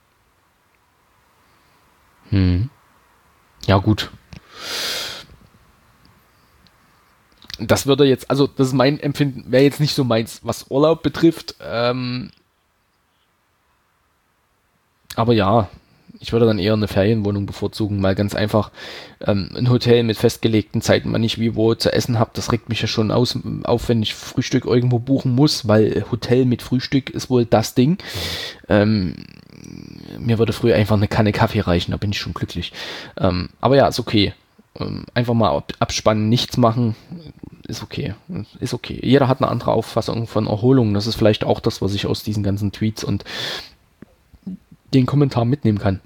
Hm. Ja gut. Das würde jetzt, also das ist mein Empfinden, wäre jetzt nicht so meins, was Urlaub betrifft. Ähm, aber ja, ich würde dann eher eine Ferienwohnung bevorzugen, weil ganz einfach ähm, ein Hotel mit festgelegten Zeiten, wann ich wie wo zu essen habe, das regt mich ja schon aus, auf, wenn ich Frühstück irgendwo buchen muss, weil Hotel mit Frühstück ist wohl das Ding. Ähm, mir würde früher einfach eine Kanne Kaffee reichen, da bin ich schon glücklich. Ähm, aber ja, ist okay. Ähm, einfach mal ab, abspannen, nichts machen, ist okay. Ist okay. Jeder hat eine andere Auffassung von Erholung. Das ist vielleicht auch das, was ich aus diesen ganzen Tweets und den Kommentar mitnehmen kann.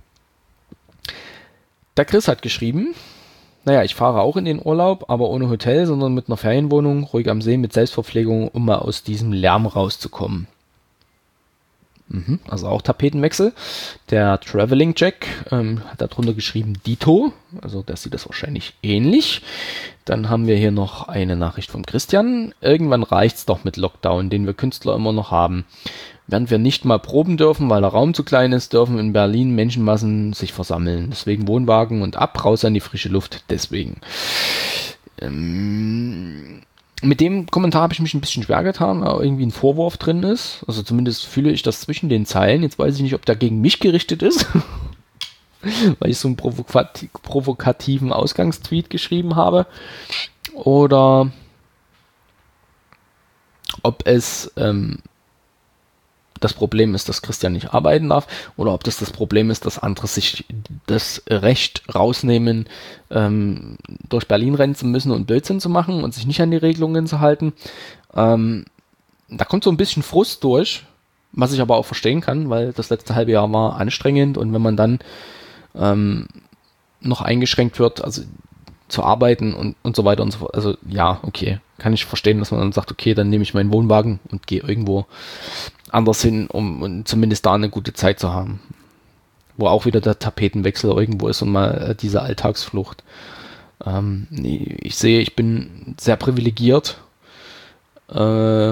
Der Chris hat geschrieben, naja, ich fahre auch in den Urlaub, aber ohne Hotel, sondern mit einer Ferienwohnung, ruhig am See, mit Selbstverpflegung, um mal aus diesem Lärm rauszukommen. Mhm, also auch Tapetenwechsel. Der Traveling Jack ähm, hat darunter geschrieben Dito, also der sieht das wahrscheinlich ähnlich. Dann haben wir hier noch eine Nachricht vom Christian. Irgendwann reicht's doch mit Lockdown, den wir Künstler immer noch haben. Während wir nicht mal proben dürfen, weil der Raum zu klein ist, dürfen in Berlin Menschenmassen sich versammeln. Deswegen Wohnwagen und ab, raus an die frische Luft. Deswegen. Ähm, mit dem Kommentar habe ich mich ein bisschen schwer getan, weil irgendwie ein Vorwurf drin ist. Also zumindest fühle ich das zwischen den Zeilen. Jetzt weiß ich nicht, ob der gegen mich gerichtet ist, weil ich so einen provokat- provokativen Ausgangstweet geschrieben habe. Oder ob es ähm, das Problem ist, dass Christian nicht arbeiten darf, oder ob das das Problem ist, dass andere sich das Recht rausnehmen, ähm, durch Berlin rennen zu müssen und Blödsinn zu machen und sich nicht an die Regelungen zu halten. Ähm, da kommt so ein bisschen Frust durch, was ich aber auch verstehen kann, weil das letzte halbe Jahr war anstrengend und wenn man dann ähm, noch eingeschränkt wird, also zu arbeiten und, und so weiter und so fort. Also ja, okay, kann ich verstehen, dass man dann sagt, okay, dann nehme ich meinen Wohnwagen und gehe irgendwo anders hin, um, um zumindest da eine gute Zeit zu haben. Wo auch wieder der Tapetenwechsel irgendwo ist und mal äh, diese Alltagsflucht. Ähm, ich sehe, ich bin sehr privilegiert, äh,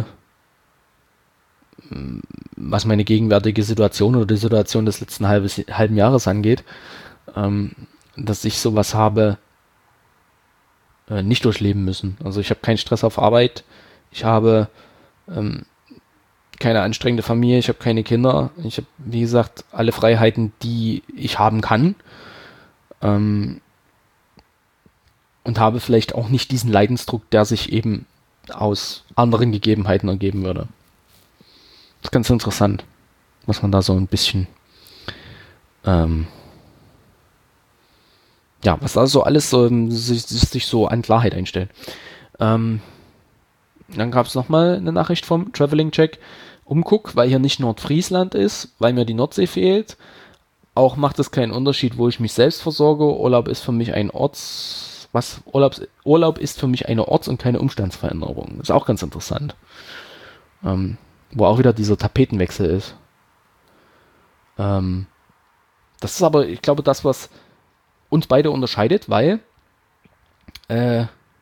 was meine gegenwärtige Situation oder die Situation des letzten halbes, halben Jahres angeht, ähm, dass ich sowas habe äh, nicht durchleben müssen. Also ich habe keinen Stress auf Arbeit, ich habe ähm, keine anstrengende Familie, ich habe keine Kinder, ich habe, wie gesagt, alle Freiheiten, die ich haben kann, ähm, und habe vielleicht auch nicht diesen Leidensdruck, der sich eben aus anderen Gegebenheiten ergeben würde. Das ist ganz interessant, was man da so ein bisschen ähm, ja, was da so alles so, sich, sich so an Klarheit einstellt. Ähm, dann gab es nochmal eine Nachricht vom Traveling Check. Umguck, weil hier nicht Nordfriesland ist, weil mir die Nordsee fehlt. Auch macht es keinen Unterschied, wo ich mich selbst versorge. Urlaub ist für mich ein Orts... Was? Urlaubs, Urlaub ist für mich eine Orts- und keine Umstandsveränderung. Ist auch ganz interessant. Ähm, wo auch wieder dieser Tapetenwechsel ist. Ähm, das ist aber, ich glaube, das, was uns beide unterscheidet, weil äh,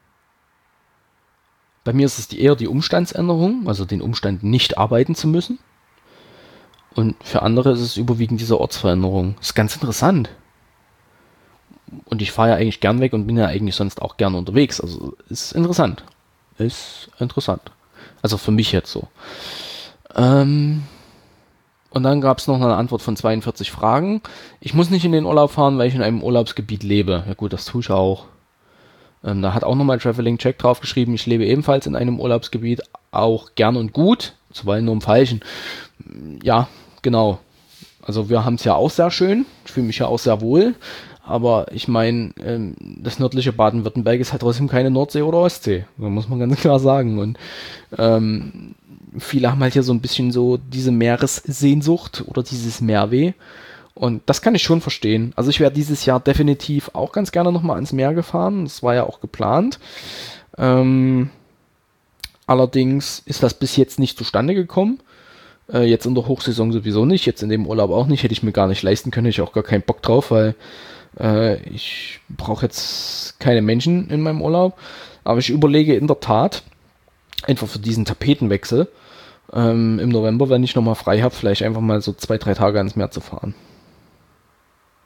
bei mir ist es die, eher die Umstandsänderung, also den Umstand nicht arbeiten zu müssen. Und für andere ist es überwiegend diese Ortsveränderung. Das ist ganz interessant. Und ich fahre ja eigentlich gern weg und bin ja eigentlich sonst auch gern unterwegs. Also ist interessant. Ist interessant. Also für mich jetzt so. Ähm, und dann gab es noch eine Antwort von zweiundvierzig Fragen. Ich muss nicht in den Urlaub fahren, weil ich in einem Urlaubsgebiet lebe. Ja gut, das tue ich auch. Ähm, da hat auch nochmal Traveling Check drauf geschrieben, ich lebe ebenfalls in einem Urlaubsgebiet, auch gern und gut, zuweilen nur im Falschen. Ja, genau. Also wir haben es ja auch sehr schön. Ich fühle mich ja auch sehr wohl. Aber ich meine, ähm, das nördliche Baden-Württemberg ist halt trotzdem keine Nordsee oder Ostsee. Da muss man ganz klar sagen. Und ähm, viele haben halt hier so ein bisschen so diese Meeressehnsucht oder dieses Meerweh. Und das kann ich schon verstehen. Also ich wäre dieses Jahr definitiv auch ganz gerne nochmal ans Meer gefahren. Das war ja auch geplant. Ähm, allerdings ist das bis jetzt nicht zustande gekommen. Äh, jetzt in der Hochsaison sowieso nicht. Jetzt in dem Urlaub auch nicht. Hätte ich mir gar nicht leisten können. Hätte ich auch gar keinen Bock drauf, weil äh, ich brauche jetzt keine Menschen in meinem Urlaub. Aber ich überlege in der Tat, einfach für diesen Tapetenwechsel, ähm, im November, wenn ich nochmal frei habe, vielleicht einfach mal so zwei, drei Tage ans Meer zu fahren.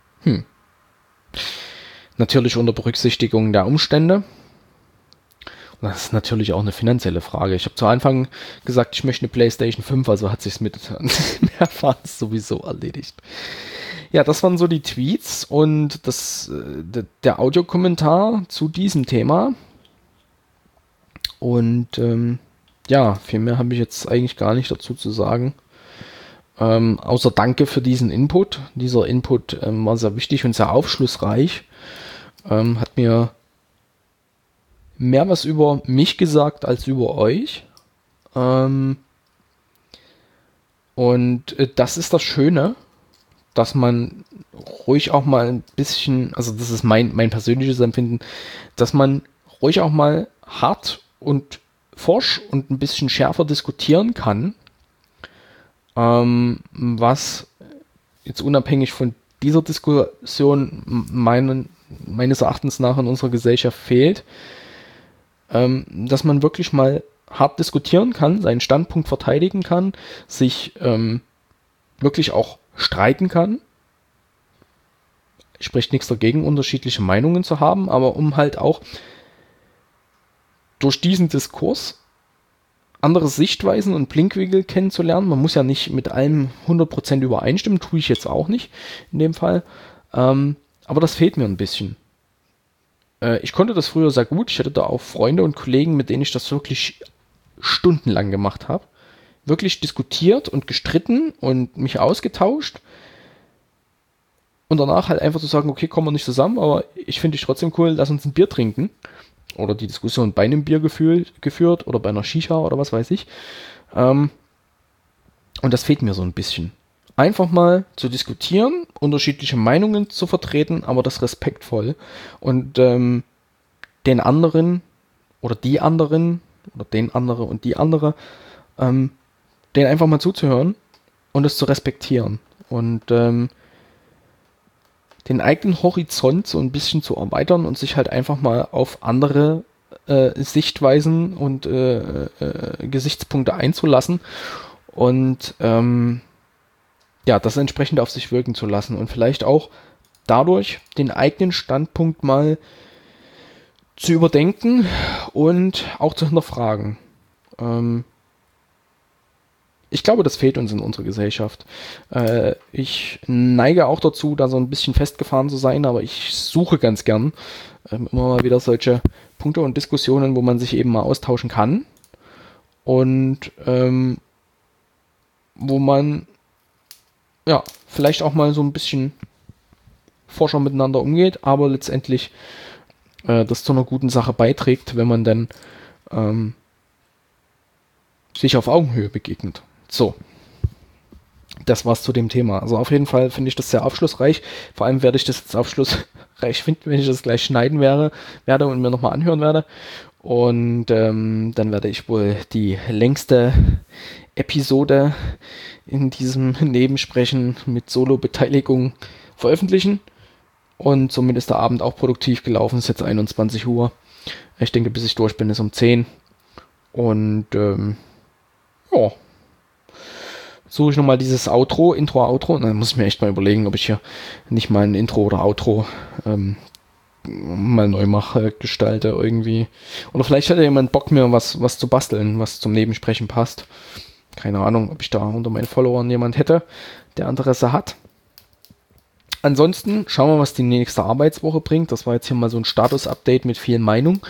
Hm. Natürlich unter Berücksichtigung der Umstände. Das ist natürlich auch eine finanzielle Frage. Ich habe zu Anfang gesagt, ich möchte eine PlayStation fünf, also hat sich's mit mehrfach sowieso erledigt. Ja, das waren so die Tweets und das, äh, der Audiokommentar zu diesem Thema. Und ähm, ja, viel mehr habe ich jetzt eigentlich gar nicht dazu zu sagen. Ähm, außer Danke für diesen Input. Dieser Input ähm, war sehr wichtig und sehr aufschlussreich. Ähm, hat mir mehr was über mich gesagt als über euch. Ähm, und äh, das ist das Schöne, dass man ruhig auch mal ein bisschen, also das ist mein, mein persönliches Empfinden, dass man ruhig auch mal hart und forsch und ein bisschen schärfer diskutieren kann, ähm, was jetzt unabhängig von dieser Diskussion meinen, meines Erachtens nach in unserer Gesellschaft fehlt, ähm, dass man wirklich mal hart diskutieren kann, seinen Standpunkt verteidigen kann, sich ähm, wirklich auch streiten kann. Spricht nichts dagegen, unterschiedliche Meinungen zu haben, aber um halt auch durch diesen Diskurs andere Sichtweisen und Blickwinkel kennenzulernen. Man muss ja nicht mit allem hundert Prozent übereinstimmen, tue ich jetzt auch nicht in dem Fall. Ähm, aber das fehlt mir ein bisschen. Äh, ich konnte das früher sehr gut. Ich hatte da auch Freunde und Kollegen, mit denen ich das wirklich stundenlang gemacht habe. Wirklich diskutiert und gestritten und mich ausgetauscht. Und danach halt einfach zu sagen, okay, kommen wir nicht zusammen, aber ich finde dich trotzdem cool, lass uns ein Bier trinken. Oder die Diskussion bei einem Bier gefühlt, geführt oder bei einer Shisha oder was weiß ich. Ähm, und das fehlt mir so ein bisschen. Einfach mal zu diskutieren, unterschiedliche Meinungen zu vertreten, aber das respektvoll. Und ähm, den anderen oder die anderen oder den andere und die andere, ähm, den einfach mal zuzuhören und es zu respektieren. Und ähm, den eigenen Horizont so ein bisschen zu erweitern und sich halt einfach mal auf andere äh, Sichtweisen und äh, äh, Gesichtspunkte einzulassen und ähm, ja, das entsprechend auf sich wirken zu lassen und vielleicht auch dadurch den eigenen Standpunkt mal zu überdenken und auch zu hinterfragen. Ähm, Ich glaube, das fehlt uns in unserer Gesellschaft. Äh, ich neige auch dazu, da so ein bisschen festgefahren zu sein, aber ich suche ganz gern ähm, immer mal wieder solche Punkte und Diskussionen, wo man sich eben mal austauschen kann und ähm, wo man ja vielleicht auch mal so ein bisschen forscher miteinander umgeht, aber letztendlich äh, das zu einer guten Sache beiträgt, wenn man dann ähm, sich auf Augenhöhe begegnet. So, das war's zu dem Thema. Also auf jeden Fall finde ich das sehr aufschlussreich. Vor allem werde ich das jetzt aufschlussreich finden, wenn ich das gleich schneiden werde, werde und mir nochmal anhören werde. Und ähm, dann werde ich wohl die längste Episode in diesem Nebensprechen mit Solo-Beteiligung veröffentlichen. Und somit ist der Abend auch produktiv gelaufen. Es ist jetzt einundzwanzig Uhr. Ich denke, bis ich durch bin, ist um zehn. Und ähm, ja, suche ich nochmal dieses Outro, Intro, Outro. Und dann muss ich mir echt mal überlegen, ob ich hier nicht mal ein Intro oder Outro ähm, mal neu mache, gestalte irgendwie. Oder vielleicht hat ja jemand Bock, mir was, was zu basteln, was zum Nebensprechen passt. Keine Ahnung, ob ich da unter meinen Followern jemand hätte, der Interesse hat. Ansonsten schauen wir, was die nächste Arbeitswoche bringt. Das war jetzt hier mal so ein Status-Update mit viel Meinung.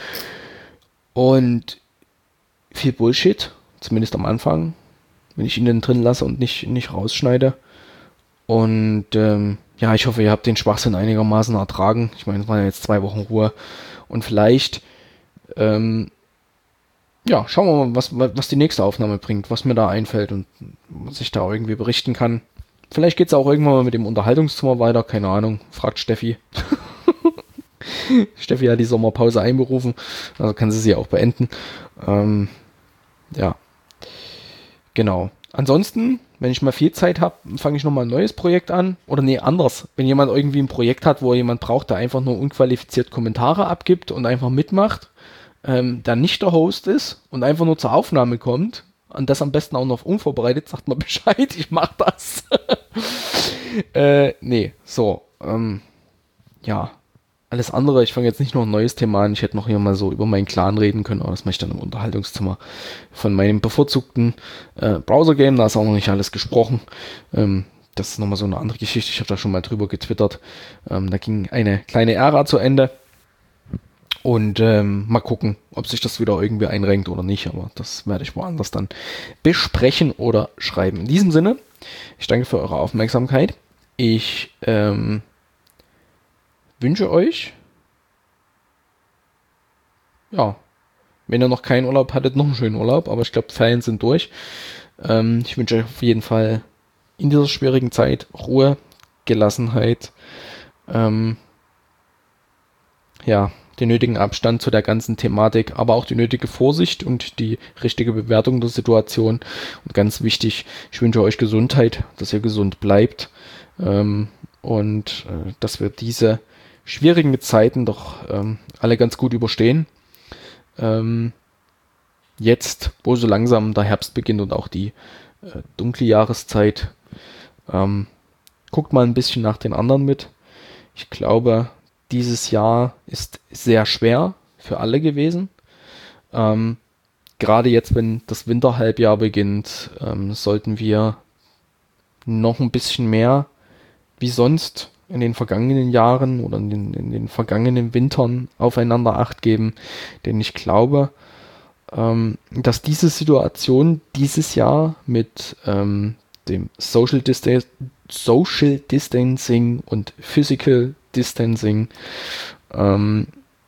Und viel Bullshit, zumindest am Anfang, wenn ich ihn dann drin lasse und nicht, nicht rausschneide. Und ähm, ja, ich hoffe, ihr habt den Schwachsinn einigermaßen ertragen. Ich meine, es waren ja jetzt zwei Wochen Ruhe. Und vielleicht, ähm, ja, schauen wir mal, was, was die nächste Aufnahme bringt, was mir da einfällt und was ich da irgendwie berichten kann. Vielleicht geht es auch irgendwann mal mit dem Unterhaltungszimmer weiter, keine Ahnung, fragt Steffi. Steffi hat die Sommerpause einberufen, also kann sie sie auch beenden. Ähm, ja, genau. Ansonsten, wenn ich mal viel Zeit habe, fange ich nochmal ein neues Projekt an. Oder nee, anders. Wenn jemand irgendwie ein Projekt hat, wo jemand braucht, der einfach nur unqualifiziert Kommentare abgibt und einfach mitmacht, ähm, der nicht der Host ist und einfach nur zur Aufnahme kommt, und das am besten auch noch unvorbereitet, sagt mal Bescheid, ich mach das. äh, nee, so, ähm, ja. alles andere, ich fange jetzt nicht noch ein neues Thema an, ich hätte noch hier mal so über meinen Clan reden können, aber das mache ich dann im Unterhaltungszimmer von meinem bevorzugten äh, Browser-Game, da ist auch noch nicht alles gesprochen. Ähm, das ist nochmal so eine andere Geschichte, ich habe da schon mal drüber getwittert. Ähm, da ging eine kleine Ära zu Ende und ähm, mal gucken, ob sich das wieder irgendwie einrenkt oder nicht, aber das werde ich woanders dann besprechen oder schreiben. In diesem Sinne, ich danke für eure Aufmerksamkeit. Ich ähm, wünsche euch, ja, wenn ihr noch keinen Urlaub hattet, noch einen schönen Urlaub, aber ich glaube, Ferien sind durch. Ähm, ich wünsche euch auf jeden Fall in dieser schwierigen Zeit Ruhe, Gelassenheit, ähm, ja, den nötigen Abstand zu der ganzen Thematik, aber auch die nötige Vorsicht und die richtige Bewertung der Situation. Und ganz wichtig, ich wünsche euch Gesundheit, dass ihr gesund bleibt ähm, und äh, dass wir diese schwierigen Zeiten doch ähm, alle ganz gut überstehen. Ähm, jetzt, wo so langsam der Herbst beginnt und auch die äh, dunkle Jahreszeit, ähm, guckt mal ein bisschen nach den anderen mit. Ich glaube, dieses Jahr ist sehr schwer für alle gewesen. Ähm, gerade jetzt, wenn das Winterhalbjahr beginnt, ähm, sollten wir noch ein bisschen mehr wie sonst in den vergangenen Jahren oder in den, in den vergangenen Wintern aufeinander Acht geben. Denn ich glaube, ähm, dass diese Situation dieses Jahr mit ähm, dem Social, Distan- Social Distancing und Physical Distancing ähm,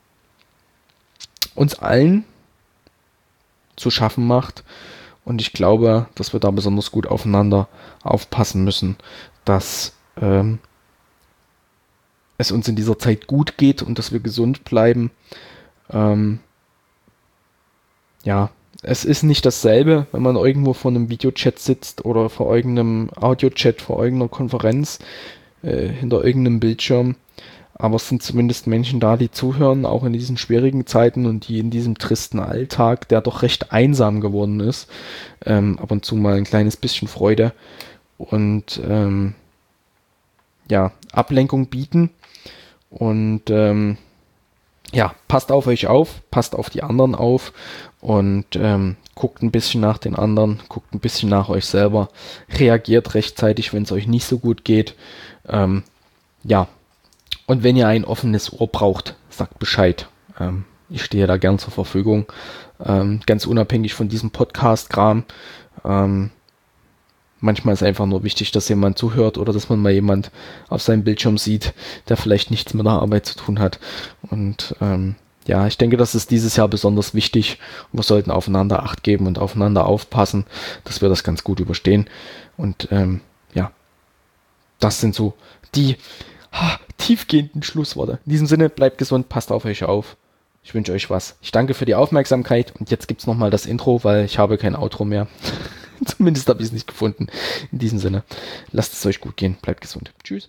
uns allen zu schaffen macht. Und ich glaube, dass wir da besonders gut aufeinander aufpassen müssen, dass ähm, es uns in dieser Zeit gut geht und dass wir gesund bleiben. Ähm, ja, es ist nicht dasselbe, wenn man irgendwo vor einem Videochat sitzt oder vor irgendeinem Audiochat, vor irgendeiner Konferenz, äh, hinter irgendeinem Bildschirm. Aber es sind zumindest Menschen da, die zuhören, auch in diesen schwierigen Zeiten und die in diesem tristen Alltag, der doch recht einsam geworden ist, ähm, ab und zu mal ein kleines bisschen Freude und ähm, ja, Ablenkung bieten. Und ähm, ja, passt auf euch auf, passt auf die anderen auf und ähm, guckt ein bisschen nach den anderen, guckt ein bisschen nach euch selber, reagiert rechtzeitig, wenn es euch nicht so gut geht. Ähm, ja, und wenn ihr ein offenes Ohr braucht, sagt Bescheid. Ähm, ich stehe da gern zur Verfügung, ähm, ganz unabhängig von diesem Podcast-Kram. Ähm, manchmal ist einfach nur wichtig, dass jemand zuhört oder dass man mal jemand auf seinem Bildschirm sieht, der vielleicht nichts mit der Arbeit zu tun hat. Und ähm, ja, ich denke, das ist dieses Jahr besonders wichtig und wir sollten aufeinander Acht geben und aufeinander aufpassen, dass wir das ganz gut überstehen. Und ähm, ja, das sind so die ha, tiefgehenden Schlussworte. In diesem Sinne, bleibt gesund, passt auf euch auf. Ich wünsche euch was. Ich danke für die Aufmerksamkeit und jetzt gibt's nochmal das Intro, weil ich habe kein Outro mehr. Zumindest habe ich es nicht gefunden. In diesem Sinne, lasst es euch gut gehen, bleibt gesund. Tschüss.